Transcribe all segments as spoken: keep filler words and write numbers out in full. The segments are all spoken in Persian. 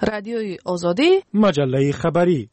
رادیوی آزادی، مجله خبری.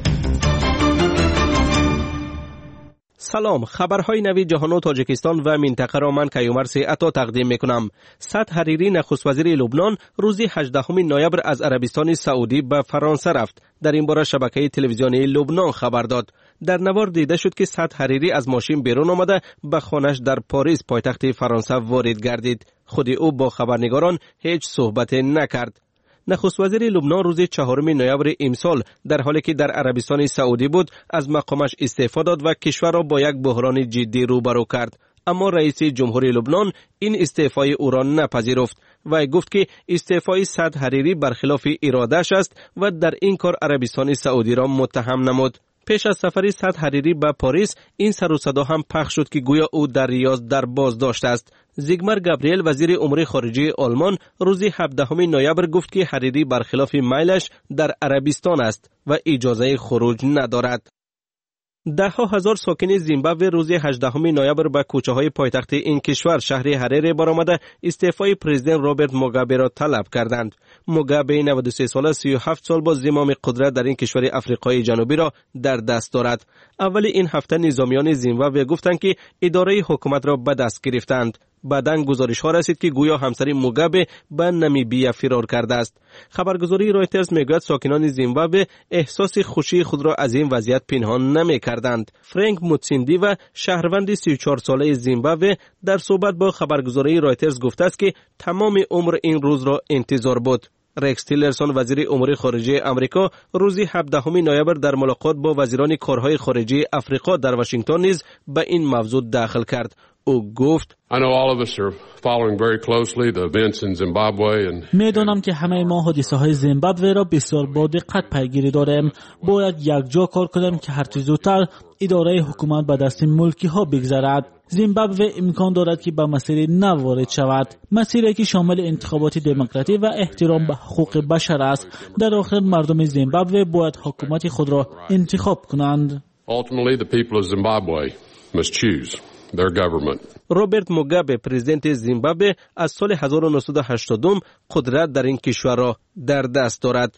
سلام، خبرهای نوی جهان و تاجیکستان و منطقه را من کیومرث عطا تقدیم میکنم. سعد حریری نخست وزیر لبنان روز هجدهم نوامبر از عربستان سعودی به فرانسه رفت. در این باره شبکه تلویزیونی لبنان خبر داد. در نوار دیده شد که سعد حریری از ماشین بیرون آمده به خانه‌اش در پاریس پایتخت فرانسه وارد گردید. خود او با خبرنگاران هیچ صحبت نکرد. نخست وزیر لبنان روز چهارم نوامبر امسال در حالی که در عربستان سعودی بود از مقامش استعفا داد و کشور را با یک بحران جدی روبرو کرد. اما رئیس جمهوری لبنان این استعفای او را نپذیرفت و گفت که استعفای سعد حریری برخلاف اراده‌اش است و در این کار عربستان سعودی را متهم نمود. پیش از سفر سعد حریری به پاریس این سر و صدا هم پخش شد که گویا او در ریاض در بازداشت است. زیگمار گابریل وزیر امور خارجه آلمان روز هفدهم نوامبر گفت که حریری برخلاف میلش در عربستان است و اجازه خروج ندارد. ده ها هزار ساکن زیمبابوه روز هجدهم نوامبر به کوچه های پایتخت این کشور شهر هرره برآمده استعفای پرزیدنت روبرت موگابه را طلب کردند. موگابه نود و سه ساله سی و هفت سال با زمام قدرت در این کشور افریقای جنوبی را در دست دارد. اول این هفته نظامیان زیمبابوه گفتند که اداره حکومت را به دست گرفتند. بعداً گزارش ها رسید که گویا همسر موگابه به نمیبیا فرار کرده است. خبرگزاری رایترز میگوید ساکنان زیمبابوه احساس خوشی خود را از این وضعیت پنهان نمیکردند. فرانک موتسیندی و شهروند سی و چهار ساله زیمبابوه در صحبت با خبرگزاری رایترز گفته است که تمام عمر این روز را انتظار بود. رکس تیلرسون وزیر امور خارجه آمریکا روز هفدهم نوامبر در ملاقات با وزیران کارهای خارجه افریقا در واشنگتن نیز به این موضوع داخل کرد. او گفت میدانم که همه ما حادثه های زیمبابوه را بسیار با دقت پیگیری داریم. باید یک جا کار کنیم که هرچه زودتر اداره حکومت به دست ملکی ها بگذرد. زیمبابوه امکان دارد که به مسیر نو وارد شود، مسیری که شامل انتخابات دموکراتیک و احترام به حقوق بشر است. در آخر مردم زیمبابوه باید حکومت خود را انتخاب کنند. Ultimately the people of Zimbabwe must choose their government. روبرت موگابه پرزیدنت زیمبابوه از سال هزار و نهصد و هشتاد قدرت در این کشور را در دست دارد.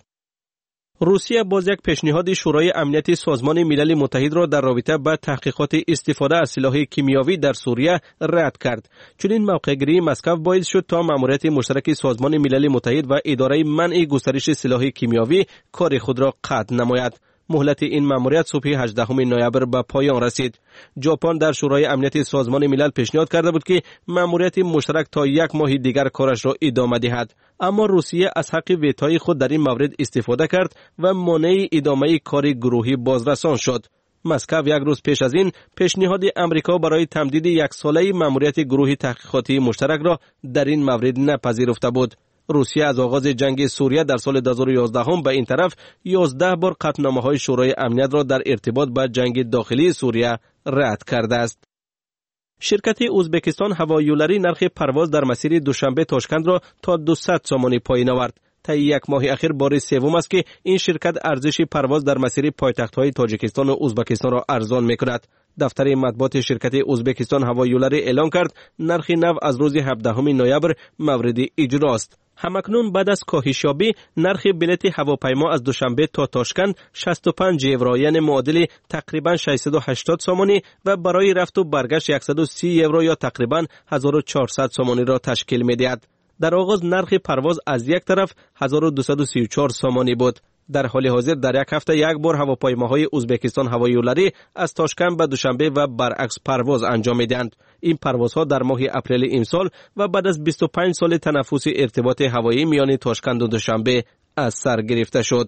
روسیه باز یک پیشنهاد شورای امنیت سازمان ملل متحد را در رابطه با تحقیقات استفاده از سلاح کیمیاوی در سوریه رد کرد. چون این موقع‌گیری مسکو باعث شد تا ماموریت مشترک سازمان ملل متحد و اداره منع گسترش سلاح کیمیاوی کار خود را قطع نماید. مهلت این ماموریت صبح هجدهم نوامبر به پایان رسید. ژاپن در شورای امنیت سازمان ملل پیشنهاد کرده بود که ماموریت مشترک تا یک ماه دیگر کارش را ادامه دهد، اما روسیه از حق ویتوی خود در این مورد استفاده کرد و مانع ادامه کار گروهی بازرسان شد. مسکو یک روز پیش از این پیشنهاد امریکا برای تمدید یک ساله ماموریت گروه تحقیقاتی مشترک را در این مورد نپذیرفته بود. روسیه از آغاز جنگ سوریه در سال دو هزار و یازده به این طرف یازده بار قطعنامه‌های شورای امنیت را در ارتباط با جنگ داخلی سوریه رد کرده است. شرکت ازبکستان هوایولری نرخ پرواز در مسیر دوشنبه تاشکند را تا دویست سومانی پایین آورد. طی یک ماه اخیر بار سوم است که این شرکت ارزش پرواز در مسیر پایتخت‌های تاجیکستان و ازبکستان را ارزان می‌کند. دفتر مطبوعات شرکت ازبکستان هوایولری اعلام کرد نرخ نو از روز هفدهم نوامبر مورد اجرا است. همکنون بعد از کاهش یابی نرخ بلیط هواپیما از دوشنبه تا تاشکند شصت و پنج یورو یعنی معادل تقریبا ششصد و هشتاد سومانی و برای رفت و برگشت صد و سی یورو یا تقریبا هزار و چهارصد سومانی را تشکیل می‌دهد. در آغاز نرخ پرواز از یک طرف هزار و دویست و سی و چهار سومانی بود. در حال حاضر در یک هفته یک بار هواپیماهای ازبکستان هوایولری از تاشکند به دوشنبه و برعکس پرواز انجام می‌دهند. این پروازها در ماه اپریل امسال و بعد از بیست و پنج سال تنفس ارتباط هوایی میان تاشکند و دوشنبه از سر گرفته شد.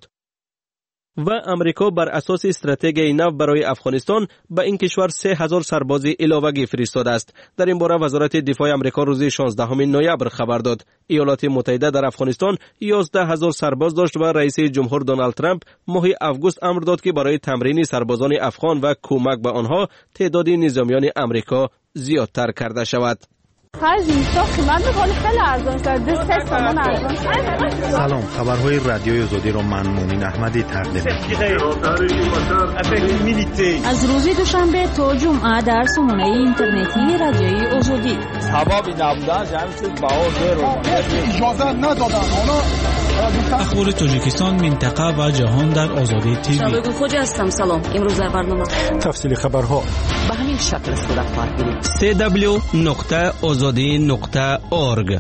و امریکا بر اساس استراتژی نو برای افغانستان به این کشور سه هزار سرباز علاوه‌ای فرستاده است. در این باره وزارت دفاع امریکا روز شانزدهم نوامبر خبر داد. ایالات متحده در افغانستان یازده هزار سرباز داشت و رئیس جمهور دونالد ترامپ ماه آگوست امر داد که برای تمرین سربازان افغان و کمک به آنها تعداد نظامیان امریکا زیادتر کرده شود. سلام، خبرهای رادیوی آزادی را من مومن احمدی تقدیم می‌کنم. از روز دوشنبه تا جمعه در سامانه اینترنتی رادیوی آزادی. سبب نبودن جمع شد با اجازه ندادن. حالا اخبار تاجیکستان، منطقه و جهان در آزادی تیوی. شبگون خوجا هستم. سلام. امروز در برنامه تفصیل خبرها به همین شکل صورت خواهد گرفت. دبلیو دبلیو نقطه آزادی نقطه اورگ.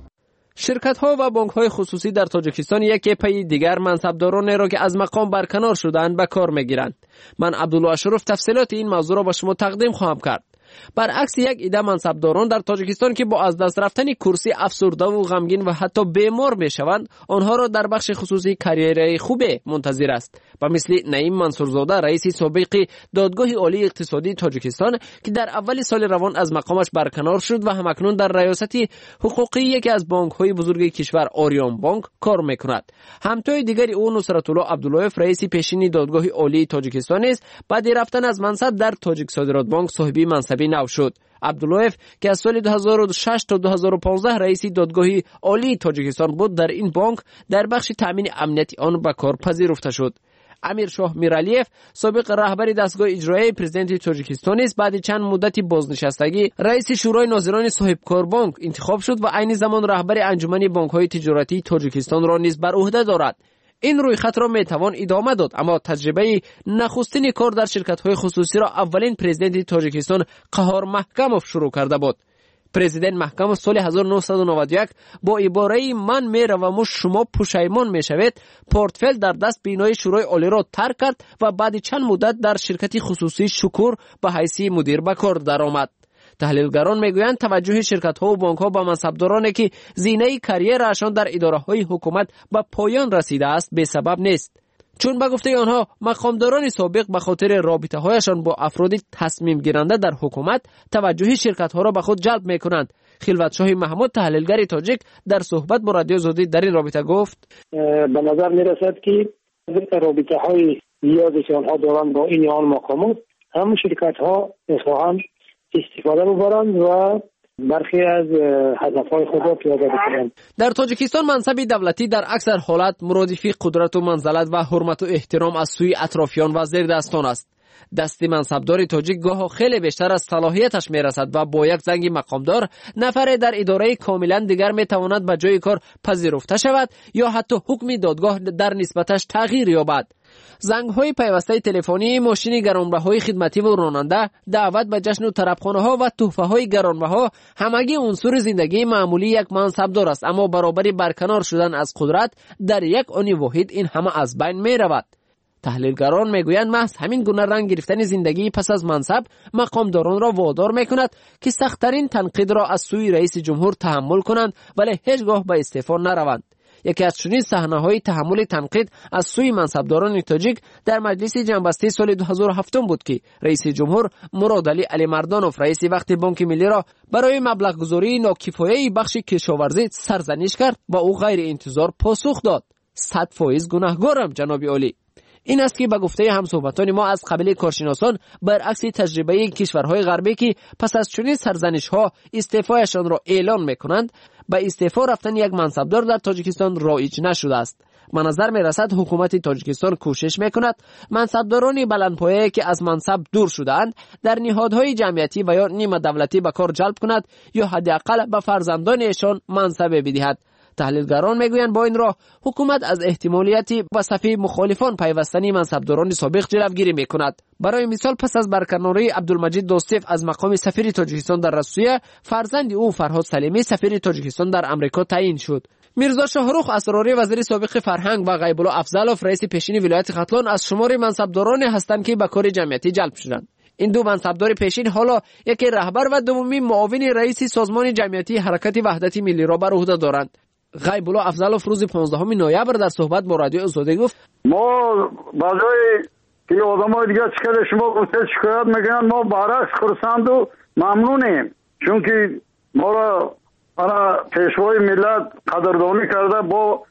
شرکت‌ها و بانک‌های خصوصی در تاجیکستان یکی پی دیگر منصبداران را که از مقام برکنار شدند به کار می‌گیرند. من عبدالله اشرف تفصیلات این موضوع را با شما تقدیم خواهم کرد. برعکس یک عده منصبداران در تاجیکستان که با از دست رفتن کرسی افسرده و غمگین و حتی بیمار میشوند، آنها را در بخش خصوصی کاریری خوبی منتظر است. و مثل نعیم منصورزاده، رئیس سابق دادگاه عالی اقتصادی تاجیکستان که در اول سال روان از مقامش برکنار شد و همکنون در ریاست حقوقی یکی از بانک‌های بزرگ کشور آریان بانک کار میکند. همتای دیگری او نصرت الله عبداللهیف، رئیس پیشین دادگاه عالی تاجیکستان است. بعد رفتن از منصب در تاجیک صادرات بانک صاحب منصب نو شد. عبداللهیف که از سال دو هزار و شش تا دو هزار و پانزده رئیس دادگاه عالی تاجیکستان بود، در این بانک در بخش تامین امنیتی آن به کار پذیرفته شد. امیر شاه میرالیف، سابق رهبر دستگاه اجرایی پرزیدنت تاجیکستان است، بعد چند مدتی بازنشستگی رئیس شورای ناظران صاحبکار بانک انتخاب شد و عین زمان رهبر انجمن بانک‌های تجارتی تاجیکستان را نیز بر عهده دارد. این روی خط را میتوان ادامه داد، اما تجربه نخستین کار در شرکت‌های خصوصی را اولین پرزیدنت تاجیکستان قهار محکموف شروع کرده بود. پرزیدنت محکموف سال هزار و نهصد و نود و یک با عباره من میروم و شما پشیمان میشوید پورتفل در دست بینای شورای عالی را ترک کرد و بعد چند مدت در شرکت خصوصی شکور به حیث مدیر به کار درآمد. تحلیلگران میگویند توجه شرکت‌ها و بانک‌ها به منصبدارانی که زینه کاریرشان در اداره‌های حکومت به پایان رسیده است بی سبب نیست، چون به گفته آنها مقامداران سابق به خاطر رابطه‌هایشان با افراد تصمیم گیرنده در حکومت توجه شرکت‌ها را به خود جلب می‌کنند. خلوتشاه محمود، تحلیلگر تاجیک، در صحبت با رادیو آزادی در این رابطه گفت: به نظر می‌رسد که رابطه‌های زیادی که آنها دارند با این آن مقامات، هم شرکت‌ها می‌خواهند استفاده ببرند و برخی از هدفهای خود را پیاده بکنند. در تاجیکستان منصب دولتی در اکثر حالت مرادف قدرت و منزلت و حرمت و احترام از سوی اطرافیان و زیردستان است. دست منصبدار تاجیک گاه خیلی بیشتر از صلاحیتش میرسد و با یک زنگ مقامدار نفر در اداره کاملا دیگر میتواند به جای کار پذیرفته شود یا حتی حکم دادگاه در نسبتش تغییر یابد. زنگ‌های پیوسته تلفنی، ماشین گرانبهای خدمتی و راننده، دعوت به جشن و طربخانه‌ها و تحفه‌های گرانبها همگی عنصر زندگی معمولی یک منصبدار است، اما برابر برکنار شدن از قدرت در یک آن واحد این همه از بین می‌رود. تحلیلگران میگویند محض همین گونه رنگ گرفتن زندگی پس از منصب مقامداران را وادار میکند که سخت‌ترین تنقید را از سوی رئیس جمهور تحمل کنند ولی هیچگاه به استعفا نروند. یکی از چنین صحنه‌های تحمل تنقید از سوی منصبداران تاجیک در مجلس جنبسته سال دو هزار و هفت بود که رئیس جمهور مراد علی علی مردانوف، رئیس وقت بانک ملی، را برای مبلغ گذاری ناکفایه بخش کشاورزی سرزنش کرد و او غیر انتظار پاسخ داد: صد فایز گناهکارم جناب عالی. این است که به گفته همصحبتان ما از قبیل کارشناسان برعکس تجربه کشورهای غربی که پس از چنین سرزنش‌ها استعفایشان را اعلان می‌کنند، به استعفا رفتن یک منصبدار در تاجیکستان رایج نشده است. به نظر می‌رسد حکومت تاجیکستان کوشش می‌کند منصبداران بلندپایه که از منصب دور شده‌اند در نهادهای جمعیتی و یا نیمه دولتی به کار جلب کند یا حداقل به فرزندانشان منصب بدهد. تحلیلگران میگویند با این راه حکومت از احتمالیت به صف مخالفان پیوستن منصبداران سابق جلوگیری میکند. برای مثال پس از برکناری عبدالمجید دوستیف از مقام سفیر تاجیکستان در روسیه، فرزند او فرهاد سلیمی سفیر تاجیکستان در امریکا تعیین شد. میرزا شاهرخ اسراری وزیر سابق فرهنگ و غیب الله افضلوف رئیس پیشین ولایت ختلان از شمار منصبداران هستند که به کار جمعیتی جلب شدند. این دو منصبدار پیشین حالا یکی رهبر و دومی معاون رئیس سازمان جمعیتی حرکت وحدت ملی را بر عهده دارند. غیب الله افضلوف روز پانزدهم نوامبر در صحبت با رادیو آزادی گفت: ما برای که آدمای دیگه چکر شما گفته شکایت میکنن، ما برعکس خرسند و ممنونیم، چون که ما را انا پیشوای ملت قدردانی کرده با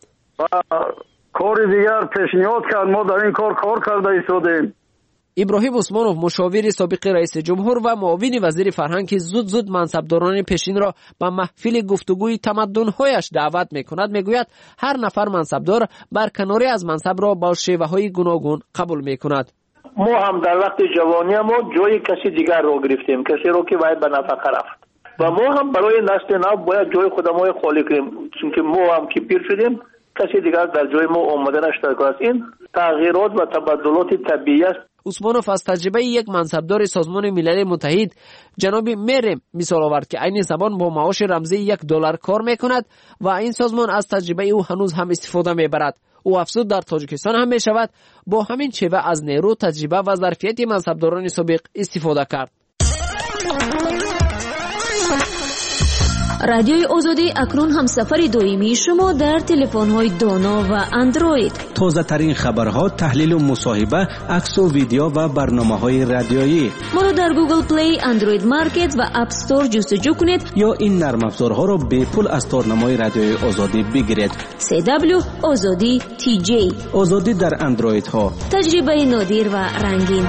کار دیگر پیشنهاد کرد، ما در این کار کار کرده ایستادیم. ابراهیم عثمانوف مشاور سابق رئیس جمهور و معاون وزیر فرهنگ که زود زود منصبداران پیشین را به محفل گفتگوی تمدن‌هایش دعوت می‌کند، میگوید هر نفر منصبدار برکناری از منصب را با شیوه‌های گوناگون قبول می‌کند. ما هم در وقت جوانی ما جای کسی دیگر را گرفتیم، کسی را که باید به نفقه رفت و ما هم برای نسل نو باید جای خودمون خالی کنیم، چون که ما هم که پیر شدیم کسی دیگر در جای ما آمده نشده است. این تغییرات و تبدلات طبیعی است. عثمانوف از تجربه یک منصبدار سازمان ملل متحد جناب مرم مثال آورد که این زمان با معاش رمزی یک دلار کار میکند و این سازمان از تجربه او هنوز هم استفاده میبرد. او افزود در تاجیکستان هم میشود با همین شیوه از نیرو، تجربه و ظرفیت منصبداران سابق استفاده کرد. رادیوی آزادی اکنون هم سفر دائمی شما در تلفن‌های دانا و اندروید. تازه ترین خبرها، تحلیل و مصاحبه، عکس و ویدیو و برنامه‌های رادیویی. ما را در گوگل پلی، اندروید مارکت و اپ استور جستجو کنید یا این نرم افزارها را به پول از تارنمای رادیوی آزادی بگیرید. سی دبلیو آزادی تی جی. آزادی در اندروید ها. تجربه نادر و رنگین.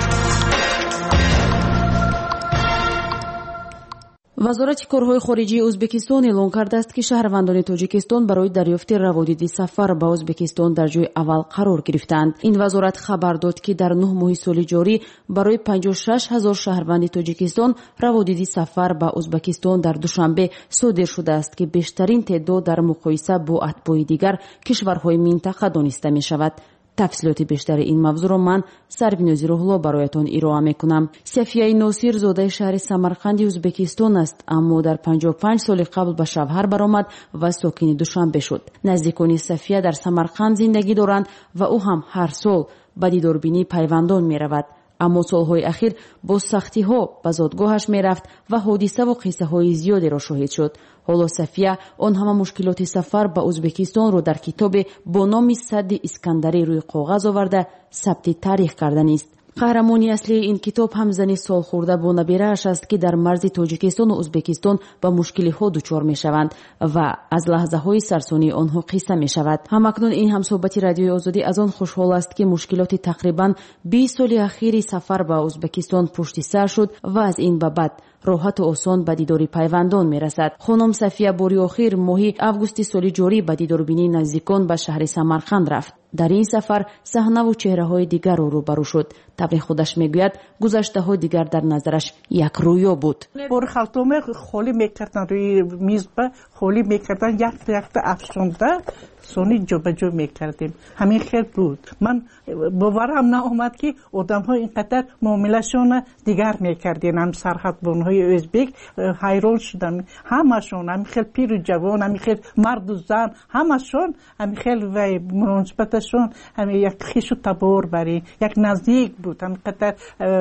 وزارت کارهای خارجی ازبکستان اعلام کرده است که شهروندان تاجیکستان برای دریافت روادید سفر به ازبکستان در جای اول قرار گرفتند. این وزارت خبر داد که در نه ماه سال جاری برای پنجاه و شش هزار شهروند تاجیکستان روادید سفر به ازبکستان در دوشنبه صادر شده است که بیشترین تعداد در مقایسه با اتباع دیگر کشورهای منطقه دانسته می شود. تفصیلات بیشتر این موضوع را من سروینوزی روحلا برایتان ارائه میکنم. صفیه ناصر زاده شهر سمرقند ازبکستان است، اما در پنجاه و پنج سال قبل به شوهر برآمد و ساکن دوشنبه شد. نزدیکان صفیه در سمرقند زندگی دارند و او هم هر سال به دیداربینی پیوندان می رود. اما سالهای اخیر با سختی ها به زادگاهش می رفت و حادثه و قصه های زیادی را شاهد شد. حالا صفیه آن همه مشکلات سفر به ازبکستان را در کتاب با نام سد اسکندری روی کاغذ آورده ثبت تاریخ کردن است. قهرمانی اصلی این کتاب هم زنی سال خورده با نبیره‌اش است که در مرز تاجیکستان و ازبکستان با مشکلی ها دچار می شوند و از لحظه های سرسانی آنها قصه می شود. همکنون این هم صحبت رادیوی آزادی از آن خوشحال است که مشکلات تقریبا بیست سال اخیر سفر به ازبکستان پشت سر شد و از این به بعد راحت و آسان به دیدار پیوندان می رسد. خانم صفیه باری آخر ماهی اوگوست سال جاری به دیداربینی نزدیکان به شهر سمرقند رفت. در این سفر صحنه و چهره های دیگر رو روبرو شد. طبع خودش میگوید گذشته ها دیگر در نظرش یک رویا بود. بر خالتوم خالی میکردن روی میز به خالی میکردن یک یک افشونده سونی جو به جو میکردیم. همین خیر بود. من باورم ناامد که آدم ها اینقدر معاملهشون دیگر میکردین. هم سرحدبان های ازبک حیران شدن. همشون همین خیلی پیر و جوان، همین خیلی مرد و زن، همشون همین خیلی و مناسبتشون همین یک خوش و تبار بری یک نزدیک بود. همینقدر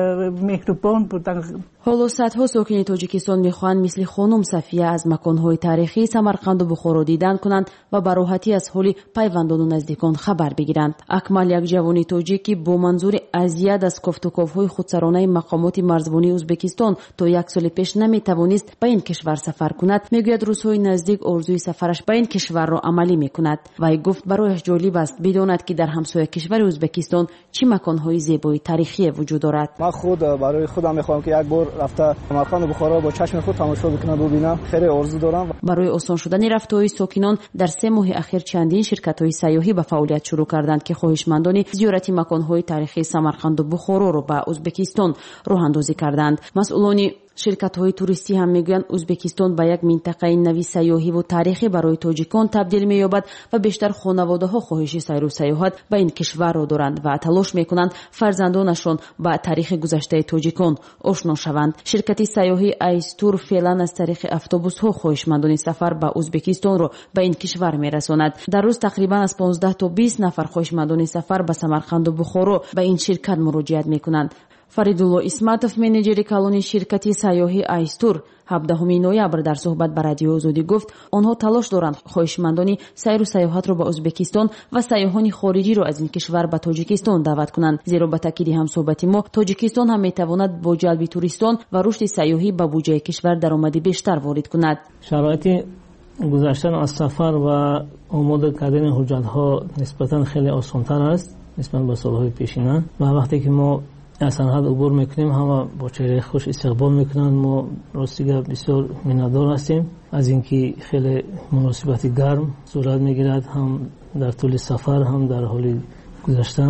مهربان بودن. حالا صدها ساکن تاجیکستان میخواهند مثل خانم صفیه از مکانهای تاریخی سمرقند و بخارا دیدن کنند و به راحتی از حال پیوندان و نزدیکان خبر بگیرند. اکمل یک جوان تاجیکی با منظور اذیت از کفت و کافهای خودسرانه مقامات مرزبانی ازبکستان تا یک سال پیش نمیتوانست به این کشور سفر کند، میگوید روزهای نزدیک آرزوی سفرش به این کشور را عملی میکند. وی گفت برایش جالب است بداند که در همسایه کشور ازبکستان چه مکانهای زیبای تاریخی وجود دارد. من خود برای خودم میخوام که یک بار رفته سمرقند و بخارا با چشم خود تماشا بکنم ببینم. خیلی آرزو دارم. برای آسان شدن رفتهای ساکنان در سه ماه اخیر چندین شرکت‌های سیاحی به فعالیت شروع کردند که خواهشمندان زیارت مکان‌های تاریخی سمرقند و بخارا را به ازبکستان راه اندازی کردند. مسئولان شرکت‌های توریستی هم میگویند ازبکستان به یک منطقه نوی سیاحی و تاریخی برای تاجیکان تبدیل می‌یابد و بیشتر خانواده‌ها خواهش سیر و سیاحت به این کشور را دارند و تلاش می‌کنند فرزندانشان با تاریخ گذشته تاجیکان آشنا شوند. شرکت سیاحی ایستور فعلا از طریق اتوبوس‌ها خواهشمندان سفر به ازبکستان را به این کشور می‌رساند. در روز تقریبا از پانزده تا بیست نفر خواهشمندان سفر به سمرقند و بخارا به این شرکت مراجعت می‌کنند. فریدالله اسمتов менеджери کلانی شرکتی سیاحی ایستور هفدهم نوامبر در صحبت با رادیو آزادی گفت آنها تلاش دارند خواهشمندان سیر و سیاحت را به ازبکستان و سیاحان خارجی را از این کشور به تاجیکستان دعوت کنند، زیرا به تاکید هم صحبت ما تاجیکستان هم میتواند با جلب توریستان و رشد سیاحی به بودجه کشور درآمد بیشتر وارد کند. شرایط گذشتن از سفر و آماده کردن حجت‌ها نسبتاً خیلی آسان‌تر است نسبت به سال‌های پیشین و وقتی که ما از سرحد عبور میکنیم همه با چهره خوش استقبال میکنن. ما راستیگه بسیار منتدار هستیم از اینکه خیلی مناسبت گرم صورت میگیرد هم در طول سفر هم در حال گذشتن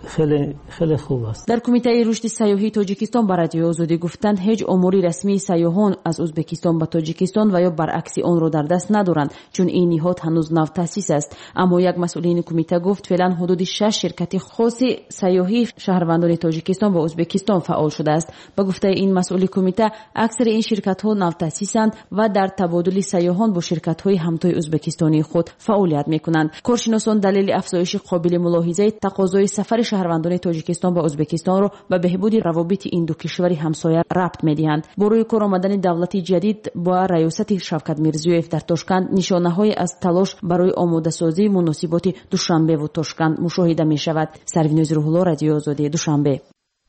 خیلی خیلی خوب است. در کمیته رشد سیاحی تاجیکستان با رادیو آزادی گفتند هیچ اموری رسمی سیاحان از ازبکستان به تاجیکستان و یا برعکس آن را در دست ندارند چون این نهاد هنوز نو تأسیس است. اما یک مسئولین کمیته گفت فعلا حدود شش شرکت خاص سیاحی شهروندان تاجیکستان و ازبکستان فعال شده است. با گفته این مسئول کمیته اکثر این شرکت ها نو تأسیسند و در تبادل سیاحان با شرکت های همتای ازبکستانی خود فعالیت میکنند. کارشناسان دلیل افزایش قابل ملاحظه تقاضای سفر شهروندان تاجیکستان و ازبکستان را به بهبود روابط این دو کشور همسایه ربط می‌دهند. با روی کار آمدن دولت جدید با ریاست شوکت میرزیویف در تاشکند نشانه‌های از تلاش برای آماده‌سازی مناسبات دوشنبه و تاشکند مشاهده می‌شود. سرویناز روح الله، رادیو آزادی، دوشنبه.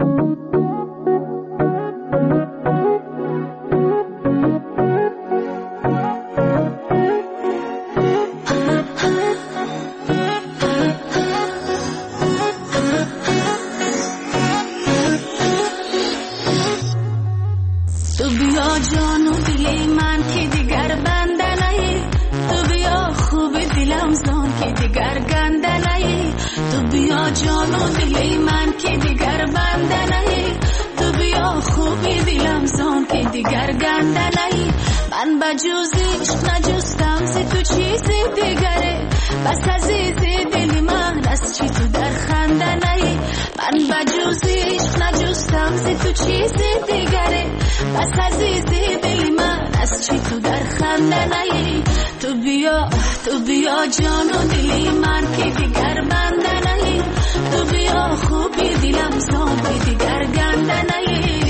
جانو دلی من که دیگر بنده نهی تو بیا خوبی دلم زان که دیگر گنده نهی من بجوزیش نجستم سی تو چیزی دیگره بس عزیزی دلی من از چی تو در خنده نهی من بجوزیش نجستم سی تو چیزی دیگره بس عزیزی دلی من از چی تو در خنده نهی تو بیا تو بیا جانو دلی من که دیگر بنده نهی تو بیا خوبی دلم زان که دیگر گنده نهی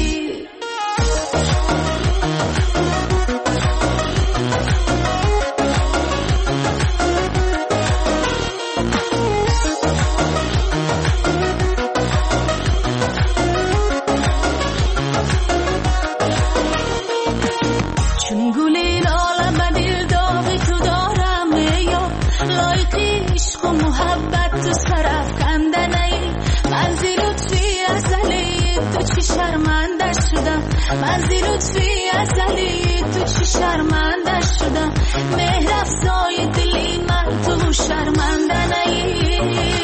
چون گلی لاله به دل داغی تو دارم یا لایقی عشق و محبت تو سرف کنده نهی من زی لطفی ازلی تو چی شرمنده شدم من زی لطفی ازلی تو چی شرمنده شدم مهر افزای دلی من تو شرمنده نهی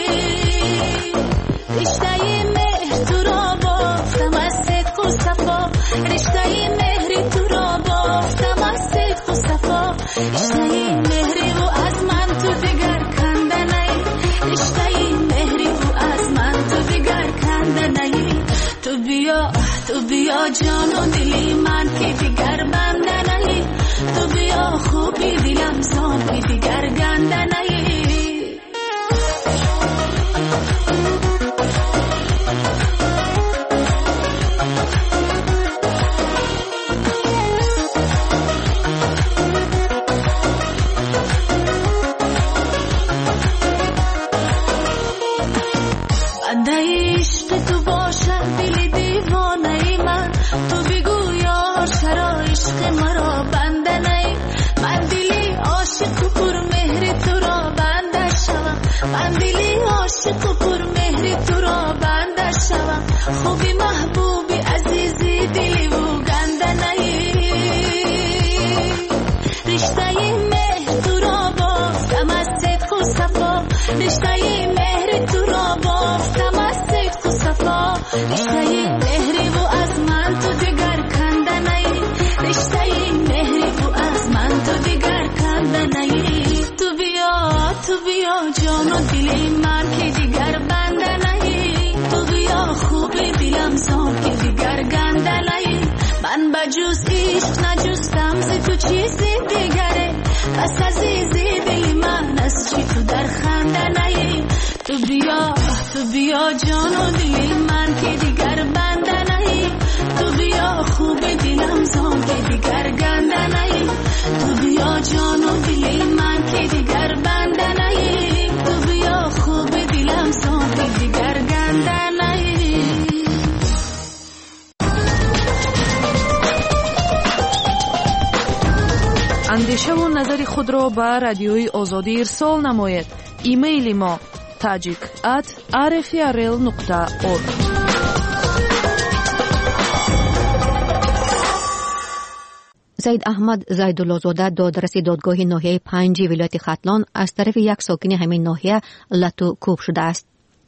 رشته مهر تو را بافتم از صدق و صفا رشته مهری تو را بافتم از صدق و صفا رشته مهری و از من تو دیگر کنده نهی رشته مهری و از من تو دیگر کنده نهی تو بیا تو بیا جانو دلی من که دیگر بنده نهی تو بیا خوبی دلم زان که دیگر گنده نهی خوبی محبوبی عزیزی دلی و گنده نهی رشته مهر تو را بافتم از صدق و صفا رشته مهر تو را بافتم از صدق و صفا رشته مهری و از من تو دیگر کنده نهی رشته مهری و از من تو دیگر کنده نهی تو بیا تو بیا جانو دلی من که دیگر بنده نهی تو بیا خوبی دلم زان که دیگر گنده نهی من بجوز عشق نجستم ز تو چیزی دیگره بس عزیزی دلی من از چی تو در خنده نهی تو بیا تو بیا جانو دلی من که دیگر بنده نهی تو بیا خوبی دلم زان که دیگر گنده نهی تو بیا جانو دلی من که دیگر بنده نهی تو بیا خوبی دلم زان که دیگر گنده نهی اندیشه و نظر خود را به رادیوی آزادی ارسال نماید. ایمیل ما تاجیک ات آر اف ار ال نقطه اورگ. زید احمد زیدالله‌زاده دادرس دادگاه ناحیه پنج ولایت ختلان از طرف یک ساکن همین ناحیه لتو کوب شده است.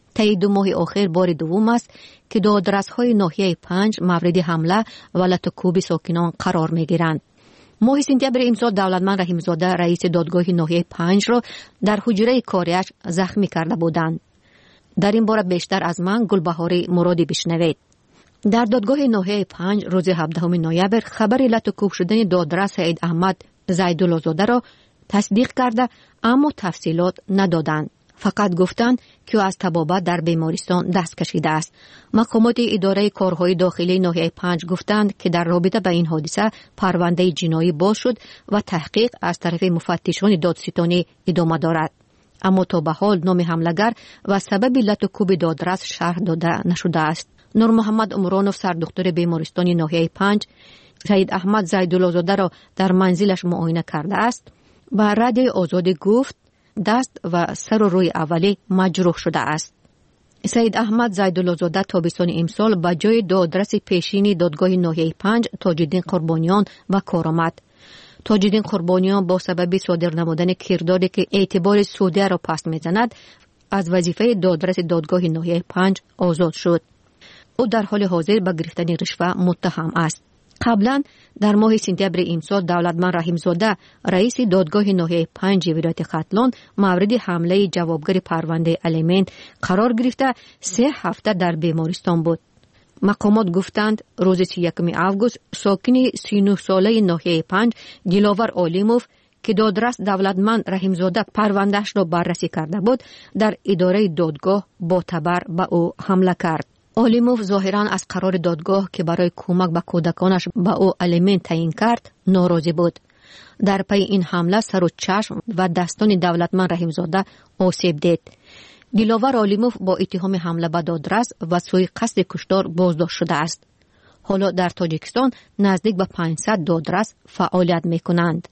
طی دو ماه اخیر بار دوم است که دادرس‌های ناحیه پنج مورد حمله و لطوکوب ساکنان قرار می‌گیرند. ماه سپتامبر امسال دولتمند رحیم‌زاده رئیس دادگاه ناحیه پنج را در حجره کاریش زخمی کرده بودند. در این باره بیشتر از من گلبهاری مرادی بشنوید. در دادگاه ناحیه پنج روز هفدهم نوامبر خبر لطوکوب شدن دادرس سعید احمد زیدالله‌زاده را تصدیق کرده اما تفصیلات ندادند. فقط گفتند که او از طبابت در بیمارستان دست کشیده است. مقامات اداره کارهای داخلی ناحیه پنج گفتند که در رابطه با این حادثه پرونده جنایی باز شد و تحقیق از طرف مفتشان دادستانی ادامه دارد. اما تا به حال نام حملگر و سبب لطوکوب دادرس شرح داده نشده است. نور محمد عمرانوف سردکتر بیمارستان ناحیه پنج سعید احمد زیدالله‌زاده را در منزلش معاینه کرده است و رادیوی آزادی گفت دست و سر و روی اولی مجروح شده است. سعید احمد زیدالله‌زاده تابستان امسال به جای دادرس پیشین دادگاه ناحیه پنج تاج‌الدین قربانیان و کار آمد. تاج‌الدین قربانیان با سبب صادر نمودن کرداری که اعتبار سودی را پس می‌زند از وظیفه دادرس دادگاه ناحیه پنج آزاد شد. او در حال حاضر به گرفتن رشوه متهم است. قبلا در ماه سپتامبر امسال دولتمند رحیم‌زاده رئیس دادگاه ناحیه پنج ولایت ختلان مورد حمله جوابگر پرونده الیمنت قرار گرفته سه هفته در بیمارستان بود. مقامات گفتند روز سی و یکم آگوست ساکن سی و نه ساله ناحیه پنج دلاور علیموف که دادرس دولتمند رحیم‌زاده پروندهش را بررسی کرده بود در اداره دادگاه با تبر به او حمله کرد. علیموف ظاهراً از قرار دادگاه که برای کمک به کودکانش به او الیمنت تعیین کرد ناراضی بود. در پی این حمله سر و چشم و دستان دولتمند رحیم‌زاده آسیب دید. دلاور علیموف با اتهام حمله به دادرس و سوء قصد کشتار بازداشت شده است. حالا در تاجیکستان نزدیک به پانصد دادرس فعالیت می‌کنند.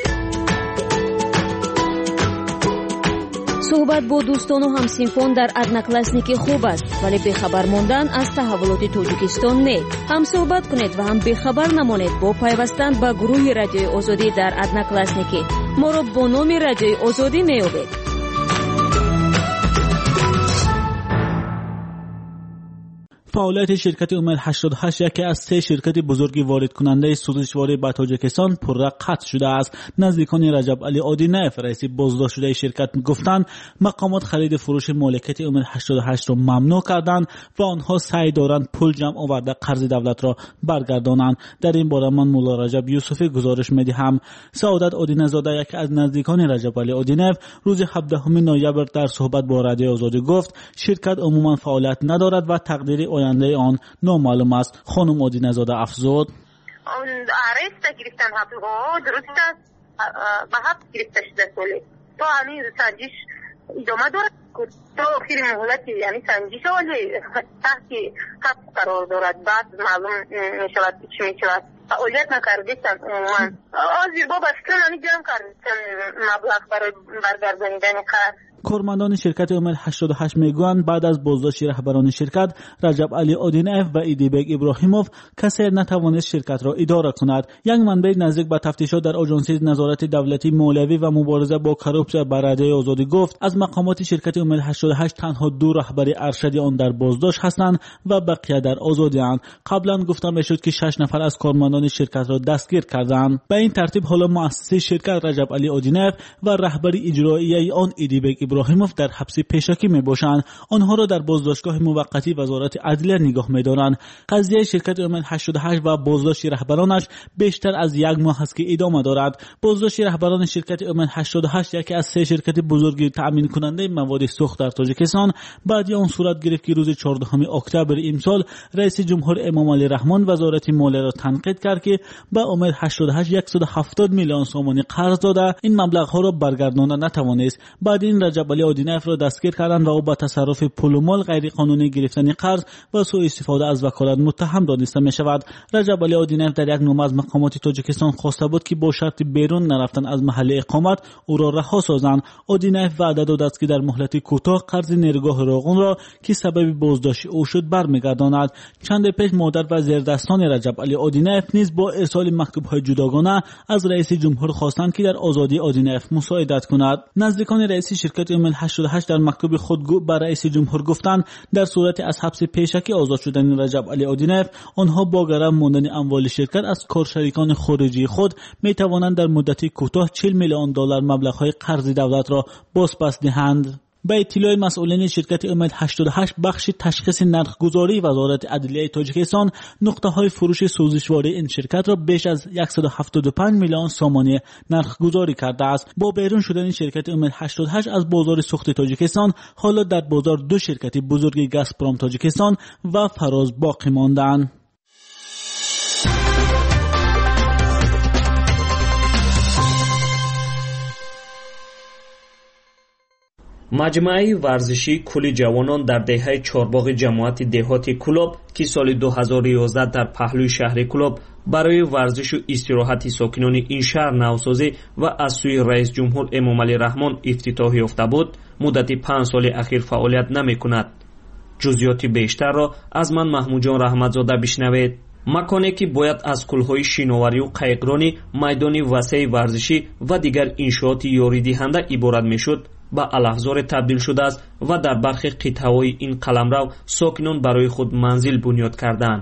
صحبت با دوستان و همسینفان در ادناکلاسنیکی خوب است، ولی بیخبر ماندن از تحولات تاجیکستان نه. هم صحبت کنید و هم بیخبر نمانید با پیوستن به گروه رادیوی آزادی در ادناکلاسنیکی. ما را با نام رادیوی آزادی میابید. فعالیت شرکت امید هشتاد و هشت یکی از سه شرکت بزرگ وارد کننده سوزشواری به تاجیکستان پررق قطع شده است. نزدیکان رجب علی آدینف رئیس بازداشت شده شرکت میگفتند مقامات خرید فروش مالکیت امید هشتاد و هشت را ممنوع کردند و آنها سعی دارند پول جمع آورده قرض دولت را برگردانند. در این باره من مولا رجب یوسفی گزارش میدهم. سعادت آدینزاده یکی از نزدیکان رجب علی آدینف روز هفدهم نوامبر در صحبت با رادیو آزادی گفت شرکت عموما فعالیت ندارد و تقدیر آینده آن نامعلوم است. خانم آدینزاده افزود عرض گرفتن حقیقا درست است به حق گرفته شده سالی تو همین سنجش ادامه دارد تا آخر مهلت یعنی سنجش ولی تحت حق قرار دارد بعد معلوم می شود چی می شود فعالیت نکردیستن عموما از با بسکن همی جمع کردیستن مبلغ برای برگردانیدن قرض. کارمندان شرکت امید هشتاد و هشت میگویند بعد از بازداشت رهبران شرکت رجب علی آدینف و ایدیبک ابراهیموف کسی نتوانست شرکت را اداره کند. یک منبع نزدیک به تفتیشات در آژانس نظارت دولتی مولوی و مبارزه با کروپسیون به رادیو آزادی گفت از مقامات شرکت امید هشتاد و هشت تنها دو رهبر ارشدی آن در بازداشت هستند و بقیه در آزادی اند. قبلا گفتم میشد که شش نفر از کارمندان شرکت را دستگیر کردند. به این ترتیب حالا مؤسس شرکت رجب علی آدینف و رهبر اجرایی آن ایدیبک ابراهیموف در حبس پیشکی می باشند. آنها را در بازداشتگاه موقتی وزارت عدلیه نگاه می دارند. قضیه شرکت امید هشتاد و هشت و بازداشت رهبرانش بیشتر از یک ماه است که ادامه دارد. بازداشت رهبران شرکت امید هشتاد و هشت یکی از سه شرکت بزرگ تأمین کننده مواد سوخت در تاجیکستان بعد آن صورت گرفت که روز چهاردهم اکتبر امسال رئیس جمهور امام علی رحمان وزارت مالیه را تنقید کرد که به امید هشتاد و هشت صد و هفتاد میلیون سومانی قرض داده این مبلغ ها را برگردانده نتوانست. بعد این رجب علی آدینف را دستگیر کردند و او با تصرف پول و مال غیر قانونی گرفتن قرض و سوء استفاده از وکالت متهم دانسته می شود. رجب علی آدینف در یک نامه از مقامات تاجیکستان خواسته بود که با شرط بیرون نرفتن از محل اقامت او را رها سازند. آدینف وعده داده است که در مهلت کوتاه قرض نیرگاه راغون را که سبب بازداشت او شد برمیگرداند. چند پیش مادر و زیردستان رجب علی آدینف نیز با ارسال مکتوب‌های جداگانه از رئیس جمهور خواستند که در آزادی آدینف مساعدت کند. نزدیکان رئیس شرکت شرکت ام ال هشتاد و هشت در مکتوب خود به رئیس جمهور گفتند در صورت از حبس پیشکی آزاد شدن رجب علی آدینف، آنها با گرم ماندن اموال شرکت از کارشریکان خارجی خود می توانند در مدتی کوتاه چهل میلیون دلار مبلغ‌های قرض دولت را بازپس دهند. به اطلاع مسئولین شرکت ام ال هشتاد و هشت بخش تشخیص نرخ‌گذاری وزارت عدلیه تاجیکستان نقطه‌های فروش سوزشواری این شرکت را بیش از صد و هفتاد و پنج میلیون سامانه نرخ‌گذاری کرده است. با بیرون شدن شرکت ام ال هشتاد و هشت از بازار سوخت تاجیکستان، حالا در بازار دو شرکت بزرگ گازپروم تاجیکستان و فراز باقی ماندند. مجموعه ورزشی کل جوانان در دهه چهارباغ جماعت دهات کلوب که سال دو هزار و یازده در پهلوی شهر کلوب برای ورزش و استراحت ساکنان این شهر نوسازی و از سوی رئیس جمهور امامعلی رحمان افتتاح یافته بود، مدت پنج سال اخیر فعالیت نمی کند. جزئیات بیشتر را از من محمود جان رحمتزاده بشنوید. مکانی که باید از کلهای شیناوری و قایقرانی، میدان وسیع ورزشی و دیگر انشاءات یاری دهنده عبارت میشد، به الافزار تبدیل شده است و در برخی قطعه‌های این قلمرو ساکنان برای خود منزل بنیاد کردند.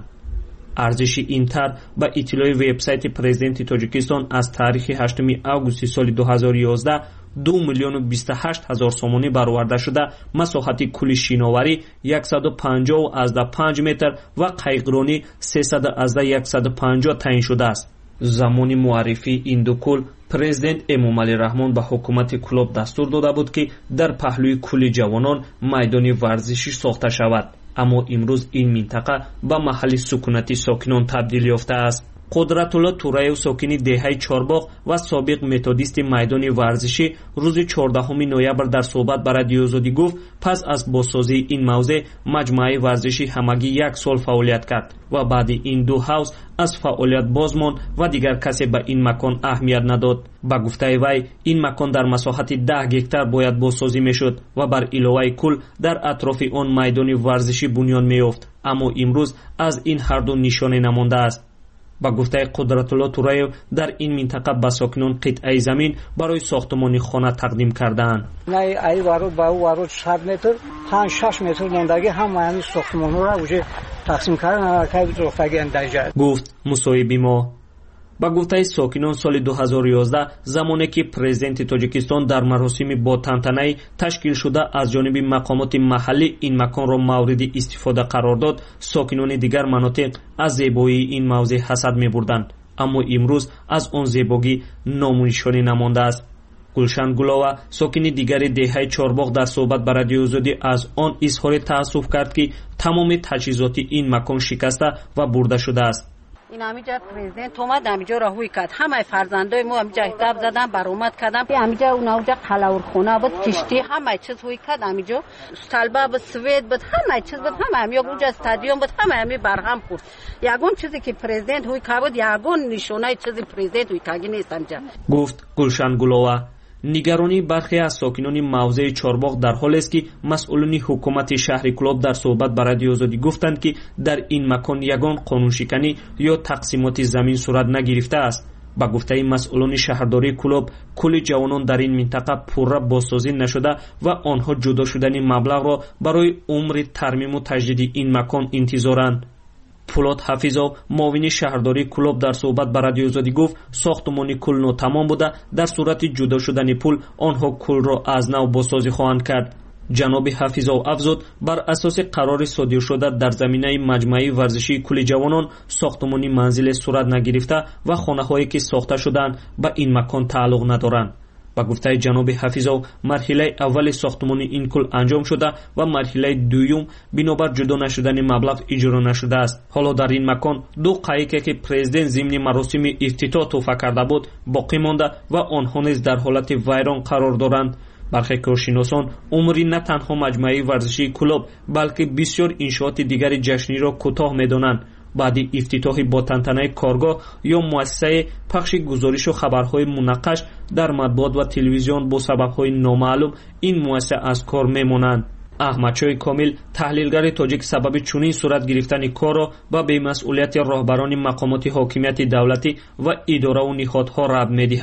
ارزش این طرح به اطلاع وبسایت پرزیدنت تاجیکستان از تاریخ هشتم آگوست سال دو هزار و یازده دو میلیون و بیست و هشت هزار سامانه برآورده شده، مساحت کلی شیناوری صد و پنجاه و پنج متر و قایقرانی سیصد و صد و پنجاه تعیین شده است. زمان معرفی این دو کل، پرزیدنت امامعلی رحمان به حکومت کلوب دستور داده بود که در پهلوی کل جوانان میدان ورزشی ساخته شود، اما امروز این منطقه به محل سکونتی ساکنان تبدیل یافته است. قدرت‌الله تورایو ساکن دهه چهارباغ و سابق متدیست میدان ورزشی روز چهاردهم نوامبر در صحبت به رادیو آزادی گفت پس از بازسازی این موضع مجموعه ورزشی همگی یک سال فعالیت کرد و بعد این دو حوض از فعالیت باز ماند و دیگر کسی به این مکان اهمیت نداد. با گفته وی این مکان در مساحت ده گکتار باید بازسازی میشد و بر علاوه کل در اطراف آن میدان ورزشی بنیان میافت، اما امروز از این هر دو نشانه نمانده است. با گفته قدرت‌الله تورایو در این منطقه به ساکنان قطعه زمین برای ساختمان خانه تقدیم کردند. نه ای وارو با وارو صد متر پنج شش متر ماندگی هم همین ساختمان را وجه تقسیم کردن که زوفتگی اندازه گفت مصاحبه ما. با گفته ساکنان سال دو هزار و یازده زمانی که پرزیدنت تاجیکستان در مراسم با تنتنه تشکیل شده از جانب مقامات محلی این مکان را مورد استفاده قرار داد، ساکنان دیگر مناطق از زیبایی این موضع حسد می بردند، اما امروز از آن زیبایی نامونشانی نمانده است. گلشن گلاوه ساکن دیگر دهه چهارباغ در صحبت با رادیو آزادی از آن اظهار تأسف کرد که تمام تجهیزات این مکان شکسته و برده شده است. این همینجا پرزیدنت اومد همینجا را هوی کرد، همه فرزندای ما همینجا احتاب زدن برآمد کردن، همینجا اون اونجا قلاور خونه بود، کشتی همه چیز هوی کرد، همینجا طلبه بود، سوید بود، همه چیز بود، همه همینجا اونجا استادیوم بود، همه همین برهم خورد. یگون چیزی که پرزیدنت هوی کرد بود یگون نشونه چیزی پرزیدنت هوی کردی نیست همینجا. گفت گلشن گلاوه. نگرانی برخی از ساکنان موضع چهارباغ در حالی است که مسئولان حکومت شهر کلوب در صحبت با رادیو آزادی گفتند که در این مکان یگان قانون شکنی یا تقسیمات زمین صورت نگرفته است. با گفته مسئولان شهرداری کلوب کل جوانان در این منطقه پورا بازسازی نشده و آنها جدا شدن مبلغ را برای عمر ترمیم و تجدید این مکان انتظارند. پولاد حفیظو معاون شهرداری کلوب در صحبت با رادیو آزادی گفت ساختمان کل ناتمام بوده، در صورت جدا شدن پول آنها کل را از نو بازسازی خواهند کرد. جناب حفیظو افزود بر اساس قرار صادر شده در زمینه مجموعه ورزشی کل جوانان ساختمان منزل صورت نگرفته و خانه‌هایی که ساخته شدند به این مکان تعلق ندارند. با گفته جناب حفیظو مرحله اول ساختمان این کل انجام شده و مرحله دوم بنابر جدا نشدن مبلغ اجرا نشده است. حالا در این مکان دو قایقی که پرزیدنت ضمن مراسم افتتاح تحفه کرده بود باقی مانده و آنها نیز در حالت ویران قرار دارند. برخی کارشناسان عمری نه تنها مجموعه ورزشی کلوب بلکه بسیار انشاءات دیگر جشنی را کوتاه می‌دانند. بعد افتتاح با تنتنه کارگاه یا مؤسسه پخش گزارش و خبرهای مناقش در مطبوعات و تلویزیون با سبب‌های نامعلوم این مؤسسه از کار می‌مانند. احمدشاه کامل تحلیلگر تاجیک سبب چنین صورت گرفتن کار را به بی‌مسئولیت راهبران مقامات حاکمیت دولتی و اداره و نهادها رد می‌دهد.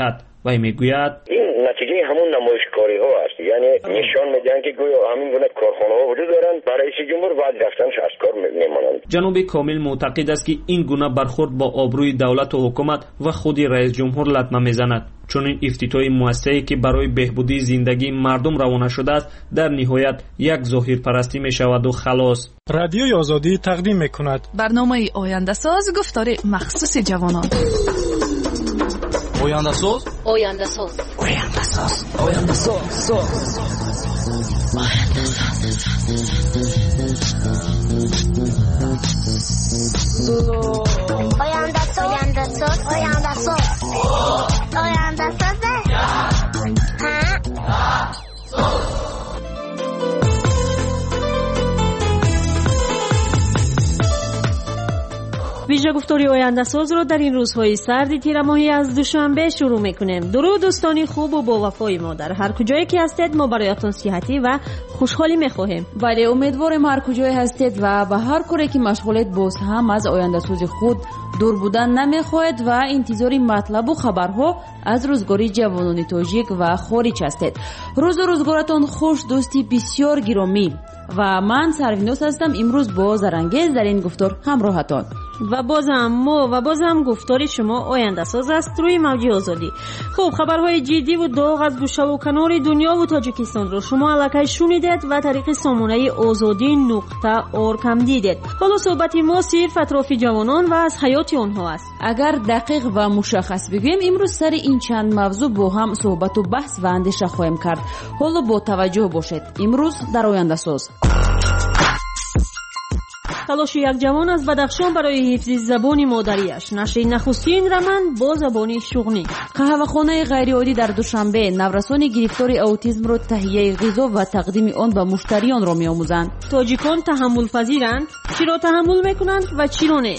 وی میگوید این نتیجه همون نمایشکاری ها است، یعنی نشان میدن که گویا همین گونه کارخانه ها وجود دارند، برای رئیس جمهور بعد رفتنش از کار میمانند. جناب کامل معتقد است که این گونه برخورد با آبروی دولت و حکومت و خود رئیس جمهور لطمه میزند، چون این افتتاح مؤسسه‌ای که برای بهبودی زندگی مردم روانه شده است در نهایت یک ظاهر پرستی می شود و خلاص. رادیوی آزادی تقدیم میکند برنامه آینده ساز، گفتار مخصوص جوانان. آینده ساز آینده ساز آینده ساز آینده ساز آینده ساز آینده ساز آینده ساز آینده ساز ویژه گفتاری آینده ساز رو در این روزهای سردی تیر ماهی از دوشنبه شروع میکنیم. درود دوستانی خوب و با وفای ما، در هر کجایی که هستید ما برایتون صحتی و خوشحالی میخواهیم. بله، امیدواریم هر کجایی هستید و به هر کاری که مشغولید باز هم از آینده ساز خود دور بودن نمیخواهید و انتظاری مطلب و خبرها از روزگاری جوانان تاجیک و خارج هستید. روز و روزگارتان خوش دوستی بسیار گرامی و من سروینوس هستم. امروز با زرنگیز در این گفتار همراهتان و بازم ما و بازم گفتاری شما آینده ساز است روی موج آزادی. خب، خبرهای جدی و داغ از گوشه و کنار دنیا و تاجیکستان رو شما الکی شنیدید و طریق سامانه آزادی نقطه ارگ هم دیدید. حالا صحبت ما صرف اطراف جوانان و از حیات آنها است. اگر دقیق و مشخص بگویم امروز سر این چند موضوع با هم صحبت و بحث و اندیشه خواهیم کرد. حالا با توجه باشید. امروز در آینده ساز تلاش یک جوان از بدخشان برای حفظ زبان مادریش، نشر نخستین رمن با زبان شغنی. قهوه‌خانه غیرعادی در دوشنبه نورسان گرفتار اوتیسم را تهیه غذا و تقدیم آن به مشتریان را می‌آموزند. تاجیکان تحمل پذیرند؟ چرا تحمل می‌کنند و چرا نه؟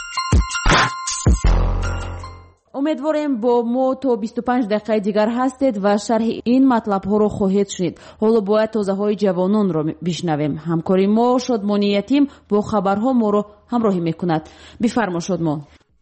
امیدواریم با ما تا بیست و پنج دقیقه دیگر هستید و شرح این مطلب ها رو خواهید شنید. حالا باید تازه های جوانان رو بشنویم. همکاری ما شادمانی یتیم با خبرها ما رو همراهی میکند. بفرما شادمان.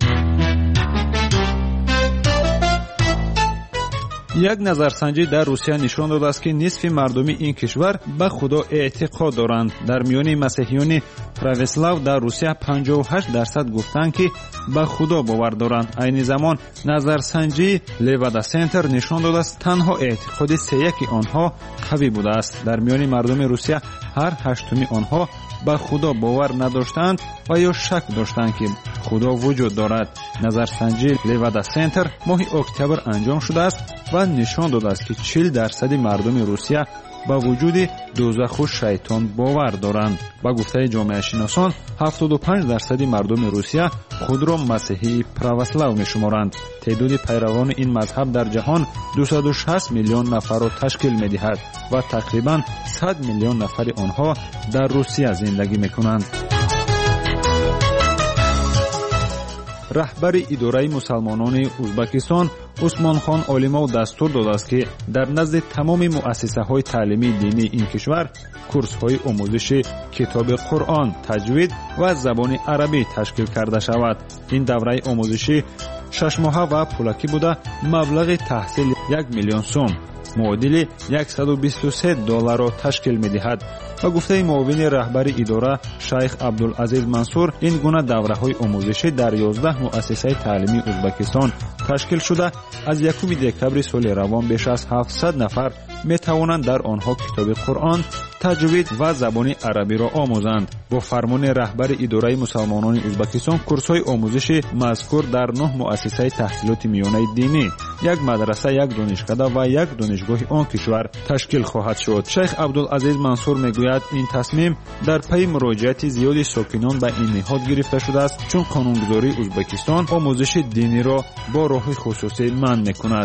یک نظرسنجی در روسیه نشان داده است که نصف مردم این کشور به خدا اعتقاد دارند. در میان مسیحیان پروسلاو در روسیه پنجاه و هشت درصد گفتند که به خدا باور دارند. عین زمان نظرسنجی لیوادا سنتر نشان داده است تنها اعتقاد سه یک آنها قوی بوده است. در میان مردم روسیه هر هشتمی آنها به خدا باور نداشتند و یا شک داشتند که خدا وجود دارد. نظرسنجی لیوادا سنتر ماه اکتبر انجام شده است و نشان داده است که چهل درصد مردم روسیه با وجود دوزخ و شیطان باور دارند. با گفته جامعه شناسان هفتاد و پنج درصد مردم روسیه خود را مسیحی پروسلاو می‌شمارند. تعداد پیروان این مذهب در جهان دویست و شصت میلیون نفر را تشکیل می‌دهد و تقریباً صد میلیون نفر آنها در روسیه زندگی می‌کنند. رهبر اداره مسلمانان ازبکستان عثمان خان عالمو دستور داده است که در نزد تمام مؤسسه‌های تعلیمی دینی این کشور کورس‌های آموزش کتاب قرآن، تجوید و زبان عربی تشکیل کرده شود. این دوره آموزشی شش ماهه و پولکی بوده مبلغ تحصیل یک میلیون سوم معادل صد و بیست و سه دلار را تشکیل می‌دهد. و گفته معاون رهبر اداره شیخ عبدالعزیز منصور این گونه دوره‌های آموزشی در یازده مؤسسه تعلیمی ازبکستان تشکیل شده از یکم دکتبر سال روان بیش از هفتصد نفر می‌توانند در آنها کتاب قرآن، تجوید و زبان عربی را آموزند. با فرمان رهبر اداره مسلمانان ازبکستان کورس‌های آموزشی مذکور در نه مؤسسه تحصیلات میانه دینی، یک مدرسه، یک دانشکده و یک دانشگاه آن کشور تشکیل خواهد شد. شیخ عبدالعزیز منصور میگوید این تصمیم در پی مراجعت زیاد ساکنان به این نهاد گرفته شده است، چون قانونگذاری ازبکستان آموزش دینی را با راه خصوصی منع میکند.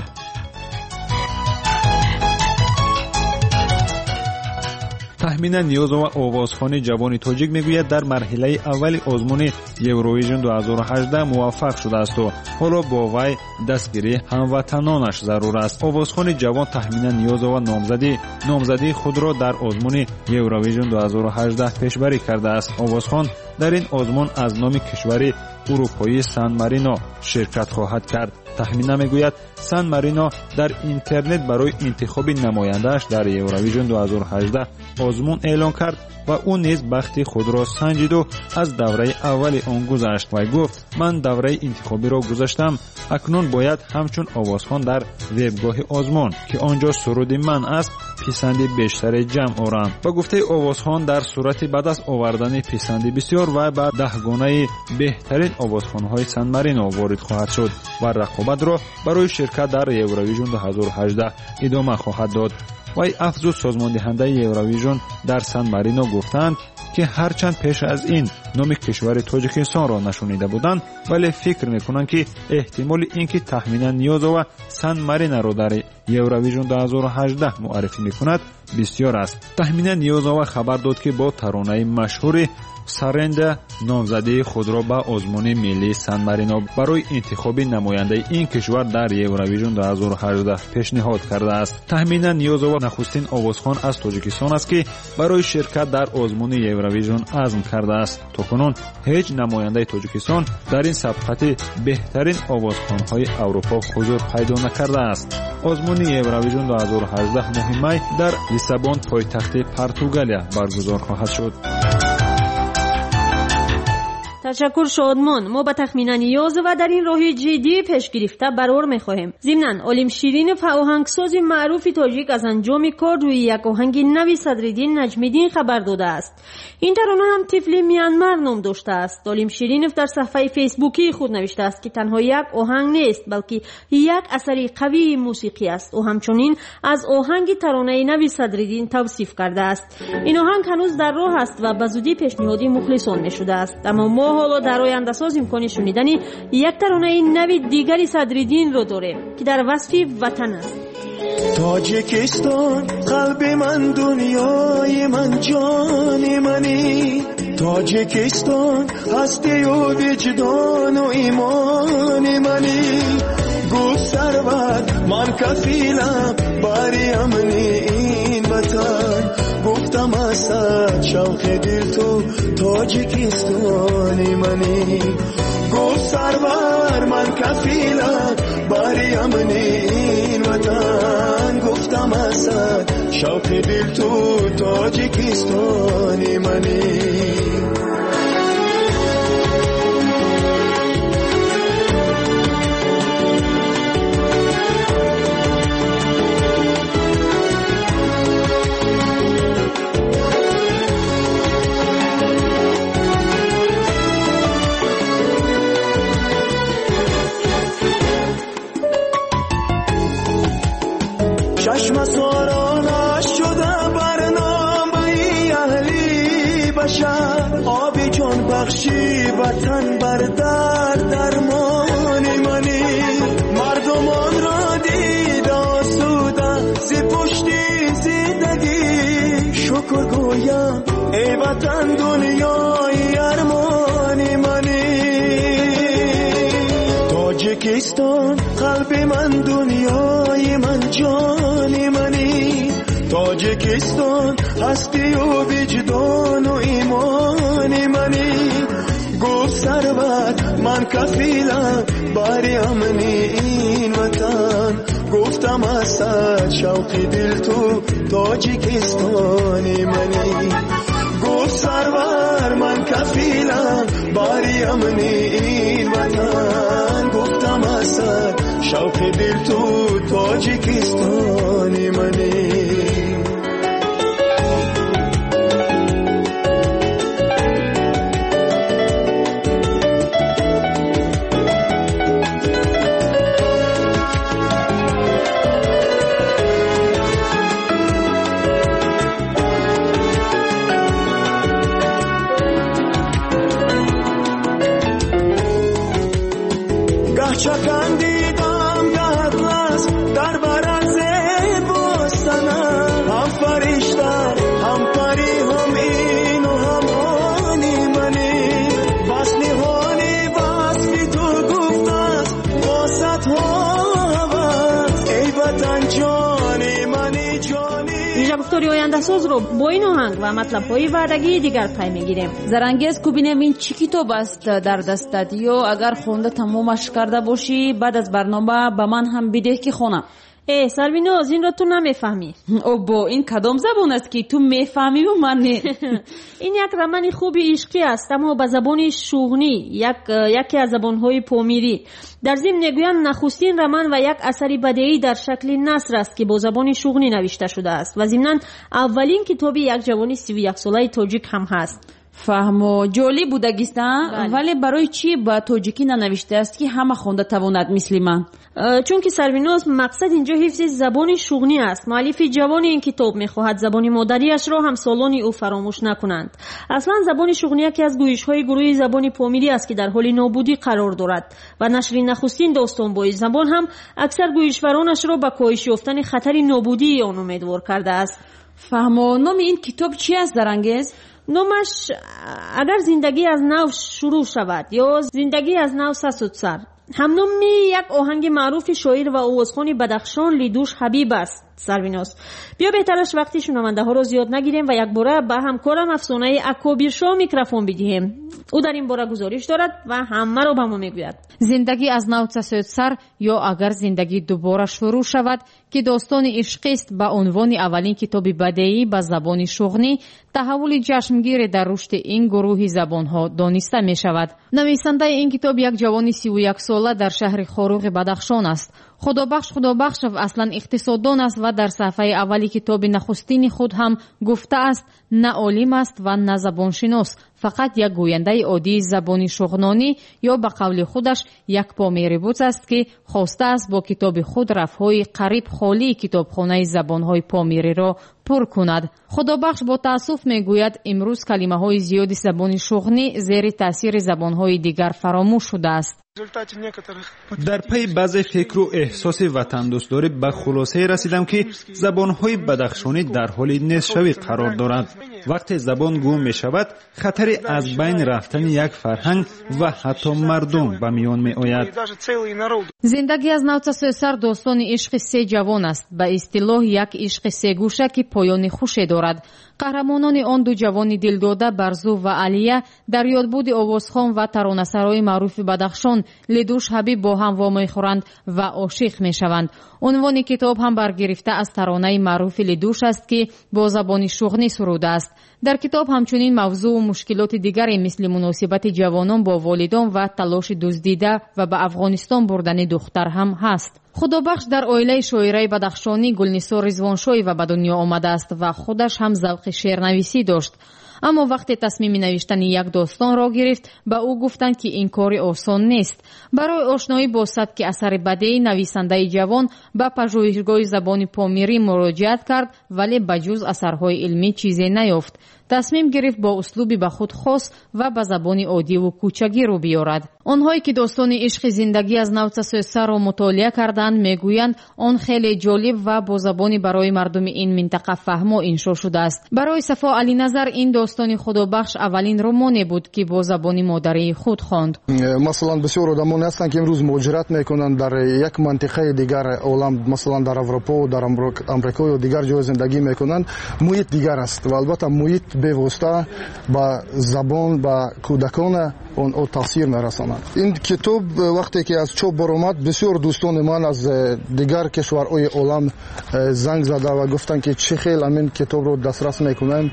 تحمین نیاز و آوازخوان جوان تاجیک میگوید در مرحله اول آزمون یوروویژن دو هزار و هجده موفق شده است و حالا با وی دستگیری هموطنانش ضرور است. آوازخوان جوان تحمین نیاز و نامزدی نامزدی خود را در آزمون یوروویژن دو هزار و هجده پیشبری کرده است. آوازخوان در این آزمون از نام کشور اروپایی سن مارینو شرکت خواهد کرد. تخمینه میگوید سان مارینا در اینترنت برای انتخاب نماینده‌اش در یوروویژن دو هزار و هجده آزمون اعلان کرد و او نیز بخت خود را سنجید و از دوره اول آن گذشت و گفت من دوره انتخابی را گذشتم، اکنون باید همچون آوازخوان در وبگاه آزمون که آنجا سرود من است پسند بیشتر جمع آورم و گفته آوازخوان در صورت بعد از آوردن پسند بسیار و بعد دهگانه بهترین آوازخوان‌های سان مارینا وارد خواهد شد و رقابت را برای شرکت در یوروویژن دو هزار و هجده ادامه خواهد داد. وی افزود سازمان دهنده یوروویژن در سان مارینا گفتند که هرچند پیش از این نام کشور تاجیکستان را نشانیده بودند ولی فکر میکنند که احتمال اینکه تخمینا نیازا و سان مارینا را در یوروویژن دو هزار و هجده معرفی میکند بسیار است. تخمینا نیازا خبر داد که با ترانه مشهور سرنده نامزدی خود را به آزمون ملی سان مارینا برای انتخاب نماینده این کشور در یوروویژن دو هزار و هجده پیشنهاد کرده است. تخمینا نیازا نخستین آوازخوان از تاجیکستان است که برای شرکت در آزمون یوروویژن عزم کرده است. تاکنون هیچ نماینده تاجیکستان در این سبقت بهترین آوازخوان‌های اروپا حضور پیدا نکرده است. آزمون یوروویژن دو هزار و هجده ماه می در لیسابون پایتخت پرتغالیا برگزار خواهد شد. تشکر شادمان. ما به تخمین نیاز و در این راه جدی پیش گرفته برار می‌خواهیم. ضمناً علیم شیرینوف آهنگساز معروف تاجیک از انجام کار روی یک آهنگ نوی صدرالدین نجمیدین خبر داده است. این ترانه هم طفل میانمار نام داشته است. علیم شیرینوف در صفحه فیسبوکی خود نوشته است که تنها یک آهنگ نیست بلکه یک اثر قوی موسیقی است. او همچنین از آهنگ ترانه نوی صدرالدین توصیف کرده است. این آهنگ هنوز در راه است و به زودی پیشنهادی مخلصان می‌شده است. اما ما حالا در آینده ساز امکان شنیدن یک ترانه نوی دیگری صدرالدین رو داریم که در وصف وطن است. تاجیکستان قلب من، دنیای من، جان منی. تاجیکستان هستی و وجدان و ایمان منی. گفت سرور من کفیلم باری امنی این وطن. گفتم اسد شوق دل تو تاجیکستانی منی. گفت سرور من کفیلم باری امنی این وطن. گفتم اسد شوق دل تو تاجیکستانی منی. چشم سارانش شده برنامه اهلی بشر. آبی جان بخشی وطن بر در درمان منی. مردمان را دید آسوده ز پشتی زندگی. شکر گویم ای وطن دنیای ارمان منی. تاجیکستان قلب من، دنیای من، جان منی. تاجیکستان هستی و وجدان و ایمان منی. گفت سرور من کفیلم باری امنی این وطن. گفتم اسد شوق دل تو تاجیکستانی منی. گفت سرور من کفیلم باری امنی این وطن. گفتم اسد شوق دل تو تاجیکستانی منی. چکندیدم گهدلس در برز بستنم. هم فرشتر هم پری هم این و هم آنی منی. بس نهانی بس تو گفت است باست ها ای وطن جانی منی جانی. اینجا گفته گفتاری آینده‌ساز رو با این آهنگ و مطلب‌های وعدگی دیگر پی می‌گیریم. زرنگیز کو ببینیم این چی کتاب است در دستت، یا اگر خونده تمامش کرده باشی بعد از برنامه به من هم بده که خونم. ای سرویناز، این رو تو نمیفهمی. او با این کدام زبان است که تو میفهمی و من نه؟ این یک رمان خوبی عشقی است، اما به زبان شوغنی، یک یکی از زبان‌های پامیری. در ضمن میگویند نخستین رمان و یک اثر بدیعی در شکل نثر است که با زبان شوغنی نوشته شده است و ضمناً اولین کتاب یک جوان سی و یک ساله تاجیک هم هست. فهمو جولی بودگیستان، ولی برای چی با تاجیکی ننوشته است که همه خونده تواند مثل من؟ چون که سرویناز مقصد اینجا حفظ زبان شوغنی است. مؤلف جوان این کتاب میخواهد زبان مادریش را هم سالان او فراموش نکنند. اصلا زبان شوغنی یکی از گویش‌های گروه زبان پامیری است که در حال نابودی قرار دارد و نشر نخستین داستان با این زبان هم اکثر گویشورانش را به کاهش یافتن خطر نابودی آن امیدوار کرده است. فهمو نام این کتاب چی است درانگیز؟ نامش اگر زندگی از نو شروع شود یا زندگی از نو سسود سر، همنامی یک آهنگ معروف شاعر و آوازخوان بدخشان لیدوش حبیب است. سرویناز، بیا بهترش وقتی شنونده ها رو زیاد نگیریم و یک باره به همکارم افسانه اکابیر شاه میکروفون بدهیم. او در این باره گزارش دارد و همه رو به ما میگوید. زندگی از نو سسود سر یا اگر زندگی دوباره شروع شود که داستان عشقی است با عنوان اولین کتاب بدیعی به زبان شوغنی، تحول چشمگیر در رشد این گروه زبانها دانسته می شود. نویسنده این کتاب یک جوان سی و یک ساله در شهر خاروق بدخشان است. خدابخش خدابخش اصلا اقتصاددان است و در صفحه اولی کتاب نخستین خود هم گفته است نه عالم است و نه زبانشناس، فقط یک گوینده عادی زبان شغنانی یا به قول خودش یک پامیربوز است که خواسته است با کتاب خود رفعهای قریب خالی کتابخانه زبانهای پامیری را پر کند. خدابخش با تأسف میگوید امروز کلمه های زیادی زبان شغنی زیر تاثیر زبانهای دیگر فراموش شده است. در پی بعض فکر و احساس وطن دوستداری به خلاصه رسیدم که زبانهای بدخشانی در حال نیست‌شوی قرار دارند. وقتی زبان گم می شود خطر از بین رفتن یک فرهنگ و حتی مردم به میان می آید. زندگی از نو سسود سر داستان عشق سه جوان است، به اصطلاح یک عشق سه گوشه که پایان خوشی دارد. قهرمانان آن دو جوان دلداده برزو و علیه در یادبود آوازخوان و ترانه‌سرای معروف بدخشان لیدوش حبیب با هم وامیخورند و عاشق میشوند. عنوان کتاب هم برگرفته از ترانه معروف لیدوش است که با زبان شوغنی سروده است. در کتاب همچنین موضوع و مشکلات دیگری مثل مناسبت جوانان با والدان و تلاش دزدیده و به افغانستان بردن دختر هم هست. خدابخش در عائله شاعره بدخشانی گلنثار رضوانشاهی و به دنیا آمده است و خودش هم ذوق شعرنویسی داشت. اما وقتی تصمیم نوشتن یک داستان را گرفت به او گفتند که این کار آسان نیست. برای آشنایی با سبک اثر بدیعی نویسنده جوان به پژوهشگاه زبان پامیری مراجعت کرد ولی بجز اثرهای علمی چیزی نیافت. تصمیم گرفت با اسلوبی به خود خاص و به زبان عادی و کوچگی رو بیارد. آنهایی که داستان عشق زندگی از نو سسود سر را مطالعه کردند میگویند آن خیلی جالب و با زبانی برای مردم این منطقه فهم و انشا شده است. برای صفا علی نظر این داستان خدابخش اولین رمانی بود که با زبان مادری خود خواند. مثلا بسیار آدمان هستند که امروز مهاجرت میکنند در یک منطقه دیگر عالم، مثلا در اروپا و در امریکا و دیگر جای زندگی میکنند. محیط دیگر است و البته محیط به واسطه با زبان با کودکان اون او تاثیر میرساند. این کتاب وقتی که از چاپ برآمد بسیار دوستان من از دیگر کشورهای عالم زنگ زده و گفتن که چه خیلی همین کتاب رو دسترس میکنیم،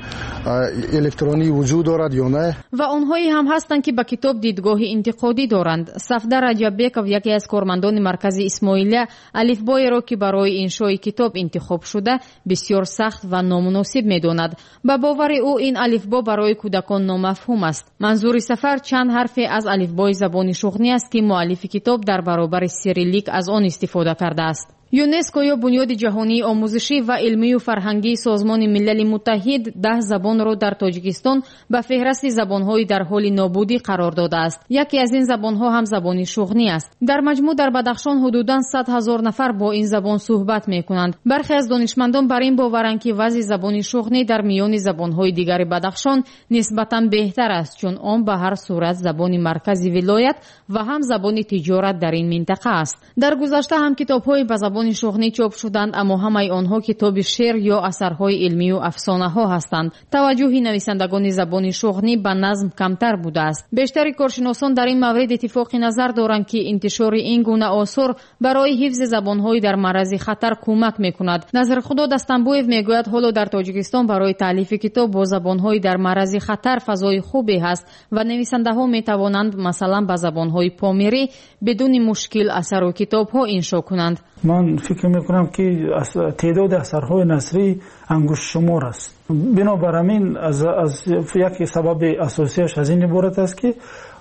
الکترونی وجود دارد یا نه. و اونهایی هم هستند که با کتاب دیدگاه انتقادی دارند. صفدر رجبیکov یکی از کارمندان مرکز اسماعیلیه الفبای را که برای انشای کتاب انتخاب شده بسیار سخت و نامناسب میداند. با باور او این الفبا برای کودکان نامفهوم است. منظور سفر چند حرفی از الفبای زبان شوغنی است که مؤلف کتاب در برابر سیریلیک از آن استفاده کرده است. یونسکو یا بنیاد جهانی آموزشی و علمی و فرهنگی سازمان ملل متحد ده زبان را در تاجیکستان به فهرست زبان‌های در حال نابودی قرار داده است. یکی از این زبان‌ها هم زبان شوغنی است. در مجموع در بدخشان حدوداً صد هزار نفر با این زبان صحبت می‌کنند. برخی از دانشمندان بر این باورند که وضع زبان شوغنی در میان زبان‌های دیگر بدخشان نسبتاً بهتر است، چون آن به هر صورت زبان مرکزی ولایت و هم زبان تجارت در این منطقه است. در گذشته هم کتاب‌های به زبان забони шуғнӣ чоп шуданд, аммо ҳамаи онҳо китоби шеър ё асарҳои илмию афсонаҳо ҳастанд. таваҷҷӯҳи нависандагони забони шуғнӣ ба назм камтар будааст. бештари коршиносон дар ин маврид иттифоқи назар доранд, ки интишори ин гуна осор барои ҳифзи забонҳои дар маърази хатар кӯмак мекунад. Назирхудо Дастанбуев мегӯяд, ҳоло дар Тоҷикистон барои таълифи китоб бо забонҳои дар маърази хатар фазои хубе ҳаст ва нависандаҳо метавонанд масалан ба забонҳои помирӣ бидуни мушкил асару китобҳо иншо кунанд. ман фикр мекунам ки теъдоди асарҳои насрӣ ангушшумор аст. бинобар ҳамин аз яке сабаби асосияш аз ин иборат аст, ки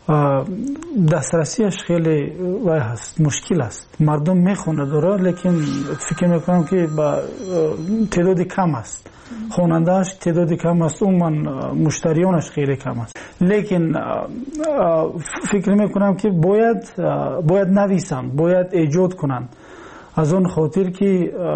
дастрасиаш хеле вай ҳаст, мушкил аст. мардум мехонад ора, лекин фикр мекунам ки ба теъдоди кам аст. хонандааш теъдоди кам аст, умуман муштарионаш хеле кам аст. лекин фикр мекунам ки бояд бояд нависанд, бояд эҷод кунанд. аз он хотир ки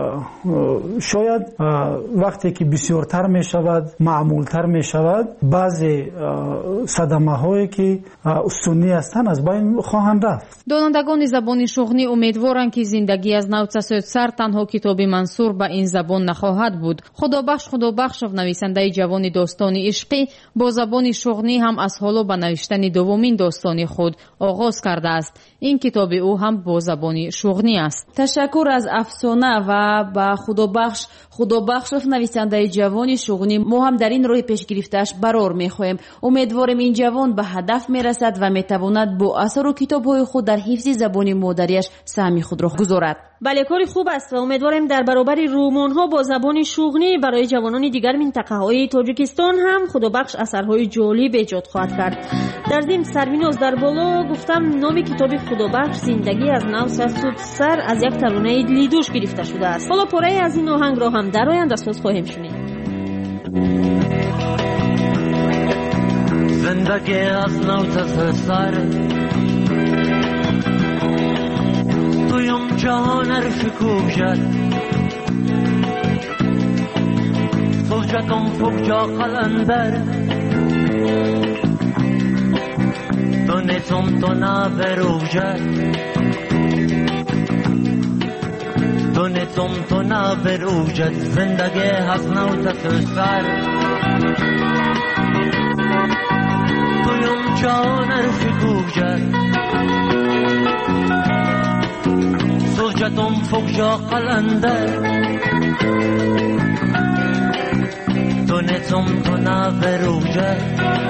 шояд вақте ки бисёртар мешавад, маъмултар мешавад, баъзе садамаҳое ки устунӣ ҳастанд аз байн хоҳанд рафт. донандагони забони шуғнӣ умедворанд, ки зиндагӣ аз нав сасояд сар танҳо китоби мансур ба ин забон нахоҳад буд. худобахш худобахшов, нависандаи ҷавони достони ишқӣ, бо забони шуғнӣ ҳам аз ҳоло ба навиштани дуввумин достони худ оғоз кардааст. ин китоби ӯ ҳам бо забони шуғнӣ аст. ташаккур аз афсона ва ба худобахш худобахшов, нависандаи ҷавони шуғнӣ. мо ҳам дар ин роҳи пешгирифтааш барор мехоҳем. умедворем ин ҷавон ба ҳадаф мерасад ва метавонад бо асару китобҳои худ дар ҳифзи забони модариаш саҳми худро гузорад. бале, кори хуб аст ва умедворем дар баробари румонҳо бо забони шуғнӣ барои ҷавонони дигар минтақаҳои Тоҷикистон ҳам худобахш асарҳои ҷолиб эҷод хоҳад кард. дар зим Сарвиноз дар боло гуфтам, номи китоби худобахш «Зиндагӣ аз нав сасуд сар» аз як таронаи дилидӯш гирифта шудааст. ҳоло порае аз ин оҳангро ҳам дар оянда соз хоҳем шунид. زندگی از نو تسر سر تویم جهان رفکوب جد سوجتم فوق جا قلندر دونیتم تو نبروب جد دونیتم تو نبروب جد زندگی از نو تسر سر جان رفیقوب جد سوجتم فوق جا قلندر دونیتم تو نبروب جد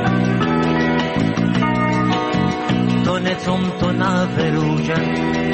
دونیتم تو نبروب جد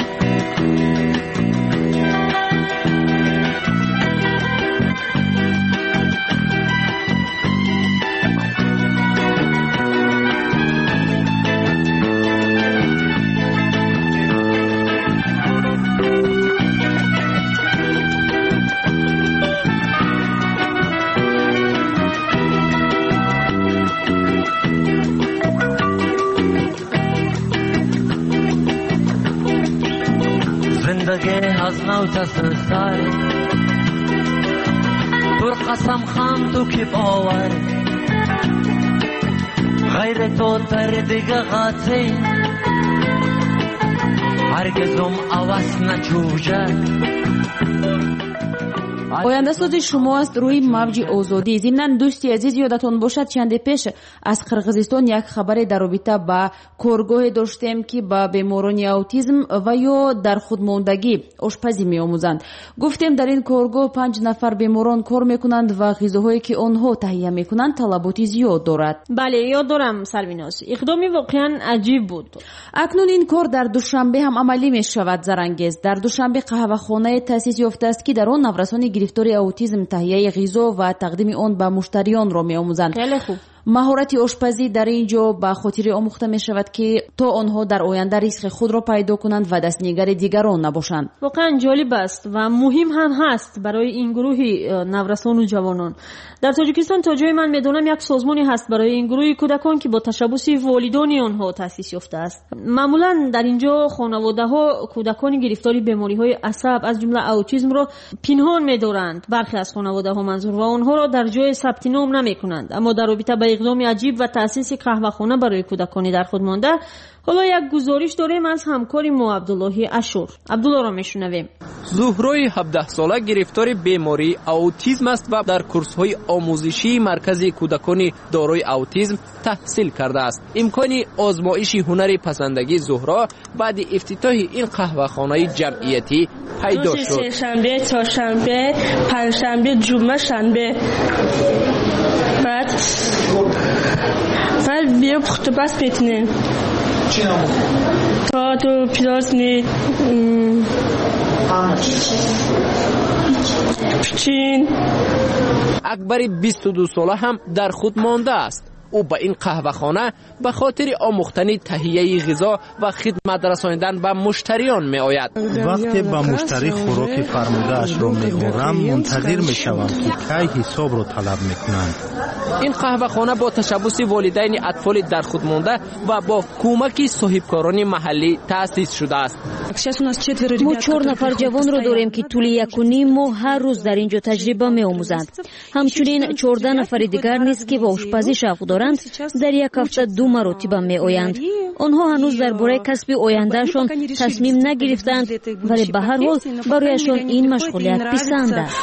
زندگی از نو تسر سر پر قسم خام تو کی باور غیر تو تر دیگه قاطی هرگزم عوض نچوجه. ояндасози шумо аст рӯи мавҷи озодӣ. зимнан дӯсти азиз, ёдатон бошад, чанде пеш аз Қирғизистон як хабаре дар робита ба коргоҳе доштем, ки ба беморони аутизм ва ё дар худмондагӣ ошпазӣ меомӯзанд. гуфтем, дар ин коргоҳ панҷ нафар беморон кор мекунанд ва ғизоҳое ки онҳо таҳия мекунанд талаботи зиёд дорад. бале, ёд дорам Сарвиноз, иқдоми воқеан аҷиб буд. акнун ин кор дар душанбе ҳам амалӣ мешавад. зарангез, дар душанбе қаҳвахонае таъсис ёфтааст, ки дар он наврасони гирифтори аутизм таҳияи ғизо ва тақдими он ба муштариёнро меомӯзанд. хеле хуб. маҳорати ошпазӣ дар ин ҷо ба хотире омӯхта мешавад, ки то онҳо дар оянда ризқи худро пайдо кунанд ва дастнигари дигарон набошанд. воқеан ҷолиб аст ва муҳим ҳам ҳаст барои ин гурӯҳи наврасону ҷавонон. дар Тоҷикистон то ҷои ман медонам як созмоне ҳаст барои ин гурӯҳи кӯдакон, ки бо ташаббуси волидони онҳо таъсис ёфтааст. маъмулан дар ин ҷо хонаводаҳо кӯдакони гирифтори бемориҳои асаб аз ҷумла аутизмро пинҳон медоранд. бархе аз хонаводаҳо манзур ва онҳоро дар ҷое сабти ном намекунанд. аммо дар робита ба اقدام عجیب و تأسیس قهوه‌خانه برای کودکان در خود مانده، حالا یک گزارش داریم از همکار ما عبداللهی اشور. عبدالله را میشنویم. زهرای هفده ساله گرفتار بیماری اوتیسم است و در کورس‌های آموزشی مرکز کودکان دارای اوتیسم تحصیل کرده است. امکان آزمایش هنر پسندگی زهرا بعد افتتاح این قهوه‌خانه جمعیتی پیدا شد. روز شنبه، چهارشنبه، پنجشنبه، جمعه، شنبه. بعد بعد بیا پخت پس بتنه. چی نمو؟ تا تو پیراز نی پچین. اکبر بیست و دو ساله هم در خود مانده است. او به این قهوه‌خانه به خاطر آموختن تهیه غذا و خدمت رساندن به مشتریان می آید. وقتی به مشتری خوراک فرموده اش را می آورم منتظر می شوم که کی حساب را طلب می کنند. این قهوه‌خانه با تشبث والدین اطفال در خود مانده و با کمک صاحبکاران محلی تأسیس شده است. ما چهار نفر جوان را داریم که طول یک و نیم ماه هر روز در اینجا تجربه می آموزند. همچنین چهارده نفر دیگر نیز که با آشپزی شوق دارند در یک هفته دو مرتبه می آیند. آنها هنوز درباره کسب آیندهشان تصمیم نگرفتند، ولی به هر حال برایشان این مشغولیت پسند است.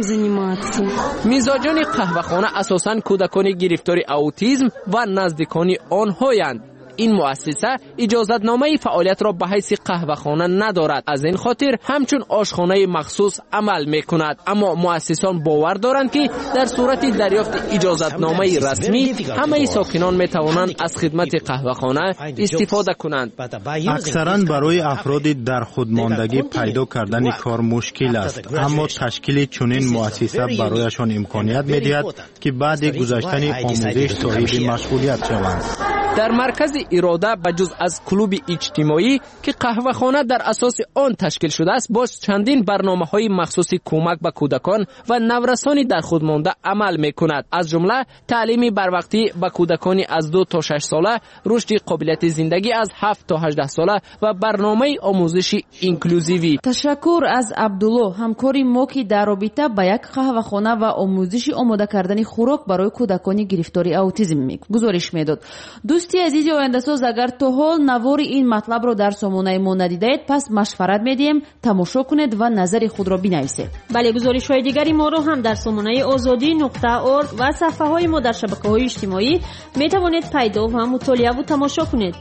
میزبان قهوه‌خانه اساساً کودکان گرفتار اوتیسم و نزدیکان آنهایند. این مؤسسه اجازتنامه فعالیت را به حیث قهوه‌خانه ندارد. از این خاطر همچون آشخانه مخصوص عمل می‌کند. اما مؤسسان باور دارند که در صورت دریافت اجازتنامه رسمی همه ساکنان می‌توانند از خدمت قهوه‌خانه استفاده کنند. اکثراً برای افراد در خودماندگی پیدا کردن کار مشکل است، اما تشکیل چنین مؤسسه برایشان امکانیت می‌دهد که بعد گذشتن آموزش صاحب مشغولیت شوند. در مرکز اراده بجز از کلوب اجتماعی که قهوه‌خانه در اساس آن تشکیل شده است، باز چندین برنامه‌های مخصوص کمک به کودکان و نورسانی در خود مانده عمل می‌کند. از جمله تعلیم بروقتی به کودکان از دو تا شش ساله، رشد قابلیت زندگی از هفت تا هجده ساله و برنامه آموزشی اینکلوزیوی. تشکر از عبدالله، همکاری ما که در رابطه با یک قهوه‌خانه و آموزشی آماده کردن خوراک برای کودکان گرفتار اوتیسم گزارش می‌داد. دوستی عزیزی آینده‌ساز، اگر تا حال نوار این مطلب را در سامانه ما ندیدید، پس مشورت میدیم تماشا کنید و نظر خود را بنویسید. بله، گزارش‌های دیگری ما را هم در سامانه آزادی نقطه اورگ و صفحه‌های ما در شبکه‌های اجتماعی می‌توانید پیدا و مطالعه و تماشا کنید.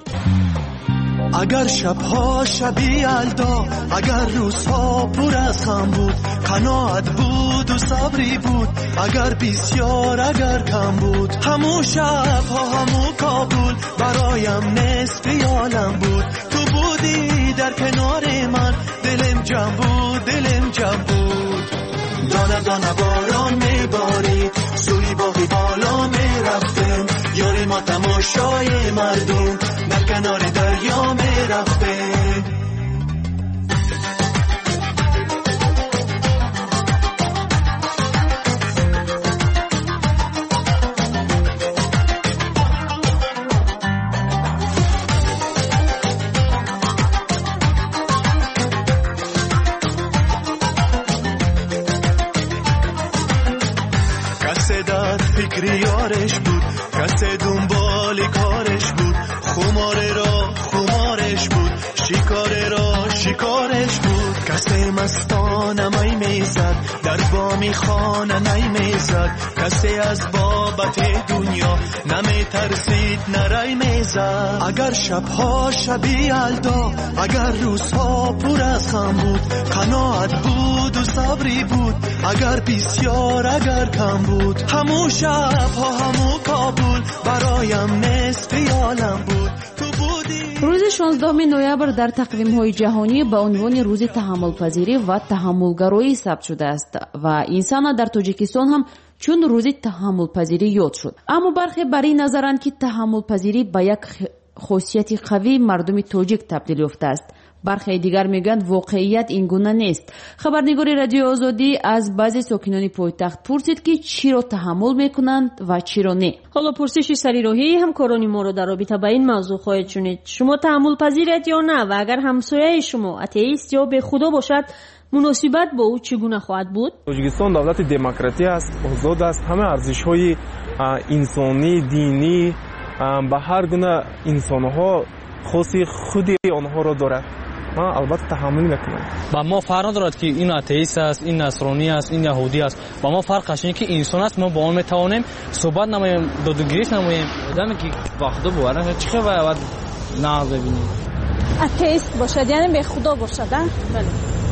اگر شبها شبی یلدا، اگر روزها پر از غم بود، قناعت بود و صبری بود، اگر بسیار اگر کم بود، همو شبها همو کابل برایم نصف عالم بود. تو بودی در کنار من، دلم جمع بود دلم جمع بود. دانه دانه باران میبارید، سوی باقی بالا میرفتم، یاری ما تماشای مردم در کنار دریا میرفتم. کسی در فکر یارش بود، کسی دنبال کارش بود، خمار را خمارش بود، شکار را شکارش بود. کسی مستانه می میزد، در بامی خانه نی میزد، کسی از بابت دنیا نمی ترسید نرای میزد. اگر شبها شبی یلدا، اگر روزها پر از غم بود، قناعت بود و صبری بود، اگر بسیار اگر کم بود، همو شبها همو کابل برایم نصف عالم بود. تو بودی. روز شانزدهم نوامبر در تقویم‌های جهانی به عنوان روز تحمل‌پذیری و تحملگرایی ثبت شده است و این سال در تاجیکستان هم چون روز تحمل‌پذیری یاد شد. اما برخی بر این نظرند که تحمل‌پذیری به یک خاصیت قوی مردم تاجیک تبدیل یافته است. برخی دیگر میگویند واقعیت این گونه نیست. خبرنگار رادیو آزادی از بعضی ساکنان پایتخت پرسید که چرا تحمل میکنند و چرا نه. حالا پرسش سریراهی همکاران ما را در رابطه با این موضوع خواهید شنید. شما تحمل پذیرید یا نه؟ و اگر همسایه شما آتئیست یا به خدا باشد مناسبت با او چگونه خواهد بود؟ تاجیکستان دولت دموکراتی است، آزاد است، همه ارزش‌های انسانی، دینی به هر گونه انسان‌ها خاصی خودی آنها را دارد. من البته تحمل نمی‌کنم. با ما فرق ندارد که این آتئیست است، این نصرانی است، این یهودی است. با ما فرقش اینه که انسان است، ما با اون میتوانیم صحبت نماییم، دادگیریش نماییم. آدمی که با خدا باور چه باید نه ببینیم. آتئیست باشد یعنی به خدا باشد. بله.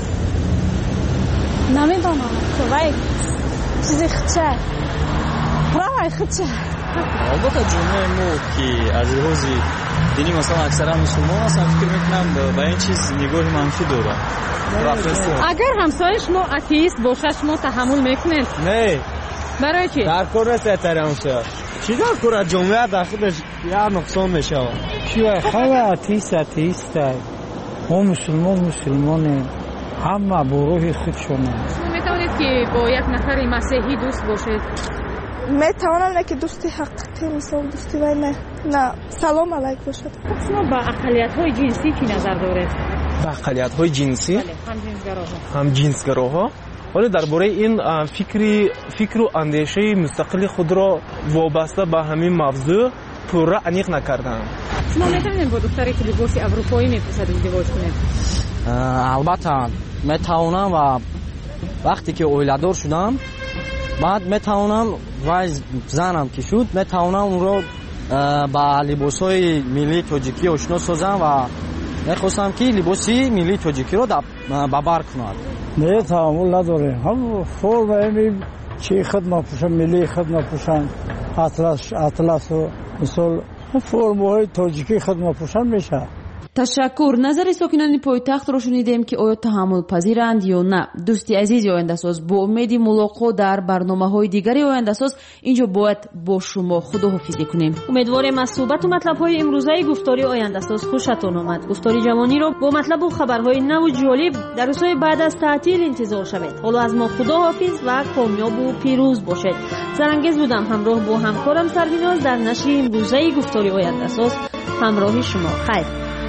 نمیدونم که وای چیزی خچه پرای خچه البته جمعه ما که از لحاظ دینی مثلا اکثرا مسلمان هستن فکر میکنم به این چیز نگاه منفی داره. اگر همسایه شما آتئیست باشه شما تحمل میکنید؟ نه. برای چی؟ در کار است احترام شه. چی در کار جمعه در خودش یه نقصان میشه. چیه خیلی آتئیست آتئیست ما مسلمان مسلمانیم همه با روح خودشونه. میتوانید که با یک نفر مسیحی دوست باشید؟ میتوانم نه که دوستی حقیقی مثلا دوستی وای نه نه سلام علیک باشد. شما با اقلیت های جنسی چی نظر دارید؟ با اقلیت های جنسی؟ بله هم جنسگراها. هم جنسگراها؟ ولی درباره این فکری فکر و اندیشه مستقل خود را وابسته به همین موضوع پورا عمیق نکردم. شما میتونید با دختری که لباس اروپایی میپوشد ازدواج کنید؟ البته میتوانم و وقتی که اویلادار شدم بعد میتوانم و زنم که شد میتوانم اون رو با لباسهای ملی تاجیکی آشنا سازم و میخواستم که لباسی ملی تاجیکی رو ببر کند. نه تحمل نداره. هم فرم همین چی خود نپوشن ملی خود نپوشن اطلس اطلس و مثل فرم های تاجیکی خود نپوشن میشه. تشکر. نظر ساکنان پایتخت رو شنیدیم که آیا تحمل پذیرند یا نه. دوستی عزیز آینده ساز با امید ملاقات در برنامه‌های دیگری آینده ساز اینجا باید با شما خداحافظی کنیم. امیدواریم از صحبت و مطلب‌های امروزه گفتاری آینده ساز خوشتون آمد. گفتاری جوانی رو با مطلب و خبرهای نو و جالب در روزهای بعد از تعطیل انتظار شوید. حالا از ما خداحافظ و کامیاب و پیروز باشید. سرانگیز بودم همراه با همکارم سربیناز در نشر امروزه گفتاری آینده ساز. همراه شما خیر.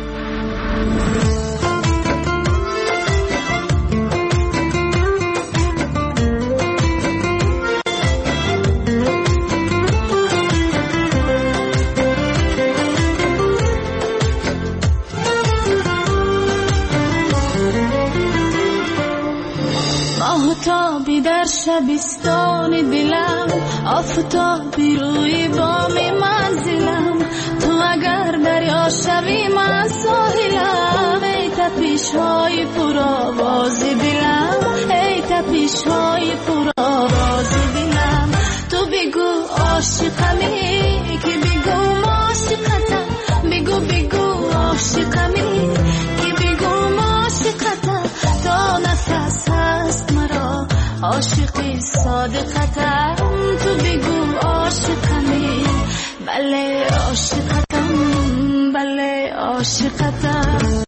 آفتابی در شبستان دلم آفتابی روی بام منزلم تو اگر دریا شوی من ساحلم ای تپش های پرآواز دلم ای تپش های پرآواز دلم تو بگو عاشقمی که بگو عاشقتم بگو بگو عاشقمی که بگو عاشقتم تا نفس هست مرا عاشقی صادقتم تو بگو عاشقمی بله عاشقتم بله عاشقتم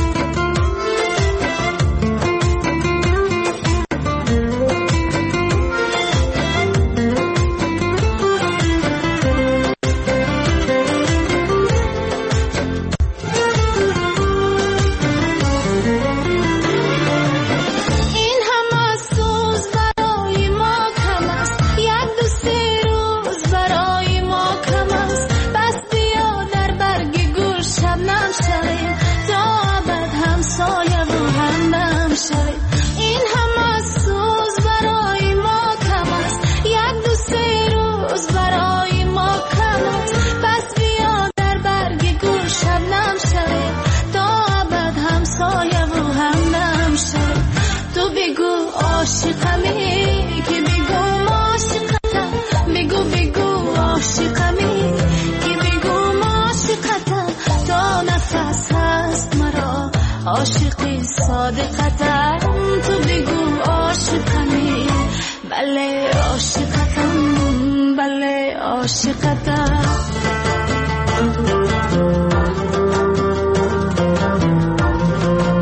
عاشقمی که بگو عاشقتم بگو بگو عاشقمی که بگو عاشقتم تا نفس هست مرا عاشقی صادقتم تو بگو عاشقمی بله عاشقتم بله عاشقتم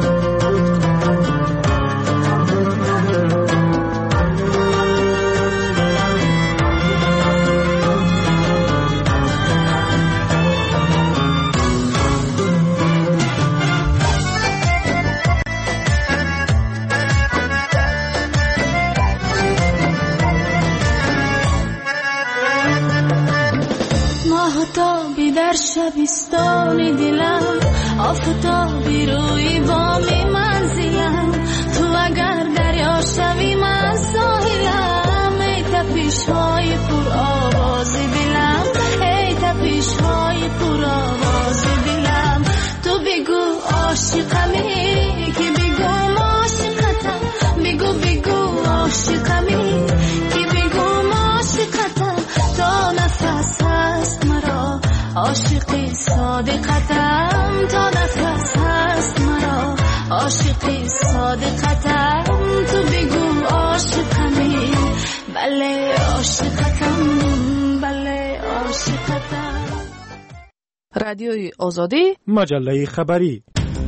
آفتابی در شبستان دلم، آفتابی روی بام منزلم، تو اگر دریا شوی من ساحلم. ای تپش های پر آواز دلم، ای تپش های پر آواز دلم. تو بگو عاشقمی که بگو عاشقتم، بگو بگو عاشقمی که بگو عاشقتم. تا نفس هست مرا عاشقی صادقتم، تا نفس هست مرا عاشقی صادقتم. تو بگو عاشقمی، بله عاشقتم، بله عاشقتم. رادیوی آزادی، مجله خبری.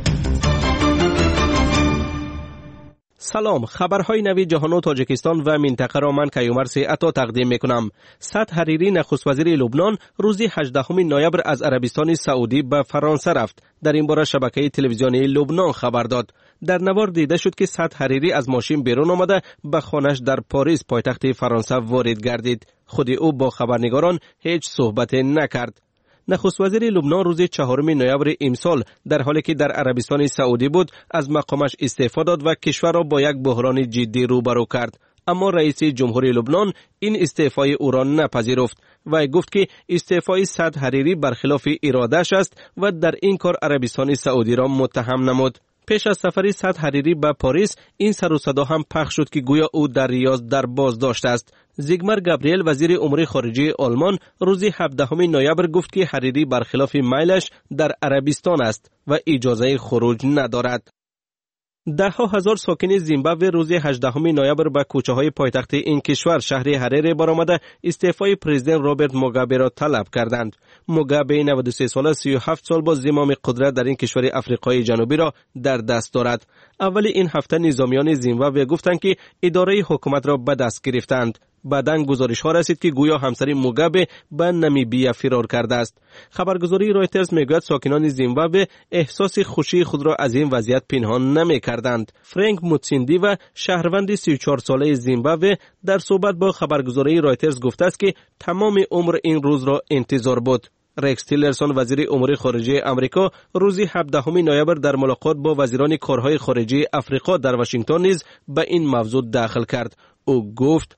سلام، خبرهای نوی جهان و تاجیکستان و منطقه را من کیومر عطا تقدیم میکنم. سعد حریری نخست وزیر لبنان روز هجدهم نوامبر از عربستان سعودی به فرانسه رفت. در این باره شبکه تلویزیونی لبنان خبر داد. در نوار دیده شد که سعد حریری از ماشین بیرون آمده به خانه‌اش در پاریس پایتخت فرانسه وارد گردید. خود او با خبرنگاران هیچ صحبت نکرد. نخست وزیر لبنان روز چهارم نوامبر امسال در حالی که در عربستان سعودی بود از مقامش استعفا داد و کشور را با یک بحران جدی روبرو کرد. اما رئیس جمهوری لبنان این استعفای او را نپذیرفت و گفت که استعفای سعد حریری برخلاف اراده‌اش است و در این کار عربستان سعودی را متهم نمود. پیش از سفر سعد حریری به پاریس این سر و صدا هم پخش شد که گویا او در ریاض در بازداشت است. زیگمار گابریل وزیر امور خارجه آلمان روز هفدهم نوامبر گفت که حریری برخلاف میلش در عربستان است و اجازه خروج ندارد. ده ها هزار ساکن زیمبابوه روز هجدهم نوامبر به کوچه های پایتخت این کشور شهر هرره برآمده استعفای پرزیدنت روبرت موگابه را طلب کردند. موگابه نود و سه ساله سی و هفت سال با زمام قدرت در این کشور افریقای جنوبی را در دست دارد. اول این هفته نظامیان زیمبابوه گفتند که اداره حکومت را به دست گرفتند. بعداً گزارش ها رسید که گویا همسر موگابه به نمیبیا فرار کرده است. خبرگزاری رایترز میگوید ساکنان زیمبابوه احساس خوشی خود را از این وضعیت پنهان نمیکردند. فرانک موتسیندی و شهروند سی و چهار ساله زیمبابوه در صحبت با خبرگزاری رایترز گفته است که تمام عمر این روز را انتظار بود. رکس تیلرسون وزیر امور خارجه آمریکا روز هفدهم نوامبر در ملاقات با وزیران کارهای خارجه افریقا در واشنگتن نیز به این موضوع داخل کرد. او گفت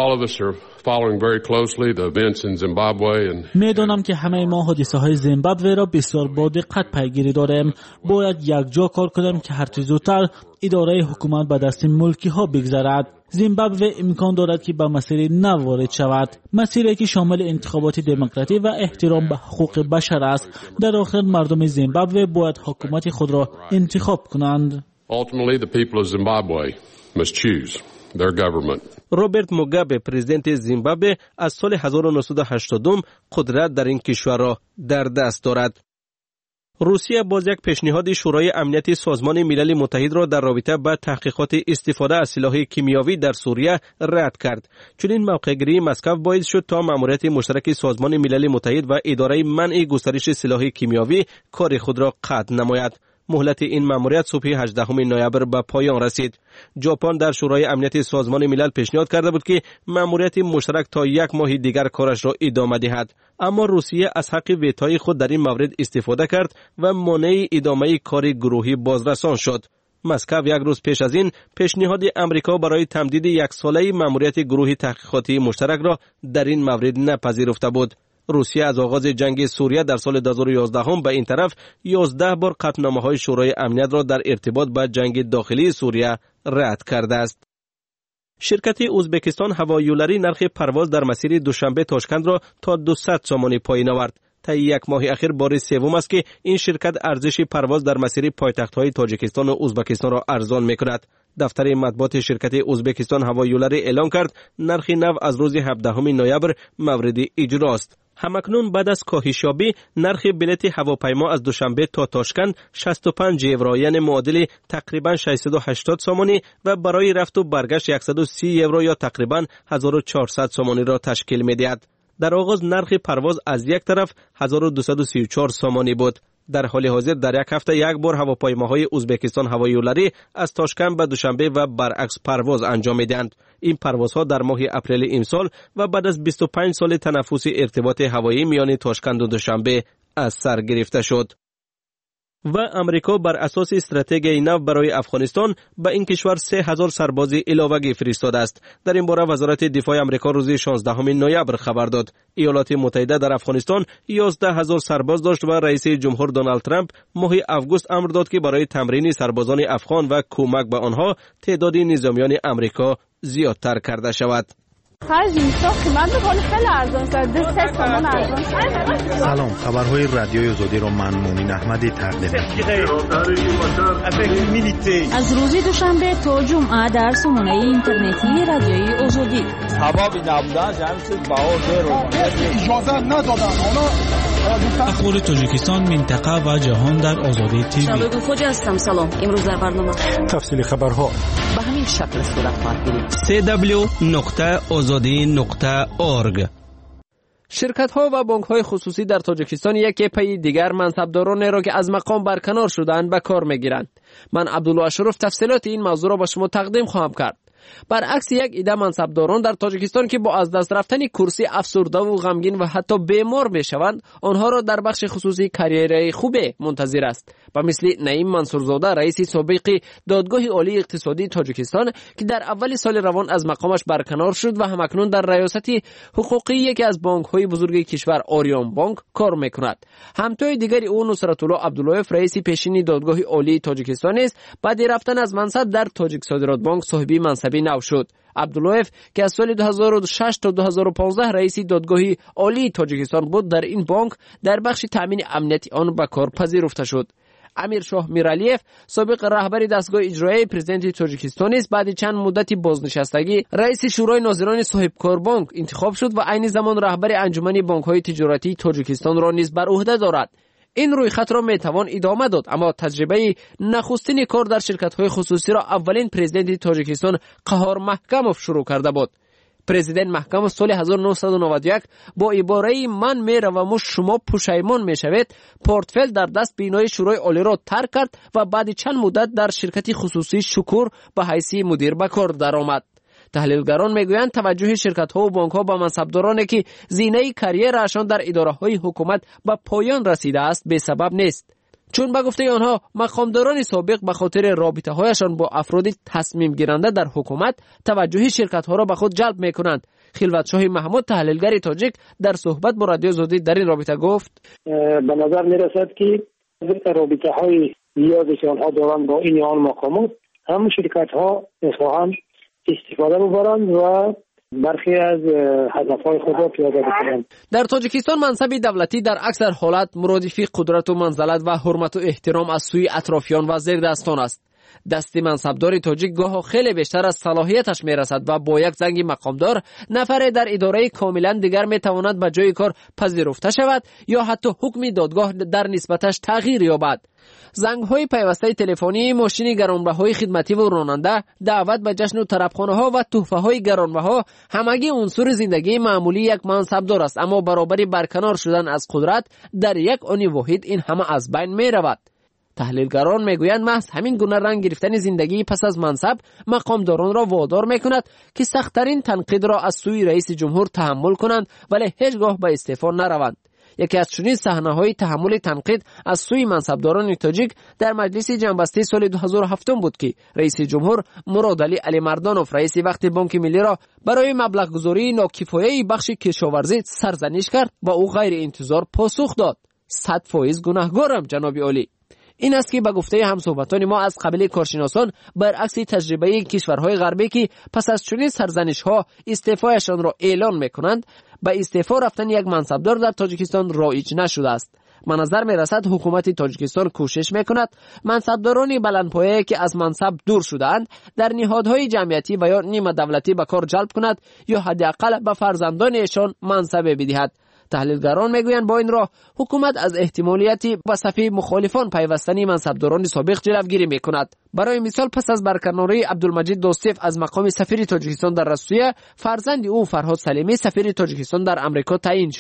میدانم که همه ما حادثه های زیمبابوه را بسیار با دقت پیگیری داریم. باید یک جا کار کنیم که هرچه زودتر اداره حکومت به دست ملکی ها بگذرد. زیمبابوه امکان دارد که به مسیر نو وارد شود، مسیری که شامل انتخابات دموکراتیک و احترام به حقوق بشر است. در آخر مردم زیمبابوه باید حکومت خود را انتخاب کنند. Ultimately the people of Zimbabwe must choose their government. روبرت موگابه پرزیدنت زیمبابوه از سال هزار و نهصد و هشتاد قدرت در این کشور را در دست دارد. روسیه باز یک پیشنهاد شورای امنیت سازمان ملل متحد را در رابطه با تحقیقات استفاده از سلاح کیمیاوی در سوریه رد کرد. چنین موقع‌گیری مسکو باعث شد تا ماموریت مشترک سازمان ملل متحد و اداره منع گسترش سلاح کیمیاوی کار خود را قطع نماید. مهلت این ماموریت صبح هجدهم نوامبر به پایان رسید. ژاپن در شورای امنیت سازمان ملل پیشنهاد کرده بود که ماموریت مشترک تا یک ماه دیگر کارش را ادامه دهد، اما روسیه از حق ویتوی خود در این مورد استفاده کرد و مانع ادامه کار گروهی بازرسان شد. مسکو یک روز پیش از این پیشنهاد امریکا برای تمدید یک ساله ماموریت گروه تحقیقاتی مشترک را در این مورد نپذیرفته بود. روسیه از آغاز جنگ سوریه در سال دو هزار و یازده هم به این طرف یازده بار قطعنامه‌های شورای امنیت را در ارتباط با جنگ داخلی سوریه رد کرده است. شرکت ازبکستان هوایولری نرخ پرواز در مسیر دوشنبه تاشکند را تا دویست سومانی پایین آورد. طی یک ماه اخیر بار سوم است که این شرکت ارزش پرواز در مسیر پایتخت‌های تاجیکستان و ازبکستان را ارزان می‌کند. دفتر مطبوعات شرکت ازبکستان هوایولری اعلام کرد نرخ نو از روز هفدهم نوامبر مورد اجرا است. همکنون بعد از کاهش‌یابی نرخ بلیط هواپیما از دوشنبه تا تاشکند شصت و پنج یورو یعنی معادل تقریباً ششصد و هشتاد سومانی و برای رفت و برگشت صد و سی یورو یا تقریباً هزار و چهارصد سومانی را تشکیل می‌دهد. در آغاز نرخ پرواز از یک طرف هزار و دویست و سی و چهار سومانی بود. در حال حاضر در یک هفته یک بار هواپیماهای ازبکستان هوایی یولری از تاشکند به دوشنبه و برعکس پرواز انجام میدهند. این پروازها در ماه اپریل امسال و بعد از بیست و پنج سال تنفس ارتباط هوایی میان تاشکند و دوشنبه از سر گرفته شد. و امریکا بر اساس استراتژی نو برای افغانستان به این کشور سه هزار سرباز علاوه‌ای فرستاده است. در این باره وزارت دفاع امریکا روز شانزدهم نوامبر خبر داد. ایالات متحده در افغانستان یازده هزار سرباز داشت و رئیس جمهور دونالد ترامپ ماه آگوست امر داد که برای تمرین سربازان افغان و کمک به آنها تعداد نظامیان امریکا زیادتر کرده شود. سلام، خبرهای رادیوی آزادی را من مومن احمدی تقدیم می‌کنم. از روز دوشنبه تا جمعه در سامانه اینترنتی رادیوی آزادی. اجازه ندادن. اخبار تاجیکستان، منطقه و جهان در آزادی تیوی. شبکه خوجه هستم. سلام. امروز در برنامه تفصیل خبرها به همین شکل صورت خواهد گرفت. سی دبلیو نقطه آزادی نقطه اورگ. شرکت‌ها و بانک‌های خصوصی در تاجیکستان یکی پی دیگر منصبداران را که از مقام برکنار شدند به کار می‌گیرند. من عبدالله اشرف تفصیلات این موضوع را به شما تقدیم خواهم کرد. برعکس یک عده منصبداران در تاجیکستان که با از دست رفتن کرسی افسرده و غمگین و حتی بیمار میشوند، آنها را در بخش خصوصی کاریری خوب منتظر است. و مثل نعیم منصورزاده رئیس سابق دادگاه عالی اقتصادی تاجیکستان که در اول سال روان از مقامش برکنار شد و همکنون در ریاست حقوقی یکی از بانک‌های بزرگ کشور آریان بانک کار می‌کند. همتای دیگری او نصرت الله عبداللهیف رئیس پیشین دادگاه عالی تاجیکستان است. بعد رفتن از منصب در تاجیک صادرات بانک صاحب منصب نو شد. عبداللهیف که از سال دو هزار و شش تا دو هزار و پانزده رئیس دادگاه عالی تاجیکستان بود، در این بانک در بخش تامین امنیتی آن به کار پذیرفته شد. امیر شاه میرالیف سابق رهبر دستگاه اجرایی پرزیدنت تاجیکستان است. بعد چند مدت بازنشستگی رئیس شورای ناظران صاحبکار بانک انتخاب شد و عین زمان رهبر انجمن بانک‌های تجارتی تاجیکستان را نیز بر عهده دارد. این رویخط را میتوان ادامه داد، اما تجربه نخستین کار در شرکت‌های خصوصی را اولین پرزیدنت تاجیکستان قهار محکموف شروع کرده بود. پرزیدنت محکموف سال هزار و نهصد و نود و یک با عباره من میروم و شما پشیمان میشوید پورتفل در دست بینای شورای عالی را ترک کرد و بعد چند مدت در شرکت خصوصی شکور به حیث مدیر به کار درآمد. تحلیلگران میگویند توجه شرکت‌ها و بانک‌ها به منصبدارانی که زینه کاریرشان در اداره‌های حکومت به پایان رسیده است بی سبب نیست، چون به گفته آنها مقامداران سابق به خاطر رابطه‌هایشان با افراد تصمیم گیرنده در حکومت توجه شرکت‌ها را به خود جلب می‌کنند. خلوتشاه محمود تحلیلگر تاجیک در صحبت با رادیو آزادی در این رابطه گفت: به نظر می‌رسد که رابطه‌های زیادی که آنها دارند با این آن مقامات، هم شرکت‌ها می‌خواهند استفاده ببرند و برخی از هدفهای خود را پیاده بکنند. در تاجیکستان منصب دولتی در اکثر حالت مرادف قدرت و منزلت و حرمت و احترام از سوی اطرافیان و زیردستان است. دست منصبدار تاجیک گاه خیلی بیشتر از صلاحیتش میرسد و با یک زنگ مقامدار نفر در اداره کاملا دیگر میتواند به جای کار پذیرفته شود یا حتی حکم دادگاه در نسبتش تغییر یابد. زنگ‌های پیوسته تلفنی، ماشین گرانبهای خدمتی و راننده، دعوت به جشن و طربخانه‌ها و تحفه‌های گرانبها همگی عنصر زندگی معمولی یک منصبدار است، اما برابر برکنار شدن از قدرت در یک آن واحد این همه از بین می‌رود. تحلیلگران میگویند محض همین گونه رنگ گرفتن زندگی پس از منصب مقامداران را وادار میکند که سخت‌ترین تنقید را از سوی رئیس جمهور تحمل کنند ولی هیچگاه به استعفا نروند. یکی از چنین صحنه‌های تحمل تنقید از سوی منصبداران تاجیک در مجلس جنبسته سال دو هزار و هفت بود که رئیس جمهور مراد علی علی مردانوف رئیس وقت بانک ملی را برای مبلغ گذاری ناکفایه بخش کشاورزی سرزنش کرد و او غیر انتظار پاسخ داد: صد فایز گناهکارم جناب عالی. این است که به گفته همصحبتان ما از قبیل کارشناسان برعکس تجربه کشورهای غربی که پس از چنین سرزنش‌ها استعفایشان را اعلان می‌کنند، به استعفا رفتن یک منصبدار در تاجیکستان رایج نشده است. به نظر می‌رسد حکومت تاجیکستان کوشش می‌کند منصبداران بلندپایه‌ای که از منصب دور شده‌اند در نهادهای جمعیتی و یا نیمه دولتی به کار جلب کند یا حداقل به فرزندانشان منصب بدهد. تحلیلگران میگویند با این راه حکومت از احتمالیتی به صف مخالفان پیوستنی منصبداران سابق جلوگیری میکند. برای مثال پس از برکناری عبدالمجید دوستیف از مقام سفیر تاجیکستان در روسیه، فرزند او فرهاد سلیمی سفیر تاجیکستان در امریکا تعیین شد.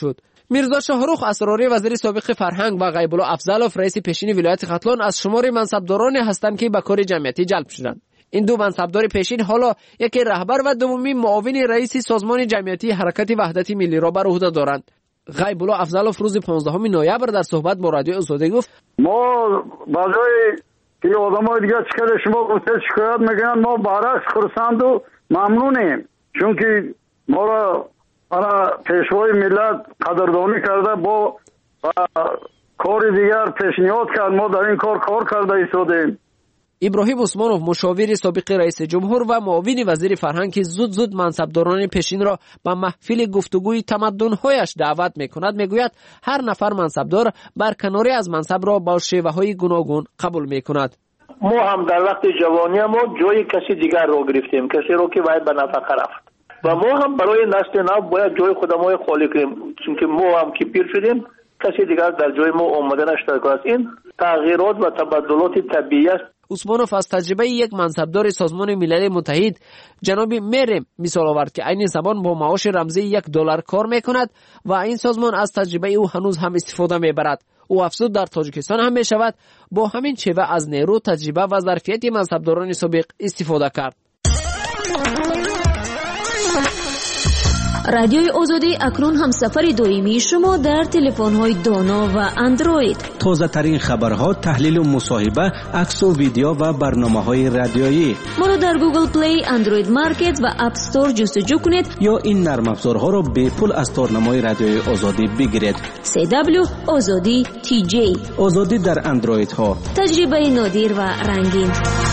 میرزا شاهرخ اسراری وزیر سابق فرهنگ و غیب الله افضلوف رئیس پیشین ولایت ختلان از شمار منصبدارانی هستند که به کار جمعیتی جلب شدند. این دو منصبدار پیشین حالا یکی رهبر و دومی معاون رئیس سازمان جمعیتی حرکت وحدت ملی را بر عهده دارند. غیب الله افضلوف روز پانزدهم نوامبر در صحبت با رادیو آزادی گفت ما بازای که آدمای دیگه چقدر شما گفته شکایت میگن، ما برعکس خرسند و ممنونیم، چون که ما را برای پیشوای ملت قدردانی کرده با کار دیگر پیشنهاد کرد، ما در این کار کار کرده ایستادیم. ابراهیم عثمانوف مشاور سابق رئیس جمهور و معاون وزیر فرهنگ که زود زود منصبداران پیشین را به محفل گفتگوی تمدن‌هایش دعوت می‌کند میگوید هر نفر منصبدار برکناری از منصب را با شیوه‌های گوناگون قبول می‌کند. ما هم در وقت جوانی ما جای کسی دیگر را گرفتیم، کسی را که باید به نفقه رفت و ما هم برای نسل نو باید جای خودمان خالی کنیم، چون که ما هم که پیر شدیم کسی دیگر در جای ما آمده نشده است. این تغییرات و تبدلات طبیعی است. عثمانوف از تجربه یک منصبدار سازمان ملل متحد جناب مریم مثال آورد که این زمان با معاش رمزی یک دلار کار میکند و این سازمان از تجربه او هنوز هم استفاده میبرد. او افزود در تاجیکستان هم میشود با همین شیوه از نیرو، تجربه و ظرفیت منصبداران سابق استفاده کرد. رادیوی آزادی اکنون هم سفر دائمی شما در تلفن‌های دانا و اندروید. تازه ترین خبرها، تحلیل و مصاحبه، عکس و ویدیو و برنامه‌های رادیویی. ما را در گوگل پلی، اندروید مارکت و اپ استور جستجو کنید یا این نرم افزارها را به پول از تارنمای رادیوی آزادی بگیرید. سی دبلیو آزادی تی جی. آزادی در اندروید ها. تجربه نادر و رنگین.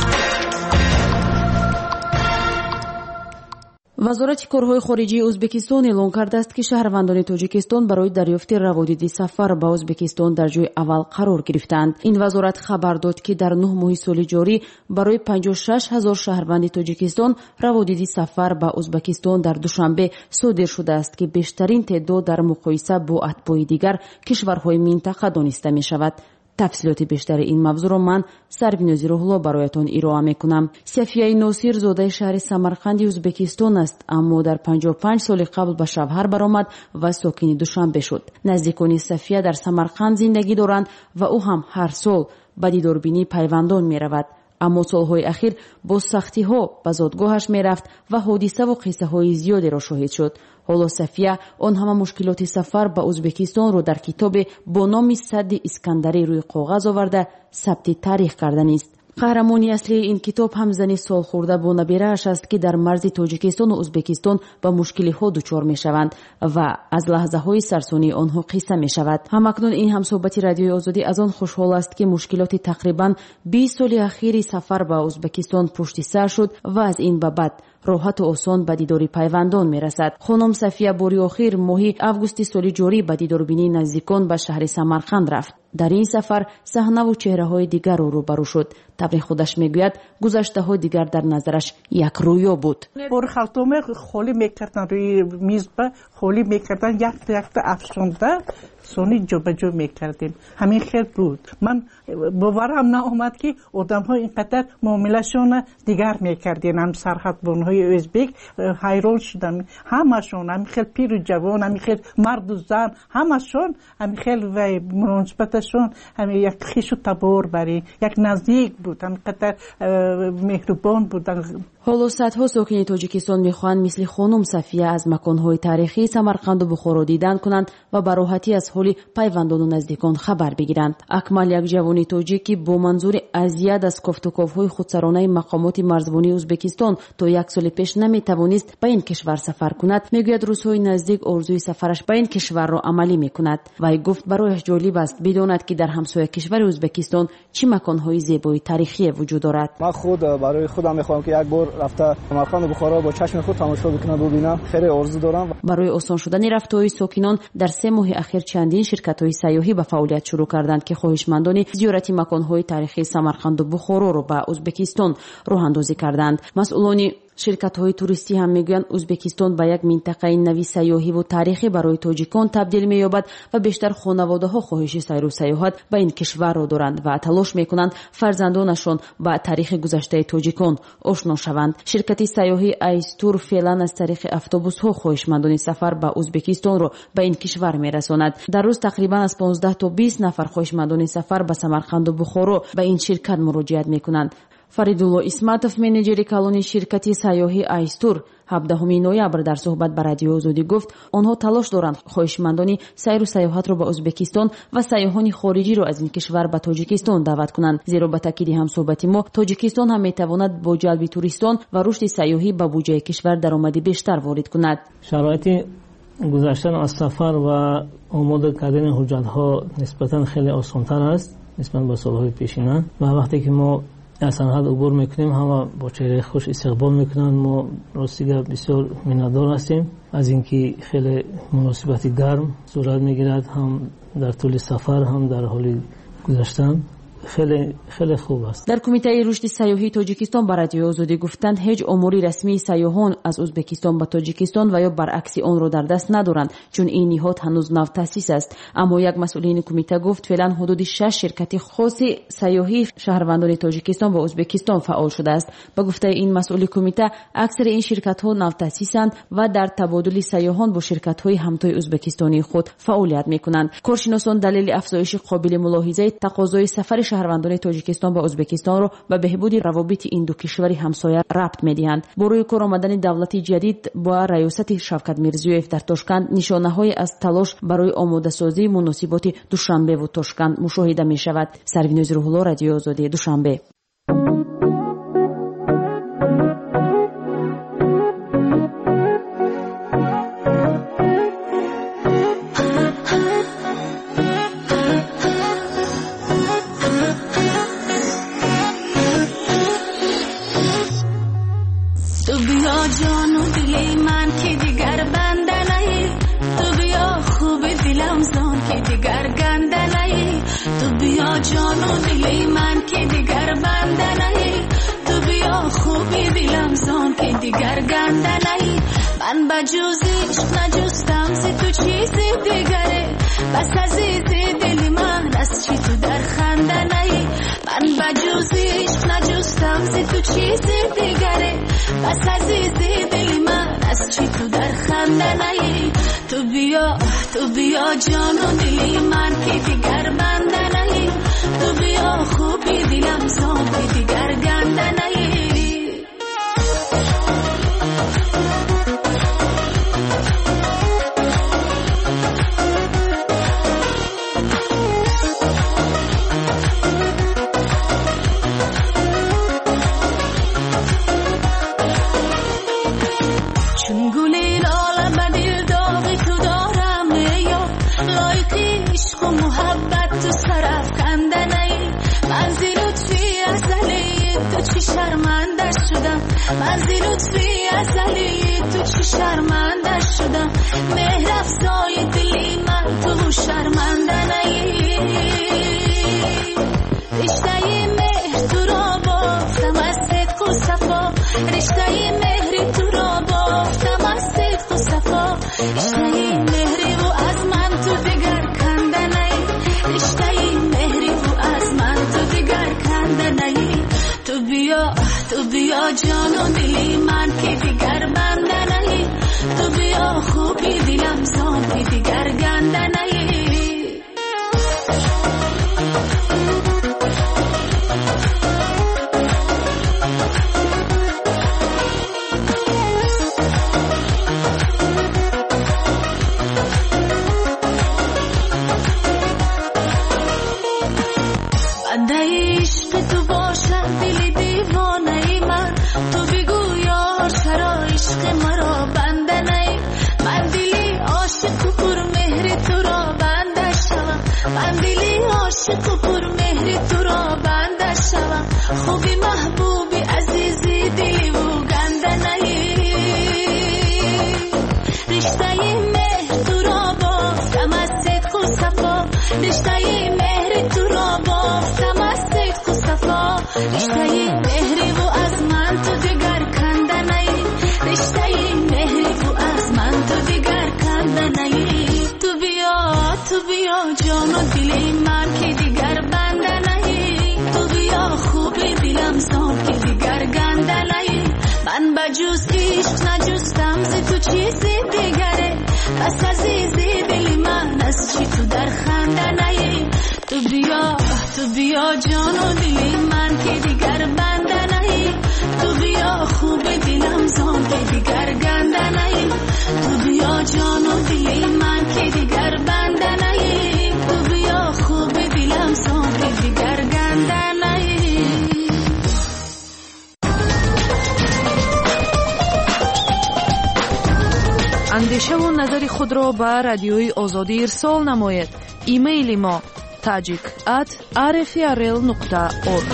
وزارت کارهای خارجی ازبکستان اعلام کرده است که شهروندان تاجیکستان برای دریافت روادید سفر به ازبکستان در جای اول قرار گرفتند. این وزارت خبر داد که در نه ماه سال جاری برای پنجاه و شش هزار شهروند تاجیکستان روادید سفر به ازبکستان در دوشنبه صادر شده است که بیشترین تعداد در مقایسه با اتباع دیگر کشورهای منطقه دانسته می شود. تفصیلات بیشتر این موضوع را من سروینوزی روحلا برایتان ارائه میکنم. صفیه ناصر زاده شهر سمرقند ازبکستان است، اما در پنجاه و پنج سال قبل به شوهر برآمد و ساکن دوشنبه شد. نزدیکان صفیه در سمرقند زندگی دارند و او هم هر سال به دیداربینی پیوندان می رود. اما سالهای اخیر با سختی ها به زادگاهش می رفت و حادثه و قصه های زیادی را شاهد شد. حالا صفیه آن همه مشکلات سفر به ازبکستان را در کتاب با نام سد اسکندری روی کاغذ آورده ثبت تاریخ کردن است. قهرمانی اصلی این کتاب هم زنی سال خورده با نبیره‌اش است که در مرز تاجیکستان و ازبکستان با مشکلی ها دچار می شوند و از لحظه های سرسانی آنها قصه می شود. همکنون این همصحبت رادیوی آزادی از آن خوشحال است که مشکلات تقریبا بیست سال اخیر سفر به ازبکستان پشت سر شد و از این به بعد راحت و آسان به دیدار پیوندان می رسد. خانم صفیه باری آخر ماهی اوگوست سال جاری به دیداربینی نزدیکان به شهر سمرقند رفت. در این سفر صحنه و چهره های دیگر رو روبرو شد. طبع خودش میگوید گذشته های دیگر در نظرش یک رویا بود. بر خالتوم خالی میکردن روی میز با خالی میکردن، یک تا یک تا افسونده سونی جو به جو میکردیم. همین خیلی بود. من باورم ناامد که آدم ها اینقدر معاملهشون دیگر میکردین. هم سرحد بانهای ازبک حیران شدم. همشون همین خیلی پیر و جوان، همین خیلی مرد و زن، همشون همین خیلی و مناسبتشون همین یک خیش و تبار بری یک نزدیک بود. همینقدر مهربان بودن. حالا صدها ساکن تاجیکستان میخواهند مثل خانم صفیه از مکانهای تاریخی سمرقند و بخارا دیدن کنند و به راحتی از حال پیوندان و نزدیکان خبر بگیرند. اکمل یک جوان تاجیکی با منظور اذیت از کفت و کافهای خودسرانه مقامات مرزبانی ازبکستان تا یک سال پیش نمیتوانست به این کشور سفر کند، میگوید روزهای نزدیک آرزوی سفرش به این کشور را عملی میکند. وی گفت برایش جالب است بداند که در همسایه کشور ازبکستان چه مکانهای زیبای تاریخی وجود دارد. من خود برای خودم میخوام که یک بار رفته سمرقند و بخارا با چشم خود تماشا بکنم ببینم. خیلی آرزو دارم. برای آسان شدن رفتهای ساکنان در سه ماه اخیر چندین شرکت‌های سیاحی به فعالیت شروع کردند که خواهشمندان زیارت مکان‌های تاریخی سمرقند و بخارا را به ازبکستان راه اندازی کردند. مسئولان ширкатҳои туристӣ ҳам мегӯянд ӯзбекистон ба як минтақаи нави сайёҳиву таърихӣ барои тоҷикон табдил меёбад ва бештар хонаводаҳо хоҳиши сайру сайёҳат ба ин кишварро доранд ва талош мекунанд фарзандонашон ба таърихи гузаштаи тоҷикон ошно шаванд. ширкати сайёҳӣ айстур феълан аз тариқи автобусҳо хоҳишмандони сафар ба ӯзбекистонро ба ин кишвар мерасонад. дар рӯз тақрибан аз понздаҳ то бист нафар хоҳишмандони сафар ба самарқанду бухоро ба ин ширкат муроҷиат мекунанд. Фаридулло Исматов, менеҷери калони ширкати сайёҳӣ айстур, ҳабдаҳуми ноябр дар суҳбат ба Радиои Озодӣ гуфт, онҳо талош доранд хоҳишмандони сайру сайёҳатро ба Ӯзбекистон ва сайёҳони хориҷиро аз ин кишвар ба Тоҷикистон даъват кунанд. Зеро ба таъкиди ҳамсӯҳбати мо, Тоҷикистон ҳам метавонад бо ҷалби туристон ва рушди сайёҳӣ ба буҷаи кишвар даромади бештар ворид кунад. шароити гузаштан аз сафар ва омода кардани ҳуҷҷатҳо нисбатан хеле осонтар аст нисбат ба солҳои пешина ва вақте ки мо аз санъат убур мекунем, ҳама бо чеҳраи хуш истиқбол мекунанд. мо ростига бисёр миннатдор ҳастем аз ин ки хеле муносибати гарм сурат мегирад, ҳам дар тӯли сафар, ҳам дар ҳоли гузаштан. хеле хеле хуб аст. дар кумитаи рушди сайёҳии Тоҷикистон ба Радиои Озодӣ гуфтанд, ҳеҷ омори расмии сайёҳон аз Ӯзбекистон ба Тоҷикистон ва ё баръакси онро дар даст надоранд, чун ин ниҳод ҳанӯз навтаъсис аст. Аммо як масъулини кумита гуфт, феълан ҳудуди шаш ширкати хоси сайёҳӣ шаҳрвандони Тоҷикистон ва Ӯзбекистон фаъол шудааст. Ба гуфтаи ин масъули кумита, аксари ин ширкатҳо навтаъсисанд ва дар табодули сайёҳон бо ширкатҳои ҳамтои ӯзбекистонии худ фаъолият мекунанд. коршиносон далели афзоиши қобили мулоҳизаи тақозои сафари шаҳрвандони Тоҷикистон ба Ӯзбекистонро ба беҳбуди равобити ин ду кишвари ҳамсоя рабт медиҳанд. бо рӯи кор омадани давлати ҷадид ба раёсати Шавкат Мирзиёев дар Тошканд, нишонаҳое аз талош барои омодасозии муносиботи Душанбеву Тошканд мушоҳида мешавад. Сарвиноз Рӯҳулло, Радиои Озодӣ, Душанбе. جان و دل من که دیگر بنده نهی، تو بیا خوبی دلم زان که دیگر گنده نهی. من بجز عشق نجستم ز تو چیزی دیگره، بس عزیز دل من از چی تو در خنده نهی. من بجز عشق نجستم ز تو چیزی دیگره، بس عزیز دل من از چی تو در خنده نهی. تو بیا تو بیا جان و دل من که دیگر بنده نهی، تو بیا خوبی دلم زان که دیگر گنده نهی. چون گلی لاله به دل داغی تو دارم یا لایقی عشق و محبت تو سرف کنده نی. من زی لطفی ازلی تو چی شرمنده شدم، من زی لطفی ازلی تو چی شرمنده شدم. مهر افزای دلی من تو شرمنده نی. رشته مهر تو را بافتم از صدق و صفا، رشته مهر تو را بافتم از صدق و صفا. رشته مهری و از من تو دیگر کنده نی، رشته مهری و از من تو دیگر کنده نی. تو بیا تو بیا جان و دلی من که دیگر بنده نی، تو بیا خوبی دلم زان که دیگر گنده نی. عشق تو باشد دل دیوانه من، تو بگو یار چرا عشق مرا بنده نی. من دلی عاشق و پر مهر تو را بنده شوم، من دلی عاشق و پر مهر تو را بنده شوم. خوبی محبوبی عزیزی دلی و گنده نی. رشته مهر تو را بافتم از صدق و صفا، رشته مهر تو را بافتم از صدق و صفا. رشته مهری و از من تو دیگر کنده نی. بجز عشق نجستم ز تو چیزی دیگره پس عزیزی دلی من از چی تو در خنده نهی تو بیا تو بیا جان و دلی من که دیگر بنده نهی تو بیا خوب دلم زان که دیگر گنده نهی تو بیا جان و دلی من که دیگر بنده نهی تو بیا خوب دلم زان که دیگر گنده نهی. اندیشه و نظر خود را به رادیوی آزادی ارسال نمایید. ایمیل ما tajik at r f r l nokta org.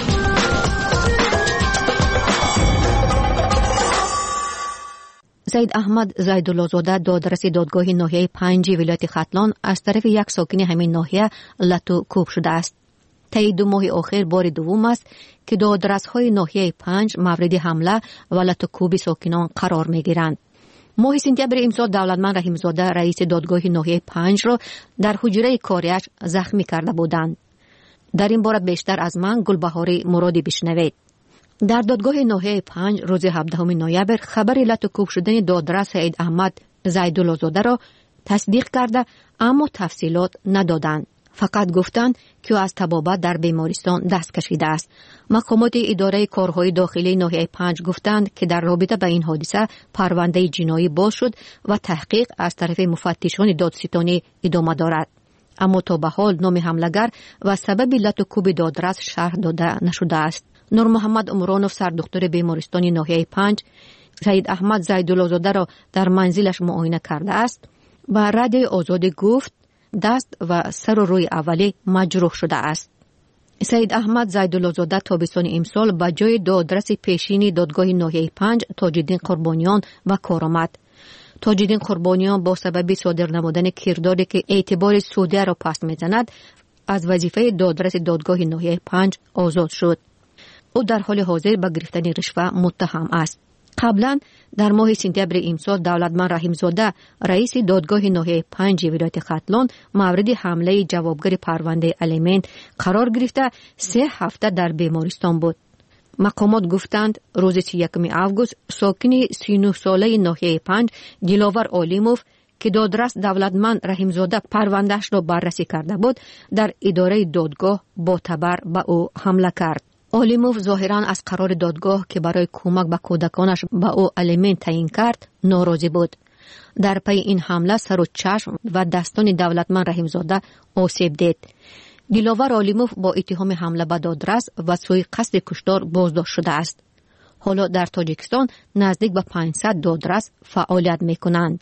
زید احمد زیدالله‌زاده دادرس دادگاه ناحیه پنج ولایت ختلان از طرف یک ساکن همین ناحیه لتو کوب شده است. طی دو ماه اخیر بار دوم است که دادرس‌های ناحیه پنج مورد حمله و لتو کوب ساکنان قرار می‌گیرند. ماه سپتامبر امسال دولتمند رحیم‌زاده رئیس دادگاه ناحیه پنج را در حجره کاریش زخمی کرده بودند. در این باره بیشتر از من گلبهاری مرادی بشنوید. در دادگاه ناحیه پنج روز هفدهم نوامبر خبر لتو کوب شدن دادرس سید احمد زیدالله‌زاده را تصدیق کرده اما تفصیلات ندادند. فقط گفتند که از طبابت در بیمارستان دست کشیده است. مقامات اداره کارهای داخلی ناحیه پنج گفتند که در رابطه با این حادثه پرونده جنایی باز شد و تحقیق از طرف مفتشان دادستانی ادامه دارد. اما تا به حال نام حملگر و سبب لتو کوب دادرس شرح داده نشده است. نور محمد عمرانوف سردکتر بیمارستان ناحیه پنج سید احمد زیدالله‌زاده را در منزلش معاینه کرده است و رادیوی آزادی گفت دست و سر و روی اولی مجروح شده است. سید احمد زیدالله‌زاده تابستان امسال به جای دادرس پیشین دادگاه ناحیه پنج تاج‌الدین قربانیان و کار آمد. تاج‌الدین قربانیان با سبب صادر نمودن کرداری که اعتبار سودی را پس می‌زند از وظیفه دادرس دادگاه ناحیه پنج آزاد شد. او در حال حاضر به گرفتن رشوه متهم است. قبلا در ماه سپتامبر امسال دولتمند رحیم‌زاده رئیس دادگاه ناحیه پنج ولایت ختلان مورد حمله جوابگر پرونده الیمنت قرار گرفته سه هفته در بیمارستان بود. مقامات گفتند روز سی و یکم آگوست ساکن سی و نه ساله ناحیه پنج دلاور عالیموف که دادرس دولتمند رحیم‌زاده پروندهش را بررسی کرده بود در اداره دادگاه با تبر به او حمله کرد. عالیموف ظاهراً از قرار دادگاه که برای کمک به کودکانش به او الیمنت تعیین کرد ناراضی بود. در پی این حمله سر و چشم و دستان دولتمند رحیم‌زاده آسیب دید. دلاور عالیموف با اتهام حمله به دادرس و سوء قصد کشتار بازداشت شده است. حالا در تاجیکستان نزدیک به پانصد دادرس فعالیت می‌کنند.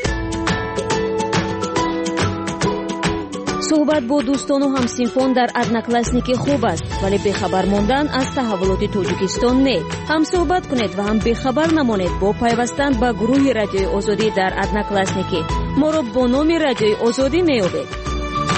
صحبت با دوستان و همسینفان در ادناکلاسنیکی خوب است ولی بخبر ماندن از تحولات تاجیکستان نه. هم صحبت کنید و هم بخبر نمانید با پیوستن به گروه رادیوی آزادی در ادناکلاسنیکی. ما را با نام رادیوی آزادی میابید.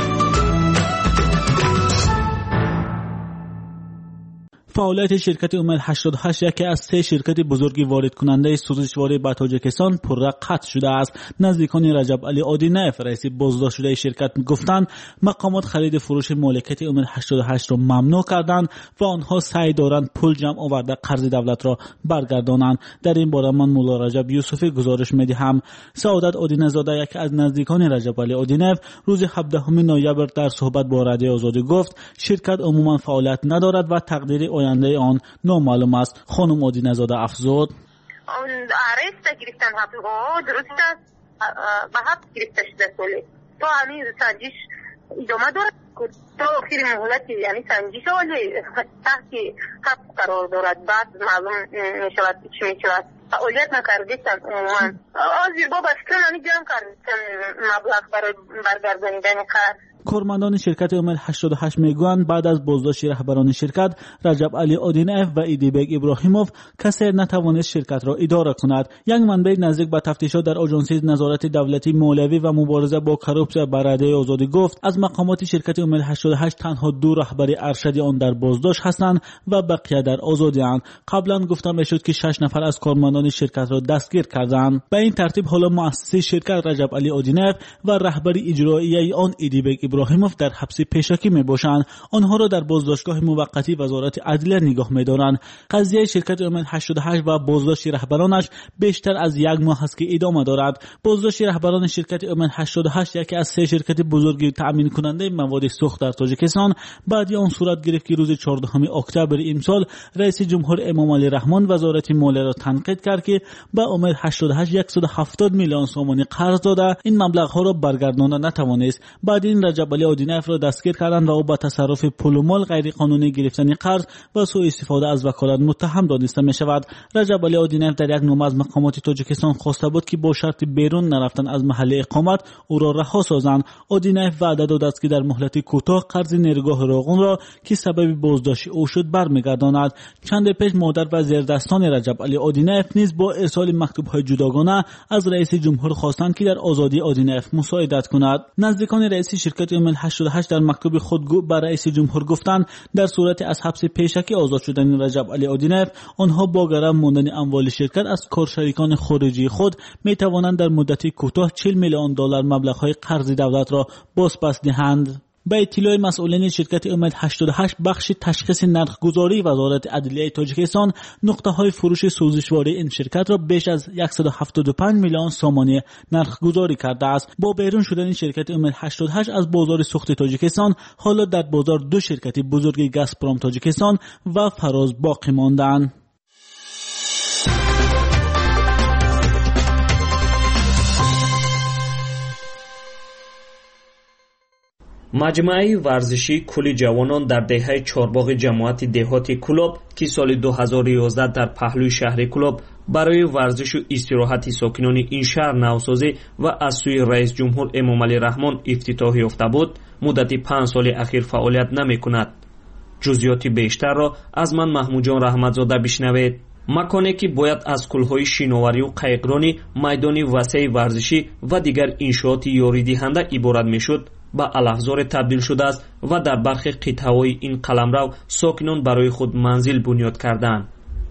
فعالیت شرکت امید هشتاد و هشت یکی از سه شرکت بزرگ وارد کننده سوزشوار به تاجیکستان پرره قطع شده است. نزدیکان رجب علی آدینف رئیس بازداشت شده شرکت گفتند مقامات خرید فروش مالکیت امید هشتاد و هشت را ممنوع کردند و آنها سعی دارند پول جمع آورده قرض دولت را برگردانند. در این باره من مولا رجب یوسفی گزارش میدهم. سعادت آدینزاده یکی از نزدیکان رجب علی آدینف روز هفدهم نوامبر در صحبت با رادیو آزادی گفت شرکت عموما فعالیت ندارد و تقدیر آینده آن نامعلوم است. خانم آدینزاده افزود اون عرض گرفتن حقوق درست است به حق گرفته شده سالی تو همین سنجش ادامه دارد تا آخر مهلت یعنی سنجش ولی تحت حق قرار دارد بعد معلوم می شود چی می شود فعالیت نکردیستن عموما آزیر باب است که نمی جمع کردیستن مبلغ برای برگردانیدن قرض. کارمندان شرکت امید هشتاد و هشت میگویند بعد از بازداشت رهبران شرکت رجب علی آدینف و ایدیبک ابراهیموف کسی نتوانست شرکت را اداره کند. یک منبع نزدیک به تفتیشات در آژانس نظارت دولتی مولوی و مبارزه با کروپسیا به رادیو آزادی گفت از مقامات شرکت امید هشتاد و هشت تنها دو رهبر ارشدی آن در بازداشت هستند و بقیه در آزادی اند. قبلا گفتم میشد که شش نفر از کارمندان شرکت را دستگیر کردند. به این ترتیب حالا مؤسس شرکت رجب علی آدینف و رهبر اجرایی آن ایدیبک ابراهیموف در حبس پیشکی میباشند. آنها را در بازداشتگاه موقتی وزارت عدلیه نگاه می‌دارند. قضیه شرکت امید هشتاد و هشت و بازداشت رهبرانش بیشتر از یک ماه است که ادامه دارد. بازداشت رهبران شرکت امید هشتاد و هشت یکی از سه شرکت بزرگ تأمین کننده مواد سوخت در تاجیکستان بعد آن صورت گرفت که روز چهاردهم اکتبر امسال رئیس جمهور امام علی رحمان وزارت مالیه را تنقید کرد که به امید هشتاد و هشت صد و هفتاد میلیون سومانی قرض داده این مبلغ‌ها را برگردانده نتوانست. بعد این رجب علی آدینایف را دستگیر کردند و او به تصرف پول و مال غیر قانونی گرفتن قرض و سوء استفاده از وکالت متهم دانسته می شود. رجب علی آدینایف در یک نامه از مقامات تاجیکستان خواسته بود که با شرط بیرون نرفتن از محل اقامت او را رها سازند. آدینایف وعده داد است که در مهلت کوتاه قرض نیرگاه راغون را که سبب بازداشت او شد برمیگرداند. چند پیش مادر و زیردستان رجب علی آدینایف نیز با ارسال مکتوب‌های جداگانه از رئیس جمهور خواستند که در آزادی آدینایف مساعدت کند. نزدیکان رئیس شرکت امید هشتاد و هشت در مکتوب خود به رئیس جمهور گفتند در صورت از حبس پیشکی آزاد شدن رجب علی آدینایف آنها با گرم ماندن اموال شرکت از کارشریکان خارجی خود می توانند در مدت کوتاه چهل میلیون دلار مبلغ‌های قرض دولت را بازپس دهند. به اطلاع مسئولین شرکت امید هشتاد و هشت بخش تشخیص نرخگذاری وزارت عدلیه تاجیکستان نقطه های فروش سوزشواری این شرکت را بیش از صد و هفتاد و پنج میلیون سومانی نرخگذاری کرده است. با بیرون شدن این شرکت امید هشتاد و هشت از بازار سوخت تاجیکستان حالا در بازار دو شرکت بزرگ گازپروم تاجیکستان و فراز باقی ماندند. مجمع ورزشی کل جوانان در دهه چهارباغ جماعت دهاتی کلوب که سال دو هزار و یازده در پهلوی شهر کلوب برای ورزش و استراحت ساکنان این شهر نوسازی و از سوی رئیس جمهور امام علی رحمان افتتاح یافته بود، مدت پنج سال اخیر فعالیت نمی کند. جزئیات بیشتر را از من محمود جان رحمتزاده بشنوید. مکانی که باید از کلهای شیناوری و قایقرانی، میدان وسیع ورزشی و دیگر انشاءات یاری دهنده عبارت میشد به الافزار تبدیل شده است و در برخی قطعه‌های این قلمرو ساکنان برای خود منزل بنیاد کردند.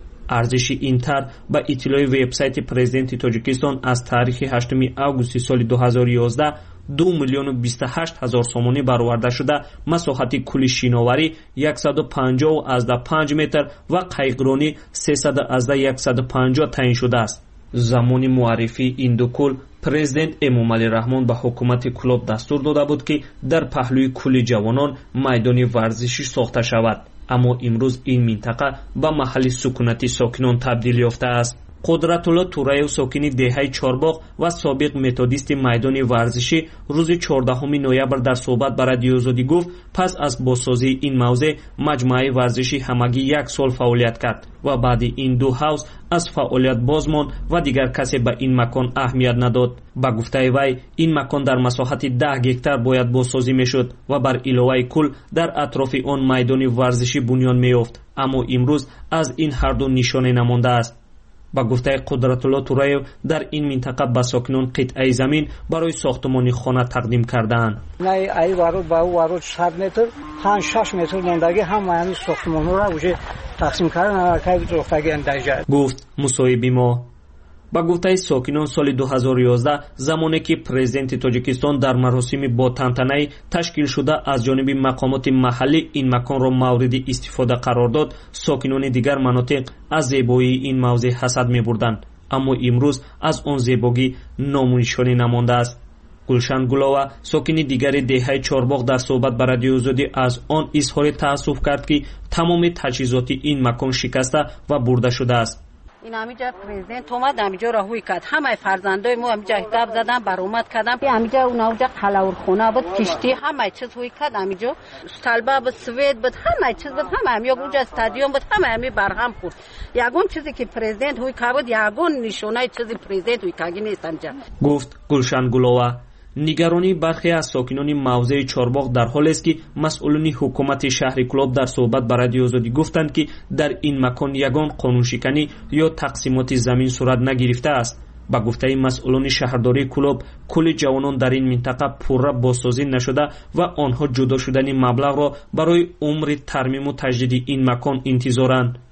ارزش این طرح به اطلاع وبسایت پرزیدنت تاجیکستان از تاریخ هشتم آگوست سال دو هزار و یازده دو میلیون و بیست و هشت هزار سومانی برآورده شده. مساحت کل شیناوری صد و پنجاه و پنج متر و قایقرانی سیصد و صد و پنجاه تعیین شده است. زمان معرفی این دو کل پرزیدنت امام علی رحمان به حکومت کلوب دستور داده بود که در پهلوی کل جوانان میدان ورزشی ساخته شود، اما امروز این منطقه به محل سکونتی ساکنان تبدیل یافته است. قدرت الله تورایو ساکن دهه چهارباغ و سابق متدیست میدان ورزشی روز چهاردهم نوامبر در صحبت با رادیو آزادی گفت پس از بازسازی این موضع مجمع ورزشی همگی یک سال فعالیت کرد و بعد این دو حوض از فعالیت باز ماند و دیگر کسی به این مکان اهمیت نداد. با گفته وی این مکان در مساحت ده گکتار باید بازسازی میشد و بر علاوه کل در اطراف آن میدان ورزشی بنیان میافت، اما امروز از این هر دو نشانه نمانده است. با گفته قدرت الله تورایو در این منطقه به ساکنان قطعه زمین برای ساختمان خانه تقدیم کردند. نه ای وارد با وارد صد متر پنج شش متر ماندگی هم یعنی ساختمان را وجه تقسیم کردن که رفتگی اندازه گفت مصاحبه ما. با گفته ساکنان سال دو هزار و یازده زمانی که پرزیدنت تاجیکستان در مراسم با تنتنه تشکیل شده از جانب مقامات محلی این مکان را مورد استفاده قرار داد، ساکنان دیگر مناطق از زیبایی این موضع حسد می بردند، اما امروز از آن زیبایی نامونشانی نمانده است. گلشن گلاوه ساکن دیگر دهه چهارباغ در صحبت با رادیو آزادی از آن اظهار تأسف کرد که تمام تجهیزات این مکان شکسته و برده شده است. این همینجا پرزیدنت اومد همینجا راهوی کرد، همه فرزندای ما همینجا دب زدن برآمد کردن، همینجا اون اونجا قلاورخونه بود، کشتی همه چیز هوی کرد، همینجا طلبه بود، سوید بود، همه چیز بود، همه همینجا اونجا استادیوم بود، همه همین برهم خورد. یگون چیزی که پرزیدنت هوی کرد بود یگون نشونه چیزی پرزیدنت هوی کردی نیست همینجا. گفت گلشن گلاوه. نگرانی برخی از ساکنان موضع چهارباغ در حال است که مسئولان حکومت شهر کلوب در صحبت با رادیو آزادی گفتند که در این مکان یگان قانون شکنی یا تقسیمات زمین صورت نگرفته است. با گفته مسئولان شهرداری کلوب کل جوانان در این منطقه پورا بازسازی نشده و آنها جدا شدن مبلغ را برای عمر ترمیم و تجدید این مکان انتظارند.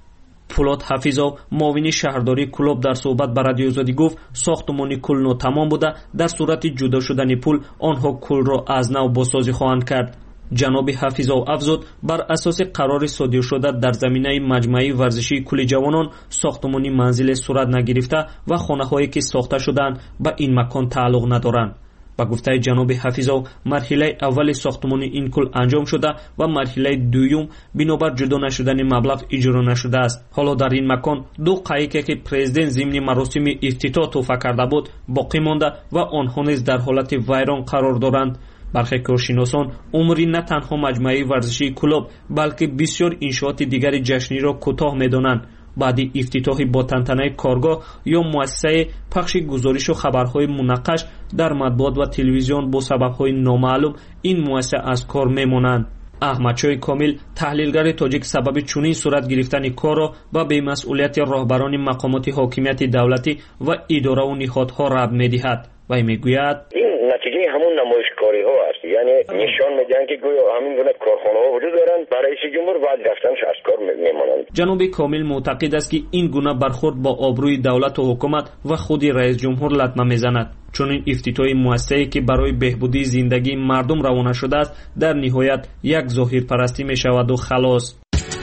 پولاد حفیظов معاون شهرداری کلوب در صحبت با رادیو آزادی گفت ساختمان کل نو تمام بوده، در صورت جدا شدن پول آنها کل را از نو بازسازی خواهند کرد. جناب حفیظov افزود بر اساس قرار صادر شده در زمینه مجمع ورزشی کل جوانان ساختمانی منزل صورت نگرفته و خانه‌هایی که ساخته شدند به این مکان تعلق ندارند. با گفته جناب حفیظov مرحله اول ساختمان این کل انجام شده و مرحله دوم بنابر جدا نشدن مبلغ اجرا نشده است. حالا در این مکان دو قایقی که پرزیدنت ضمن مراسم افتتاح تحفه کرده بود باقی مانده و آنها نیز در حالت ویران قرار دارند. برخی کارشناسان عمری نه تنها مجمع ورزشی کلوب بلکه بسیار انشاءات دیگر جشنی را کوتاه می‌دانند. بعد افتتاح با تنتنه کارگاه یا مؤسسه پخش گزارش و خبرهای مناقش در مطبوعات و تلویزیون با سبب‌های نامعلوم این مؤسسه از کار می‌مانند. احمدشاه کامل تحلیلگر تاجیک سبب چنین صورت گرفتن کار را و بی‌مسئولیت راهبران مقامات حاکمیت دولتی و اداره و نهادها رد می‌دهد و میگوید نتیجه همون نمایشکاری ها است. یعنی نشان میدن که گویا همین گونه کارخانه ها وجود دارند، برای رئیس جمهور بعد دفترش از کار میمانند. جناب کامل معتقد است که این گونه برخورد با آبروی دولت و حکومت و خود رئیس جمهور لطمه میزند. چون این افتتاح مؤسسه‌ای که برای بهبودی زندگی مردم روانه شده است در نهایت یک ظاهر پرستی میشود و خلاص.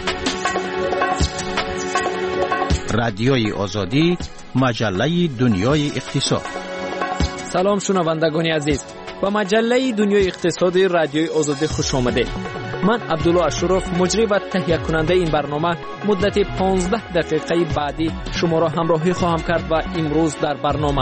رادیوی آزادی، مجله دنیای اقتصاد. سلام شنوندگان عزیز، با مجله دنیای اقتصادی رادیوی آزادی خوش آمدید. من عبدالله اشرف مجری و تهیه کننده این برنامه مدت پانزده دقیقه بعدی شما را همراهی خواهم کرد و امروز در برنامه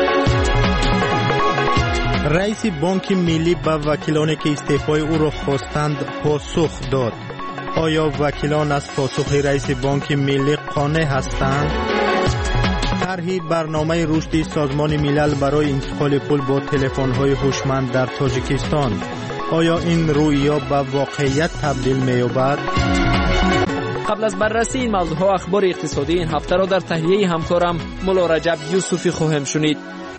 رئیس بانک ملی به وکیلانی که استعفای او را خواستند پاسخ داد. آیا وکیلان از پاسخ رئیس بانک ملی قانع هستند؟ طرح برنامه رشد سازمان ملل برای انتقال پول با تلفن‌های هوشمند در تاجیکستان، آیا این رویا به واقعیت تبدیل می‌یابد؟ قبل از بررسی این موضوعات اخبار اقتصادی این هفته را در تهیه همکارم مولا رجب یوسفی خواهیم شنید.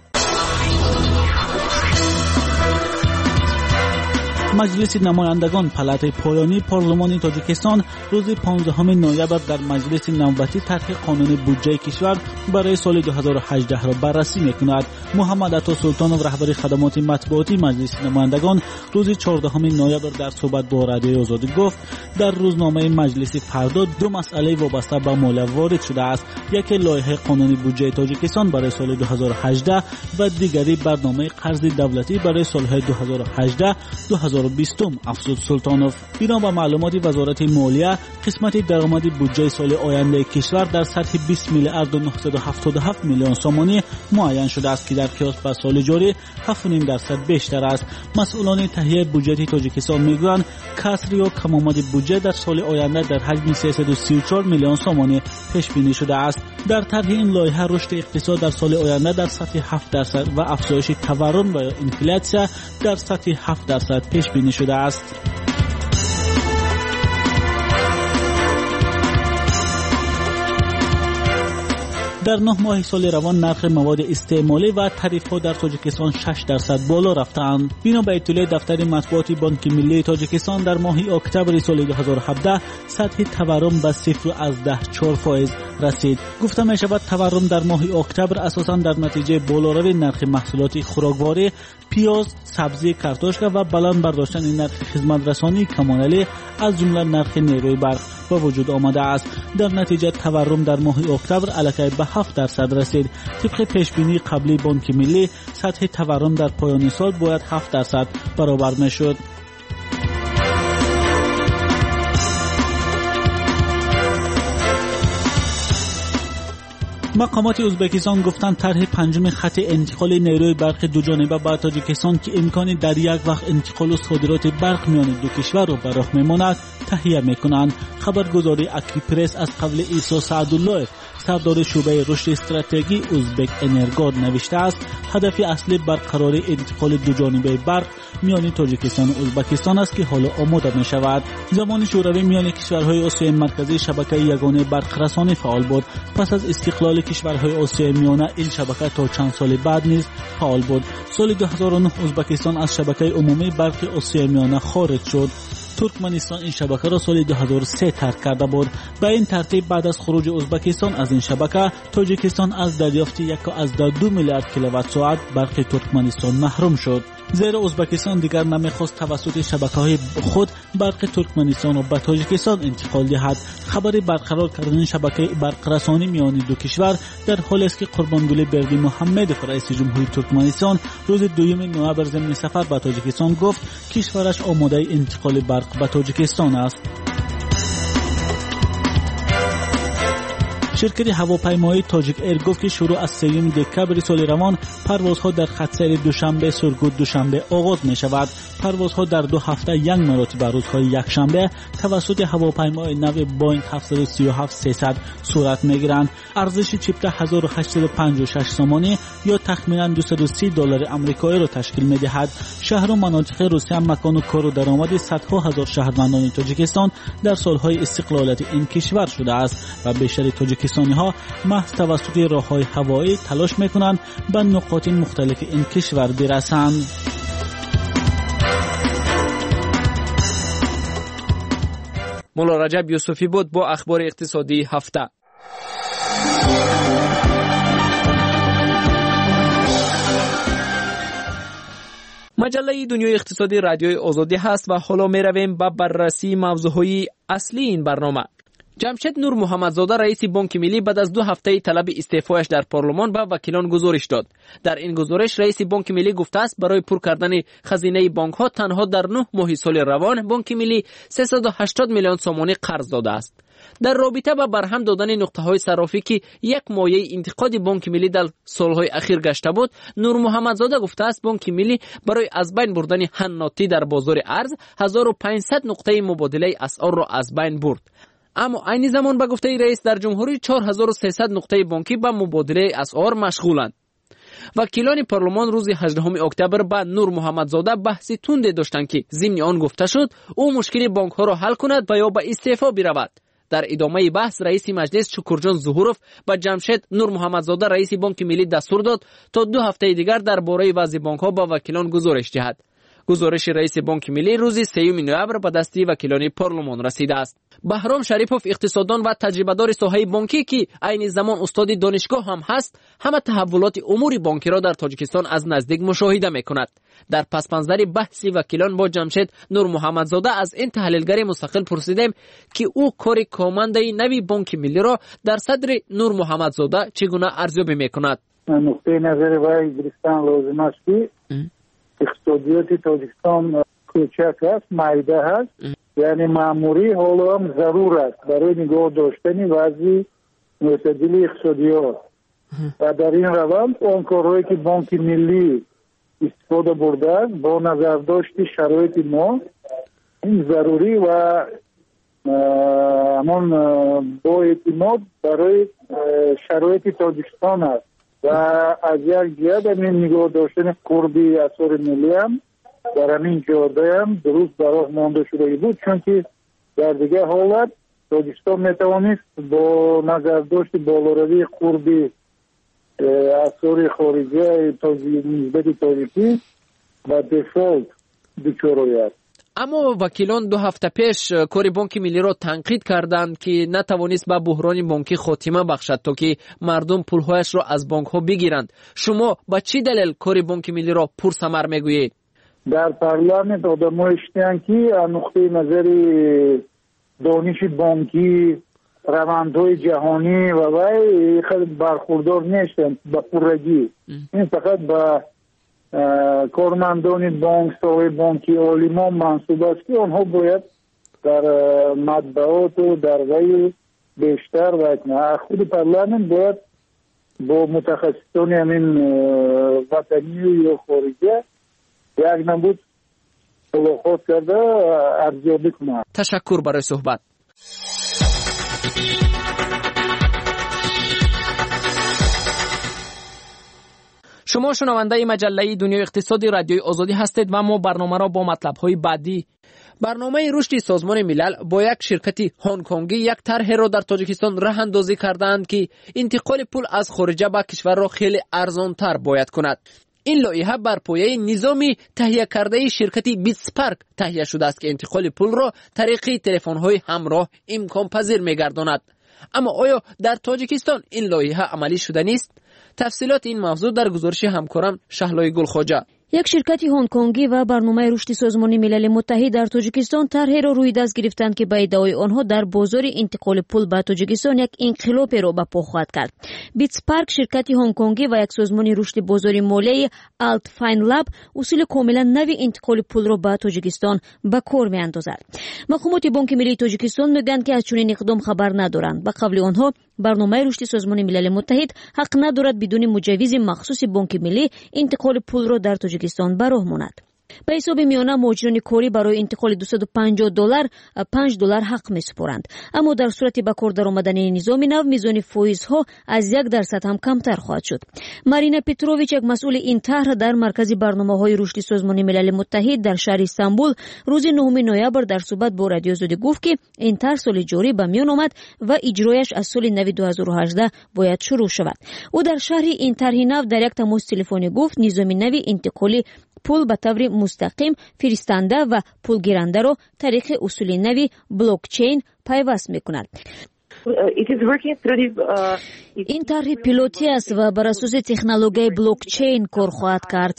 مجلس نمایندگان پلات پایانی پارلمان تاجیکستان روز پانزدهم نوامبر در مجلس نوبتی طرح قانون بودجه کشور برای سال دو هزار و هجده را بررسی می‌کند. محمد عطا سلطانov رهبر خدمات مطبوعاتی مجلس نمایندگان روز چهاردهم نوامبر در صحبت با رادیوی آزادی گفت در روزنامه مجلس فردا دو مسئله وابسته به مالیه وارد شده است، یکی لایحه قانون بودجه تاجیکستان برای سال دو هزار و هجده و دیگری برنامه قرض دولتی برای سالهای دو هزار و هجده دو هزار و بیست. افزود سلطانov بنا به معلومات وزارت مالیه قسمت درآمد بودجه سال آینده کشور در سطح بیست میلیارد و نهصد و هفتاد و هفت میلیون سومانی معین شده است که در قیاس با سال جاری هفت و نیم درصد بیشتر است. مسئولان تهیه بودجه تاجیکستان میگویند کسر یا کم آمد بودجه در سال آینده در حجم سیصد و سی و چهار میلیون سومانی پیش بینی شده است. در طرح این لایحه رشد اقتصاد در سال آینده در سطح هفت درصد و افزایش تورم و انفلاسیون در سطح هفت درصد پیش بینی شده است. در نه ماه سال روان نرخ مواد استعمالی و تعرفه‌ها در تاجیکستان شش درصد بالا رفتند. بنا به اطلاع دفتر مطبوعاتی بانک ملی تاجیکستان در ماه اکتبر سال دو هزار و هفده سطح تورم به صفر از ده چهار فاصله رسید. گفته می شود تورم در ماه اکتبر اساساً در نتیجه بالاروی نرخ محصولات خوراکواری، پیاز، سبزی، کارتوشکا و بلند برداشتن نرخ خدمات رسانی کمونالی از جمله نرخ نیروی برق به وجود آمده است. در نتیجه تورم در ماه اکتبر علاقه به هفت درصد رسید. طبق پیش بینی قبلی بانک ملی سطح تورم در پایان سال باید هفت درصد برابر میشد. مقامات ازبکستان گفتند طرح پنجم خط انتقال نیروی برق دو جانبه به تاجیکستان که امکانی در یک وقت انتقال و صادرات برق میان دو کشور را به راه میماند تهیه میکنند. خبرگزاری اکریپرس از قبل عیسی سعدالله سردار شعبه رشد استراتژی ازبک انرگاد نوشته است هدف اصلی برقراری انتقال دو جانبه برق میان تاجیکستان و ازبکستان است که حالا آماده می شود. زمان شوروی میان کشورهای آسیای مرکزی شبکه یگانه برق رسانی فعال بود. پس از استقلال کشورهای آسیای میانه این شبکه تا چند سال بعد نیز فعال بود. سال دو هزار و نه ازبکستان از شبکه عمومی برق آسیای میانه خارج شد. ترکمنستان این شبکه را سال دو هزار و سه ترک کرده بود. به این ترتیب بعد از خروج ازبکستان از این شبکه، تاجیکستان از دریافت یک و از دو میلیارد کیلووات ساعت برق ترکمنستان محروم شد. زیرا ازبکستان دیگر نمیخواست توسط شبکه‌های خود برق ترکمنستان را به تاجیکستان انتقال دهد. خبر برقرار کردن شبکه برق رسانی میان دو کشور در حالی است که قربانگلی بردی محمدوف رئیس جمهوری ترکمنستان روز دوم نوامبر ضمن سفر به تاجیکستان گفت کشورش آماده انتقال برق به تاجیکستان است. شرکت هواپیمایی تاجیک ایر گفت که شروع از سوم دکتبر سال روان پروازها در خط سیر دوشنبه سرگود دوشنبه آغاز می شود. پروازها در دو هفته یک مرتبه روزهای یکشنبه توسط هواپیمای نو بوینگ هفتصد و سی و هفت سیصد صورت می گیرند. ارزش چیپته هزار و هشتصد و پنجاه و شش سامانی یا تخمینا دویست و سی دلار آمریکایی را تشکیل می دهد. شهر و مناطق روسیه مکان و کار و درآمد صدها هزار شهروندان تاجیکستان در سالهای استقلالیت این کشور شده است و بیشتر تاجیکستانی ها محض توسط راههای هوایی تلاش می کنند به نقاط مختلف این کشور برسند. مولا رجب یوسفی بود با اخبار اقتصادی هفته. مجله دنیای اقتصادی رادیوی آزادی هست و حالا می رویم به بررسی موضوعهای اصلی این برنامه. جمشید نور محمدزاده رئیس بانک ملی بعد از دو هفته طلب استعفایش در پارلمان به وکیلان گزارش داد. در این گزارش رئیس بانک ملی گفته است برای پر کردن خزینه بانک ها تنها در نه ماه سال روان بانک ملی سیصد و هشتاد میلیون سومانی قرض داده است. در رابطه با برهم دادن نقطه های صرافی که یک مایه انتقاد بانک ملی در سالهای اخیر گشته بود، نور محمدزاده گفته است بانک ملی برای از بین بردن حناتی در بازار ارز هزار و پانصد نقطه مبادله اسعار را از بین برد. اما عین زمان به گفته رئیس در جمهوری چهار هزار و سیصد نقطه بانکی به مبادله اسعار مشغولند. وکیلان پارلمان روز هجدهم اکتبر با نور محمدزاده بحثی تند داشتند که ضمن آن گفته شد او مشکل بانک ها را حل کند و یا به استعفا برود. در ادامه بحث رئیس مجلس شکرجان ظهورов با جمشید نور محمدزاده رئیس بانک ملی دستور داد تا دو هفته دیگر درباره وضع بانک ها با وکیلان گزارش دهد. گزارش رئیس بانک ملی روز سوم نوامبر به دستی وکیلان پارلمان رسیده است. بهرام شریفوف اقتصاددان و تجربه‌دار ساحه بانکی که عین زمان استاد دانشگاه هم هست، همه تحولات امور بانکی را در تاجیکستان از نزدیک مشاهده می‌کند. در پس‌منظر بحث وکیلان با جمشید نور محمدزاده از این تحلیلگر مستقل پرسیدیم که او کار کارمندای نوی بانک ملی را در صدر نور محمدزاده چگونه ارزیابی می‌کند. نقطه نظر وی گرفتن لازم است که اقتصادیات تاجیکستان کوچک است، مایده است، یعنی معمولی حالا هم ضرور است برای نگاه داشتن وضع معتدل اقتصادیات و در این روند اون کارهایی که بانک ملی استفاده برده است با نظر داشت شرایط ما این ضروری و همون با اعتماد برای شرایط تاجیکستان است و از یک جهت همین نگاه داشتن قربی اسعار ملی هم در همین جاده هم درست برای مانده شده بود، چون که در دیگه حالت تاجیکستان میتوانست با نظر داشت بالاروی قربی اسعار خارجی نسبت تاجیکی و دفالت دچار آید. اما وکیلان دو هفته پیش کار بانک ملی را تنقید کردند که نتوانست به بحران بانکی خاتمه بخشد تا که مردم پولهایش را از بانک ها بگیرند. شما با چی دلیل کار بانک ملی را پرثمر میگویید؟ در پارلمان آدم‌ها اشتیان که از نقطه نظر دانش بانکی روندهای جهانی و وی خیلی برخوردار نیستند به پرگی. این فقط به کارمندان بانک، ساحه بانکی عالمان منصوب است که آنها باید در مطبوعات و در وی بیشتر و خود پارلمان باید با متخصصان همین وطنی یا خارجی یک نمود ملاقات کرده ارزیابی کنند. تشکر برای صحبت. شما شنونده مجله دنیای اقتصادی رادیوی آزادی هستید و ما برنامه را با مطلب‌های بعدی. برنامه رشد سازمان ملل با یک شرکت هنگ کنگی یک طرح را در تاجیکستان راه اندازی کردند که انتقال پول از خارج به کشور را خیلی ارزان‌تر باید کند. این لایحه بر پایه نظامی تهیه کرده شرکت بیتسپارک تهیه شده است که انتقال پول را طریق تلفن‌های همراه امکان پذیر می‌گرداند. اما آیا در تاجیکستان این لایحه عملی شده نیست؟ تفصیلات این موضوع در گزارش همکارم شهلای گلخواجه. یک شرکت هنگ کنگی و برنامه رشد سازمان ملل متحد در تاجیکستان طرحی را روی دست گرفتند که به ادعای آنها در بازار انتقال پول به تاجیکستان یک انقلابی را به پا خواهد کرد. بیتسپارک شرکت هنگ کنگی و یک سازمان رشد بازار مالی آلت فاین لاب اصول کاملا نوی انتقال پول را به تاجیکستان به کار می‌اندازد. مقامات بانک ملی تاجیکستان میگویند که از چنین اقدام خبر ندارند. به قول آنها برنامه رشد سازمان ملل متحد حق ندارد بدون مجوز مخصوص بانک ملی انتقال پول را در تاجیکستان به راه ماند. به حساب میانه مهاجران کاری برای انتقال دویست و پنجاه دلار پنج دلار حق می‌سپارند، اما در صورت به کار درآمدن نظام نو میزان فایزها از یک درصد هم کمتر خواهد شد. مارینا پتروویچ، یک مسئول این طرح در مرکز برنامه‌های رشد سازمان ملل متحد در شهر استانبول، روز نهم نوامبر در صحبت با رادیو آزادی گفت که این طرح سال جاری به میان آمد و اجرایش از سال نو دو هزار و هجده باید شروع شود. او در شهر این طرح نو در یک تماس تلفنی گفت نظام نوی انتقال پول به طور مستقیم فرستنده و پول گیرنده را طریق اصول نوی بلاکچین پیوست می‌کند. این طرح پیلوتی است و بر اساس تکنولوژی بلاکچین کار خواهد کرد.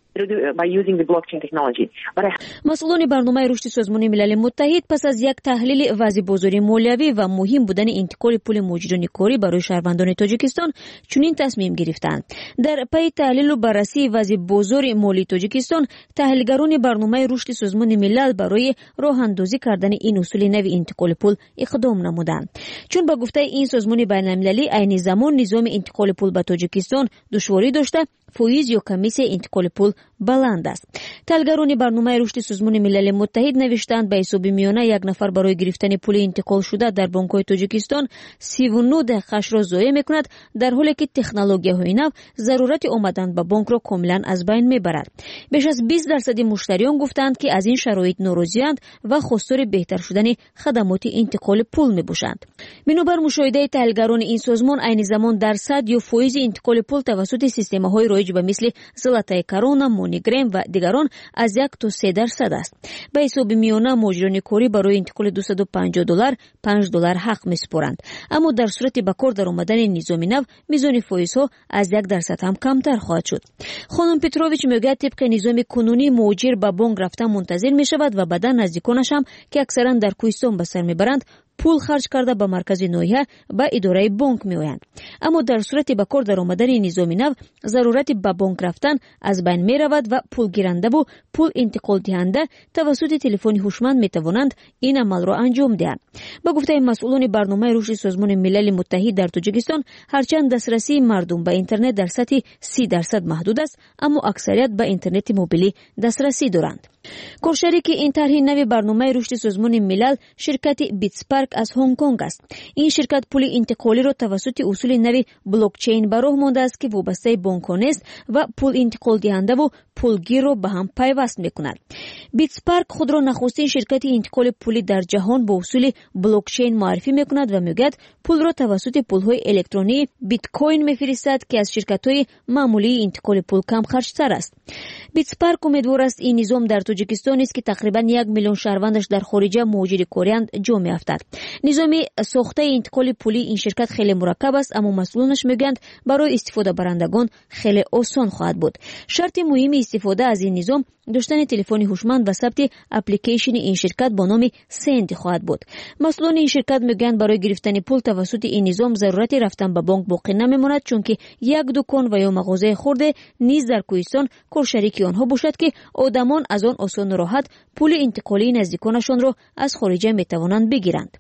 مسئولان برنامه رشد سازمان ملل متحد پس از یک تحلیل وضع بازار مالیوی و مهم بودن انتقال پول مهاجران کاری برای شهروندان تاجیکستان چنین تصمیم گرفتند. در پی تحلیل و بررسی وضع بازار مالی تاجیکستان، تحلیلگران برنامه رشد سازمان ملل برای راه اندازی کردن این اصول نوی انتقال پول اقدام نمودند. چون به گفته این سازمان بین‌المللی عین زمان نظام انتقال پول به تاجیکستان دشواری داشته، فایز یا کمیسیون انتقال پول بلند است. تحلیلگران برنامه رشد سازمان ملل متحد نوشتند به حساب میانه یک نفر برای گرفتن پول انتقال شده در بانک‌های تاجیکستان سی و نه دقیقه‌اش را ضایع می‌کند، در حالی که تکنولوژی‌های نو ضرورت آمدن به بانک را کاملا از بین می‌برد. بیش از بیست درصد مشتریان گفتند که از این شرایط ناراضی‌اند و خواستار بهتر شدن خدمات انتقال پول می‌باشند. بنابر مشاهده تحلیلگران این سازمان، عین زمان درصد یا فایز انتقال پول توسط سیستم‌های رایج به مثل زلاتای کرونا، مونیگرام و دیگران از یک تا سه درصد است. به حساب میانه مهاجران کاری برای انتقال دویست و پنجاه دلار پنج دلار حق می‌سپارند، اما در صورت به کار درآمدن نظام نو میزان فایزها از یک درصد هم کمتر خواهد شد. خانم پتروویچ میگوید طبق نظام کنونی مهاجر به بانک رفتن منتظر می شود و بعد نزدیکانش هم که اکثرا در کوهستان به سر میبرند پول خرج کرده به مرکز ناحیه به اداره بانک می آیند. اما در صورت به کار درآمدن نظام نو ضرورت به بانک رفتن از بین می رود و پول گیرنده و پول انتقال دهنده توسط تلفن هوشمند می توانند این عمل را انجام دهند. با گفته مسئولان برنامه رشد سازمان ملل متحد در تاجیکستان، هرچند دسترسی مردم به اینترنت در سطح سی درصد محدود است، اما اکثریت به اینترنت موبیلی دسترسی دارند. کارشریک این طرح نوی برنامه رشد سازمان ملل شرکت بیتسپارک از هنگ کنگ است. این شرکت پول انتقالی را توسط اصول نوی بلاکچین به راه مانده است که وابسته بانک‌ها است و پول انتقال دهنده و پولگیر را به هم پیوست می‌کند. بیتسپارک خود را نخستین شرکت انتقال پولی در جهان با اصول بلاکچین معرفی می‌کند و میگوید پول را توسط پول‌های الکترونی بیت کوین می‌فرستد که از شرکت‌های معمولی انتقال پول کم خرج‌تر است. بیتسپارک امیدوار است این نظام در تاجیکستان است که تقریبا یک میلیون شهروندش در خارج مهاجر کوریاند جا میافتد. نظام ساخته انتقال پولی این شرکت خیلی مرکب است، اما مسئولانش میگویند برای استفاده برندگان خیلی آسان خواهد بود. شرط مهم استفاده از این نظام داشتن تلفن هوشمند و ثبت اپلیکیشن این شرکت با نام سند خواهد بود. مسئولان این شرکت میگویند برای گرفتن پول توسط این نظام ضرورت رفتن به بانک باقی نمیماند، چون که یک دکان و یا مغازه خرده نیز در کوهستان کارشریک آنها باشد که آدمان از آن آسان و راحت پول انتقالی نزدیکانشان را از خارج میتوانند بگیرند.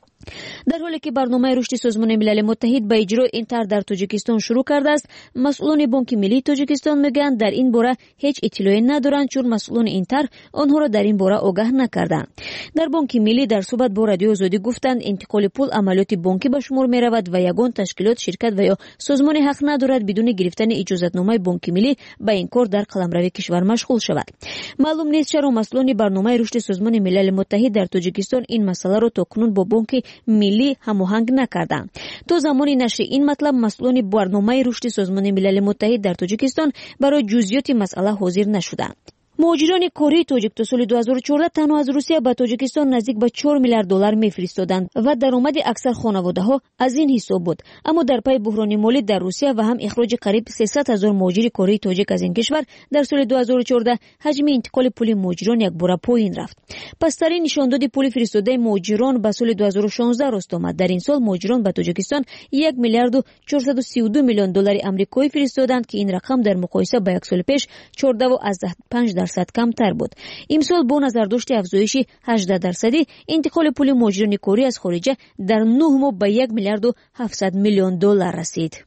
در حالی که برنامه رشد سازمان ملل متحد به اجرای این طرح در تاجیکستان شروع کرده است، مسئولان بانک ملی تاجیکستان میگویند در این باره هیچ اطلاعی ندارند، چون مسئولان این طرح آنها را در این باره آگاه نکردند. در بانک ملی در صحبت با رادیو آزادی گفتند انتقال پول عملیات بانکی به شمار می رود و یگان تشکیلات، شرکت و یا سازمان حق ندارد بدون گرفتن اجازتنامه بانک ملی به این کار در قلمرو کشور مشغول شود. معلوم نیست چرا مسئولان برنامه رشد سازمان ملل متحد در تاجیکستان این مسئله را تاکنون با بانک ملی ملی هماهنگ نکردند. تا زمانی نشر این مطلب مسئولان برنامه رشد سازمان ملل متحد در تاجیکستان برای جزئیات مسئله حاضر نشدند. مهاجران کره تاجیک تا سال دو هزار و چهارده تنها از روسیه به تاجیکستان نزدیک به چهار میلیارد دلار میفرستادند و درآمد اکثر خانواده‌ها از این حساب بود. اما در پی بحران مالی در روسیه و هم اخراج قریب سیصد هزار مهاجر کره تاجیک از این کشور، در سال دو هزار و چهارده حجم انتقال پول مهاجران یک بار پایین رفت. پسترین نشانداد پول فرستاده مهاجران به سال دو هزار و شانزده راست آمد. در این سال مهاجران به تاجیکستان یک میلیارد و چهارصد و سی و دو میلیون دلار آمریکایی فرستادند که این رقم در مقایسه با یک سال پیش چهارده و پنج درصد کمتر بود. امسال با نظر داشته افزایش هجده درصدی انتقال پول مهاجران کره از خارجه در نه ماه به یک میلیارد و هفتصد میلیون دلار رسید.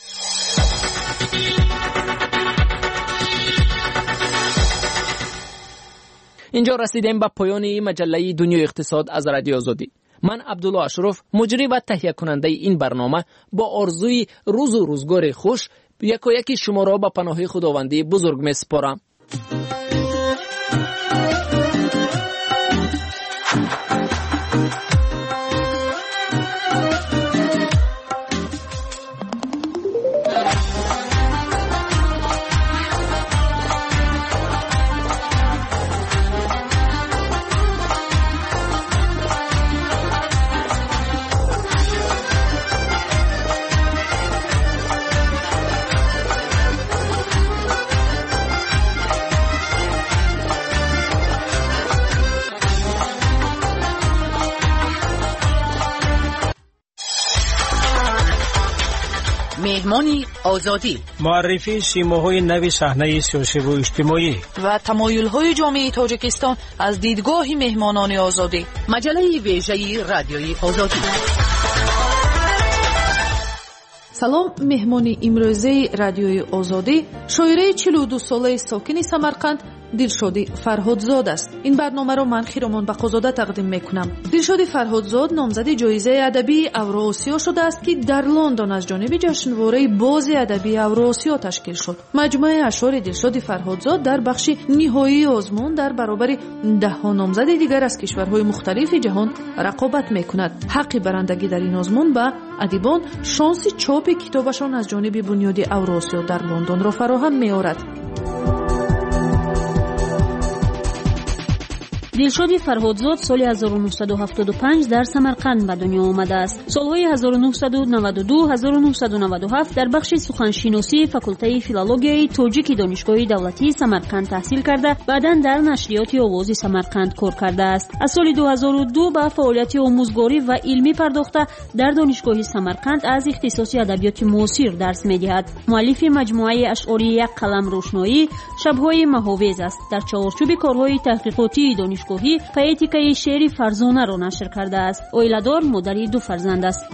اینجا رسیدیم به پایان مجله دنیای اقتصاد از رادیو آزادی. من عبدالله اشرف، مجری و تهیه کننده این برنامه، با آرزوی روز و روزگار خوش یک و یکی شما را به پناه خداوندی بزرگ می‌سپارم. مهمانی آزادی، معرفی سیماهای نوی صحنه سیاسی و اجتماعی و تمایل‌های جامعه تاجیکستان از دیدگاه مهمانان آزادی. مجله ویژه رادیوی آزادی. سلام، مهمانی امروزی رادیوی آزادی شاعره چهل و دو ساله ساکن سمرقند دلشادی فرهادزاد است. این برنامه را من خیرمان بقازاده تقدیم میکنم. دلشادی فرهادزاد نامزد جایزه ادبی اوراسیا شده است که در لندن از جانب جشنواره باز ادبی اوراسیا تشکیل شد. مجموعه اشعار دلشادی فرهادزاد در بخش نهایی آزمون در برابر ده ها نامزد دیگر از کشورهای مختلف جهان رقابت میکند. حق برندگی در این آزمون به ادیبان شانس چاپ کتابشان از جانب بنیاد اوراسیا در لندن را فراهم می‌آورد. دلشادی فرهادزاد سال هزار و نهصد و هفتاد و پنج در سمرقند به دنیا آمده است. سالهای هزار و نهصد و نود و دو هزار و نهصد و نود و هفت در بخش سخنشناسی فاکولته فیلولوژی تاجیک دانشگاه دولتی سمرقند تحصیل کرده، بعداً در نشریات آواز سمرقند کار کرده است. از سال دو هزار و دو به فعالیت آموزگاری و علمی پرداخته در دانشگاه سمرقند از اختصاص ادبیات معاصر درس می‌دهد. مؤلف مجموعه اشعار یک قلم روشنایی، شب‌های مهاویز است. در چارچوب کارهای تحقیقاتی دانشگاهی پویتیکای شعر فرزانه را نشر کرده است. اویلادار، مادری دو فرزند است.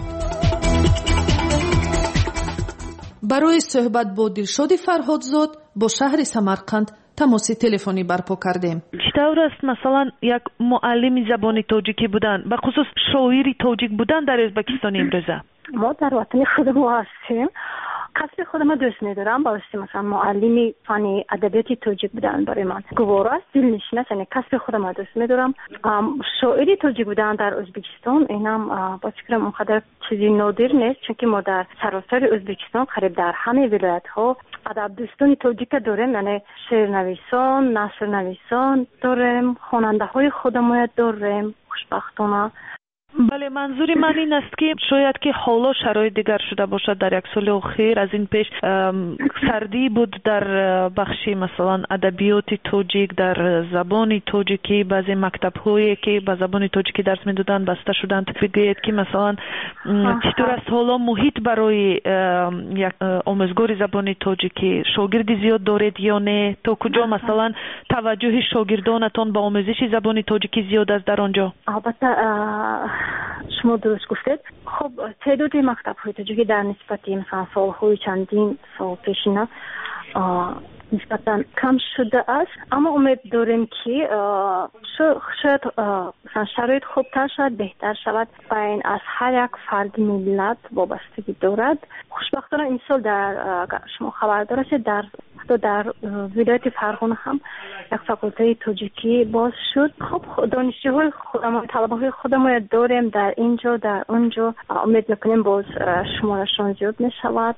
برای صحبت با دلشادی فرهادزاد با شهر سمرقند تماس تلفنی برپا کردیم. چطور است مثلا یک معلم زبان تاجیکی بودن، به خصوص شاعری تاجیک بودن در ازبکستان امروزه؟ ما در وطن خودمون هستیم. کسب خودم دوست ندارم، بایستی مثلا معلمی فن ادبیات تاجیک بودن برای من گوارا است، دلنشین است. یعنی کسب خودم دوست ندارم. شاعری تاجیک بودن در ازبکستان اینم با فکرم اونقدر چیزی نادر نیست، چون که ما در سراسر ازبکستان قریب در همه ولایت ها ادب دوستان تاجیک داریم. یعنی شعر نویسان، نثر نویسان داریم، خواننده های خودمون داریم. خوشبختانه. بله، منظور من این است که شاید که حالا شرایط دیگر شده باشد. در یک سال اخیر از این پیش سردی بود در بخشی مثلا ادبیات تاجیک، در زبان تاجیکی بعضی مکتب هایی که به زبان تاجیکی درس میدادن بسته شدند. بگویید که مثلا چطور است حالا محیط برای یک آموزگار زبان تاجیکی؟ شاگرد زیاد دارید یا نه؟ تا کجا مثلا توجه شاگردانتان به آموزش زبان تاجیکی زیاد است در آنجا؟ البته شما درست گفتید. خب تعداد مکتب های تاجیکی در نسبتی مثلا سالهای چندین سال پیشینه نسبتا کم شده است، اما امید داریم که شاید مثلا شرایط خوبتر شد، بهتر شود. و این از هر یک فرد ملت وابستگی دارد. خوشبختانه این سال در شما خبر دارید در حتی در ولایت فرغانه هم یک فاکولته تاجیکی باز شد. خب دانشجوهای خودمون، طلبه‌های خودمون داریم در اینجا در اونجا. امید میکنیم باز شمارشون زیاد میشود.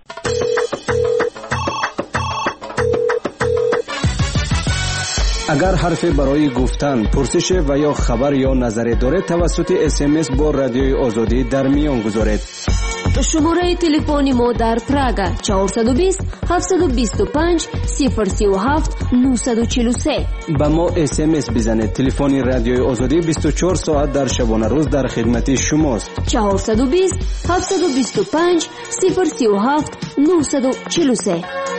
اگر حرفی برای گفتن، پرسش و یا خبر یا نظری دارید توسط اس ام اس با رادیوی آزادی در میان گذارید. شماره تلفن ما در پراگا چهار دو صفر هفت دو پنج صفر سه هفت نه چهار سه. با ما اس ام اس بزنید. تلفن رادیوی آزادی بیست و چهار ساعت در شبانه روز در خدمت شماست. چهار دو صفر هفت دو پنج صفر سه هفت نه چهار سه.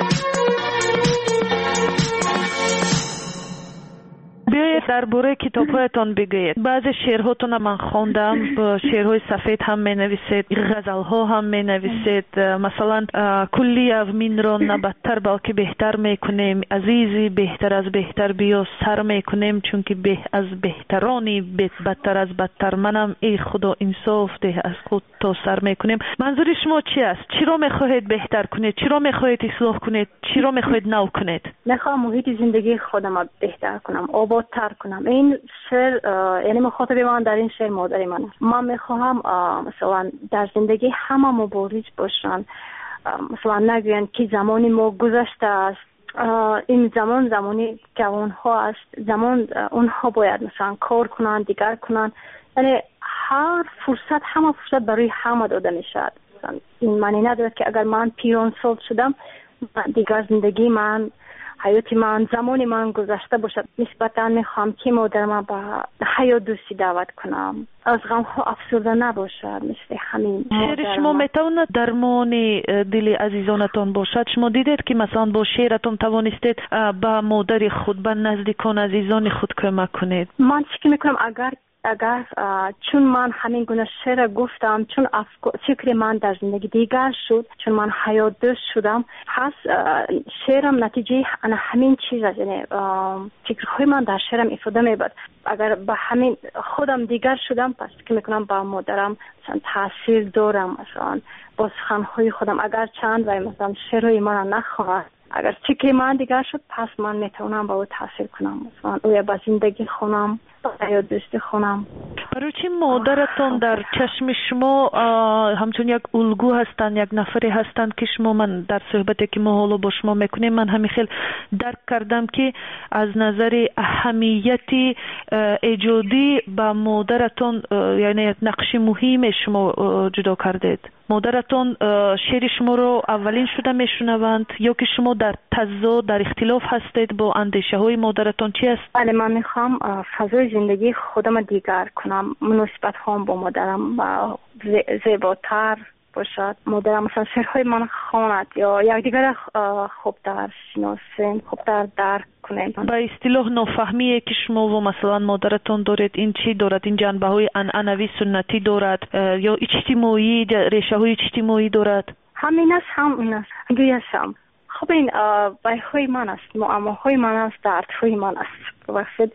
بیایید درباره کتاب‌هایتان بگویید. بعضی شعرهاتون من خواندم، شعرهای سفید هم می‌نویسید، غزل‌ها هم می‌نویسید. مثلا کلی اومین را نه بدتر بلکه بهتر می‌کنیم، عزیزی بهتر از بهتر بیا سر می‌کنیم، چون که به از بهترانی بدتر از بدتر منم، ای خدا انصاف ده از خود تا سر می‌کنیم. منظور شما چی است؟ چی را می‌خواهید بهتر کنید؟ چی را می‌خواهید اصلاح کنید؟ چی را می‌خواهید نو کنید؟ می‌خوام محیط زندگی خودم را بهتر کنم، آبادتر کنم. این شعر یعنی مخاطب من در این شعر مادر من است. من میخواهم مثلا در زندگی همه مبارز باشن، مثلا نگوین که زمانی ما گذشته است، این زمان زمانی جوان ها است، زمان اونها باید مثلا کار کنن، دیگر کنن. یعنی هر فرصت، همه فرصت برای همه داده میشد. این معنی ندارد که اگر من پیران سال شدم دیگر زندگی من، حیات من، زمان من گذشته باشد. نسبتا میخوام که مادر من به حیات دوستی دعوت کنم، از غم ها افسرده نباشد. مثل همین شعر شما میتواند درمان دل عزیزانتان باشد؟ شما دیدید که مثلا با شعرتون توانستید به مادر خود، به نزدیکان عزیزان خود کمک کنید؟ من فکر میکنم اگر اگر چون من همین گونه شعر گفتم، چون فکر من در زندگی دیگر شد، چون من حیات دوست شدم، پس شعرم نتیجه همین چیز است. یعنی فکرهای من در شعرم افاده میبود. اگر به همین خودم دیگر شدم، پس که میکنم با مادرم مثلا تاثیر دارم. مثلا با سخنهای خودم اگر چند و مثلا شعرهای من نخواهد، اگر فکر من دیگر شد، پس من میتونم با او تاثیر کنم. مثلا او با زندگی خونم، یا دوستی خونم. برای چی مادرتون در چشم شما همچون یک الگو هستند، یک نفری هستند که شما، من در صحبتی که ما حالا با شما میکنیم من همین خیلی درک کردم که از نظر اهمیتی ایجادی با مادرتون یعنی یک نقش مهم شما جدا کردید. مادرتون شعر شما رو اولین شده میشنوند یا که شما در تضاد، در اختلاف هستید با اندیشه های مادرتون؟ چی است؟ بله، من میخوام فضای زندگی خودم دیگر کنم، مناسبت هم با مادرم با زیباتر باشد. مادرم مثلا شعرهای من خواند یا یکدیگر خوبتر شناسیم، خوبتر درک کنیم. با اصطلاح نافهمیه که شما و مثلا مادرتون دارید، این چی دارد؟ این جنبه های عنعنوی سنتی دارد یا اجتماعی، ریشه های اجتماعی دارد؟ همین است، همین است. گویشم خب این بایهای من است، معماهای من است، دردهای من است. وقتی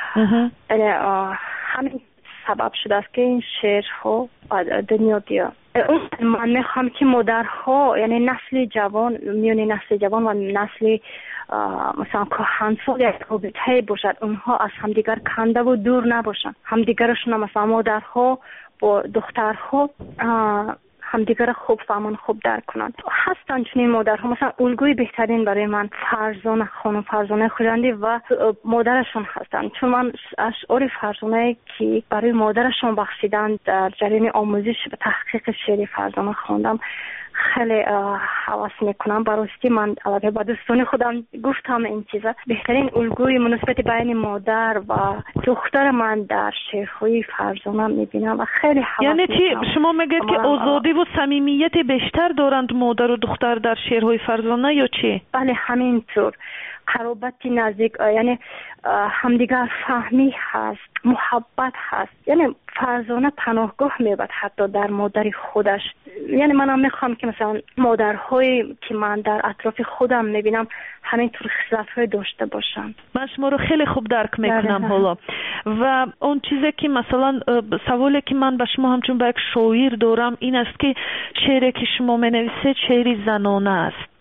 همین سبب شده است که این شعرها دنیا بیا. من میخوام که مادرها یعنی نسل جوان، میون نسل جوان و نسل مثلا کهنسال یک رابطه باشد، اونها از همدیگر کنده و دور نباشن، همدیگرشون مثلا مادرها با دخترها همدیگر خوب فهمون، خوب درک کنند. هستن چنین مادرها، مثلا الگوی بهترین برای من فرزانه خانم فرزانه خویندی و مادرشون هستن. چون من اشعار فرزانه که برای مادرشون بخشیدن در جریان آموزش و تحقیق شعر فرزانه خواندم خیلی حواس میکنم. براستی من علاوه با دوستان خودم گفتم این چیزا بهترین الگوی مناسبت بین مادر و دختر من در شعرهای فرزانه میبینم و خیلی حواس یعنی چی؟ شما میگید که آزادی و صمیمیت بیشتر دارند مادر و دختر در شعرهای فرزانه یا چی؟ بله همینطور. قرابت نزدیک، یعنی همدیگر فهمی هست، محبت هست. یعنی فرزانه پناهگاه میبود حتی در مادر خودش. یعنی منم میخوام که مثلا مادرهایی که من در اطراف خودم میبینم همینطور خصلت‌های داشته باشن. من شما رو خیلی خوب درک میکنم حالا. و اون چیزی که مثلا سوالی که من به شما همچون به یک شاعر دارم این است که شعری که شما مینویسید شعری زنانه است.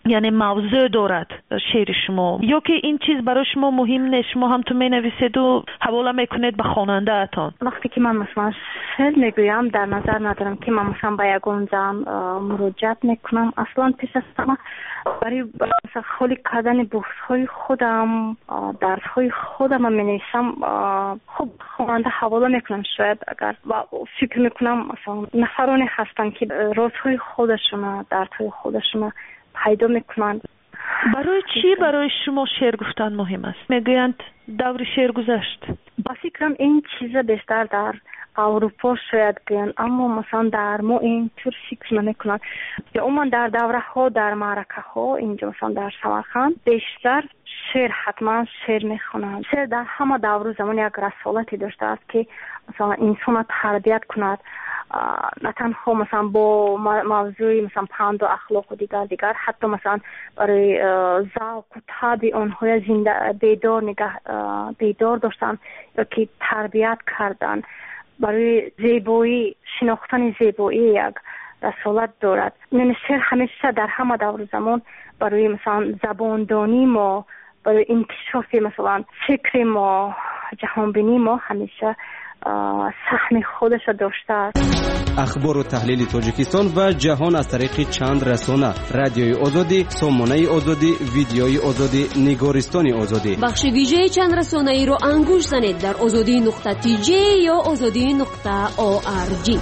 یعنی موضوع دارد شعر شما یا که این چیز برای شما مهم نیست، شما هم تو می نویسید و حواله میکنید به خواننده اتان؟ وقتی که من مثلا شعر میگویم در نظر ندارم که من مثلا به یگان زن مراجعت میکنم. اصلا پیش از همه برای مثلا خالی کردن بحث‌های خودم، درس‌های خودم من می‌نویسم. خب خواننده حواله میکنم شاید اگر و فکر میکنم مثلا نفرانی هستن که رازهای خودشون، دردهای خودشون پیدا میکنن. برای چی برای شما شعر گفتن مهم است؟ میگویند دور شعر گذشت. با فکرم این چیز بیشتر در اروپا شاید گویند، اما مثلا در ما این طور فکر نمیکنن. یا اون در دوره ها، در معرکه ها، اینجا مثلا در سمرقند بیشتر شعر حتما شعر میخونند. شعر در همه دور زمان یک رسالتی داشته است که مثلا انسان تربیت کند، نه تنها مثلا با موضوع مثلا پند و اخلاق و دیگر دیگر، حتی مثلا برای ذوق و طبع آنها زنده بیدار نگه بیدار داشتن یا که تربیت کردن. برای زیبایی، شناختن زیبایی یک رسالت دارد. یعنی شعر همیشه در همه دور زمان برای مثلا زباندانی ما، برای انکشاف مثلا فکر ما، جهانبینی ما همیشه سهم خودش داشته است. اخبار و تحلیل تاجیکستان و جهان از طریق چند رسانه: رادیوی آزادی، سامانه آزادی، ویدیوی آزادی، نگارستان آزادی. بخش ویژه چند رسانه ای رو انگوش زنید در آزادی نقطه تی جی یا آزادی نقطه او آر جی.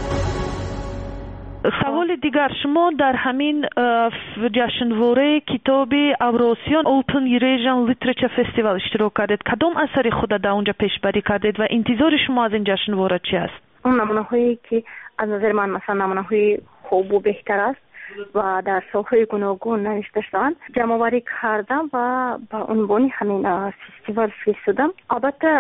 سوال دیگر، شما در همین جشنواره کتاب اوراسیان اوپن ایریژن لیتریچر فستیوال اشتراک کردید. کدام اثر خود در اونجا پیشبری کردید و انتظار شما از این جشنواره چی است؟ اون نمونه هایی که از نظر من مثلا نمونه های خوب و بهتر است و در سالهای گوناگون نوشته شدن جمع‌آوری کردم و با عنوان همین فستیوال فرستادم. البته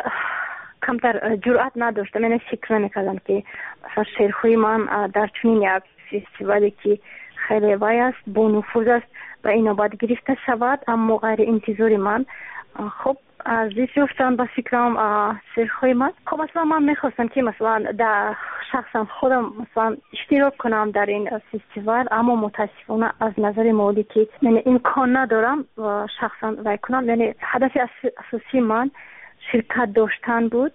کمتر جرأت نداشتم، من فکر نمی‌کردم که مثلا شعرهای من در چنین یک فستیوالی که خیلی وای است، با نفوذ است و اینا باید گرفته شود، اما غیر انتظار من خب عزیز یافتن با فکرم شعرهای من. خب مثلا من میخواستم که مثلا در شخصا خودم مثلا اشتراک کنم در این فستیوال، اما متاسفانه از نظر مالی که من امکان ندارم و شخصا وای کنم. یعنی هدف اساسی من شرکت داشتن بود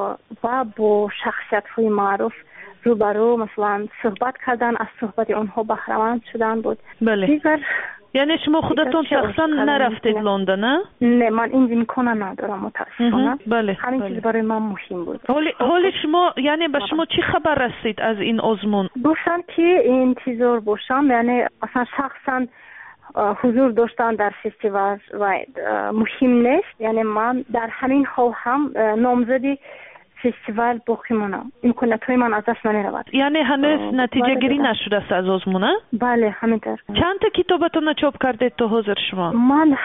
و با شخصیت‌های معروف روبرو مثلا صحبت کردن، از صحبت آنها بهره‌مند شدن بود. بله. دیگر یعنی شما خودتون شخصا نرفتید لندن؟ نه نه، من این امکان ندارم متاسفانه. بله. همین بله. چیز برای من مهم بود. حالی حالی شما یعنی به شما چی خبر رسید از این آزمون؟ گفتن که انتظار باشم، یعنی اصلا شخصا حضور داشتن در فستیوال و مهم نیست. یعنی من در همین حال هم نامزدی فستیوال باقی مونم، امکانات‌های من از دست نمی‌رود. یعنی هنوز نتیجه گیری نشده است از آزمون؟ بله همینطور. چند تا کتابتون چاپ کردید تا حاضر شما؟ من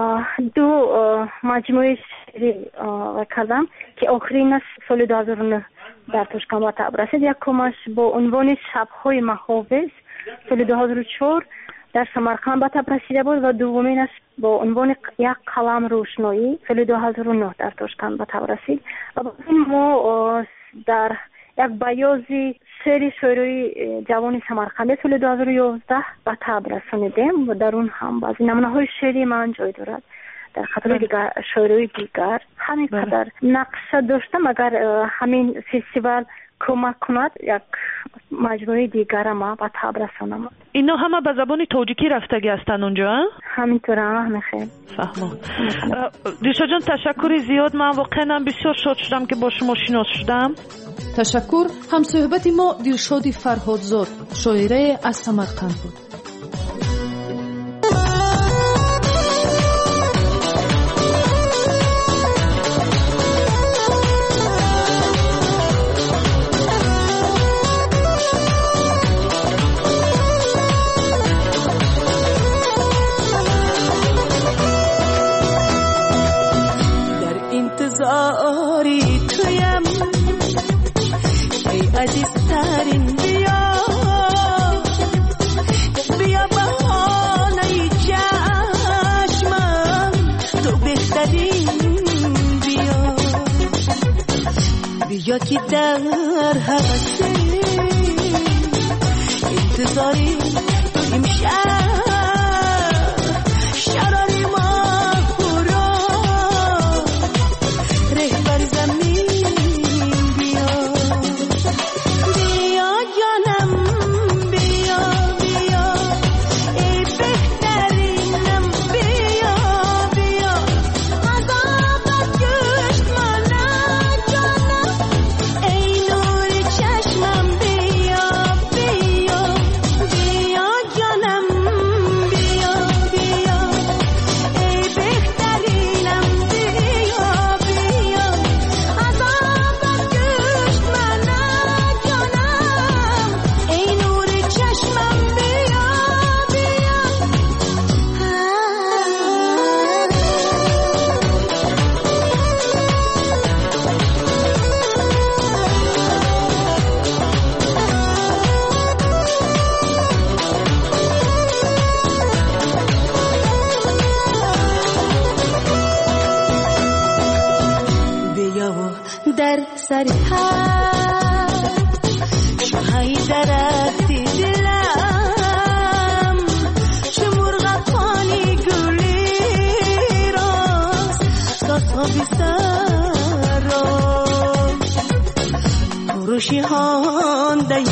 دو مجموعه شعری کردم که آخرین سال دو هزار و نه در تاشکند به طبع رسید. یکمش با عنوان شب‌های محافظ سال دو هزار و چهار در سمرقند به طبع رسیده بود و دومینش با عنوان یک قلم روشنایی سال دو هزار و نه در تاشکند به طبع رسید. و با این ما در یک بیازی سری شعرهای جوان سمرقندی سال دو هزار و یازده به طبع رسانیدیم و در اون هم بعضی نمونه‌های شعری من جای دارد. در خاطر دیگر شعرهای دیگر همین قدر نقشه داشتم. اگر همین فستیوال کمک کند یک مجموعه دیگر ما به طبع رسانم. اینا همه به زبان تاجیکی رفتگی هستن اونجا؟ همینطوره. همه خیلی فهمم. دیشا جان تشکر زیاد، من واقعا بسیار شاد شدم که با شما شناس شدم. تشکر. هم صحبت ما دلشاد فرهادزاد، شاعره از سمرقند بود. انتظاری تویم ای عزیزترین، بیا بیا بهانه چشمم، تو بهترین، بیا بیا که در هوس انتظاری تو امشب بری هست شوهای درختی دلم چه مرغ پانی گلی راست داستا بیستر راست کروشی هانده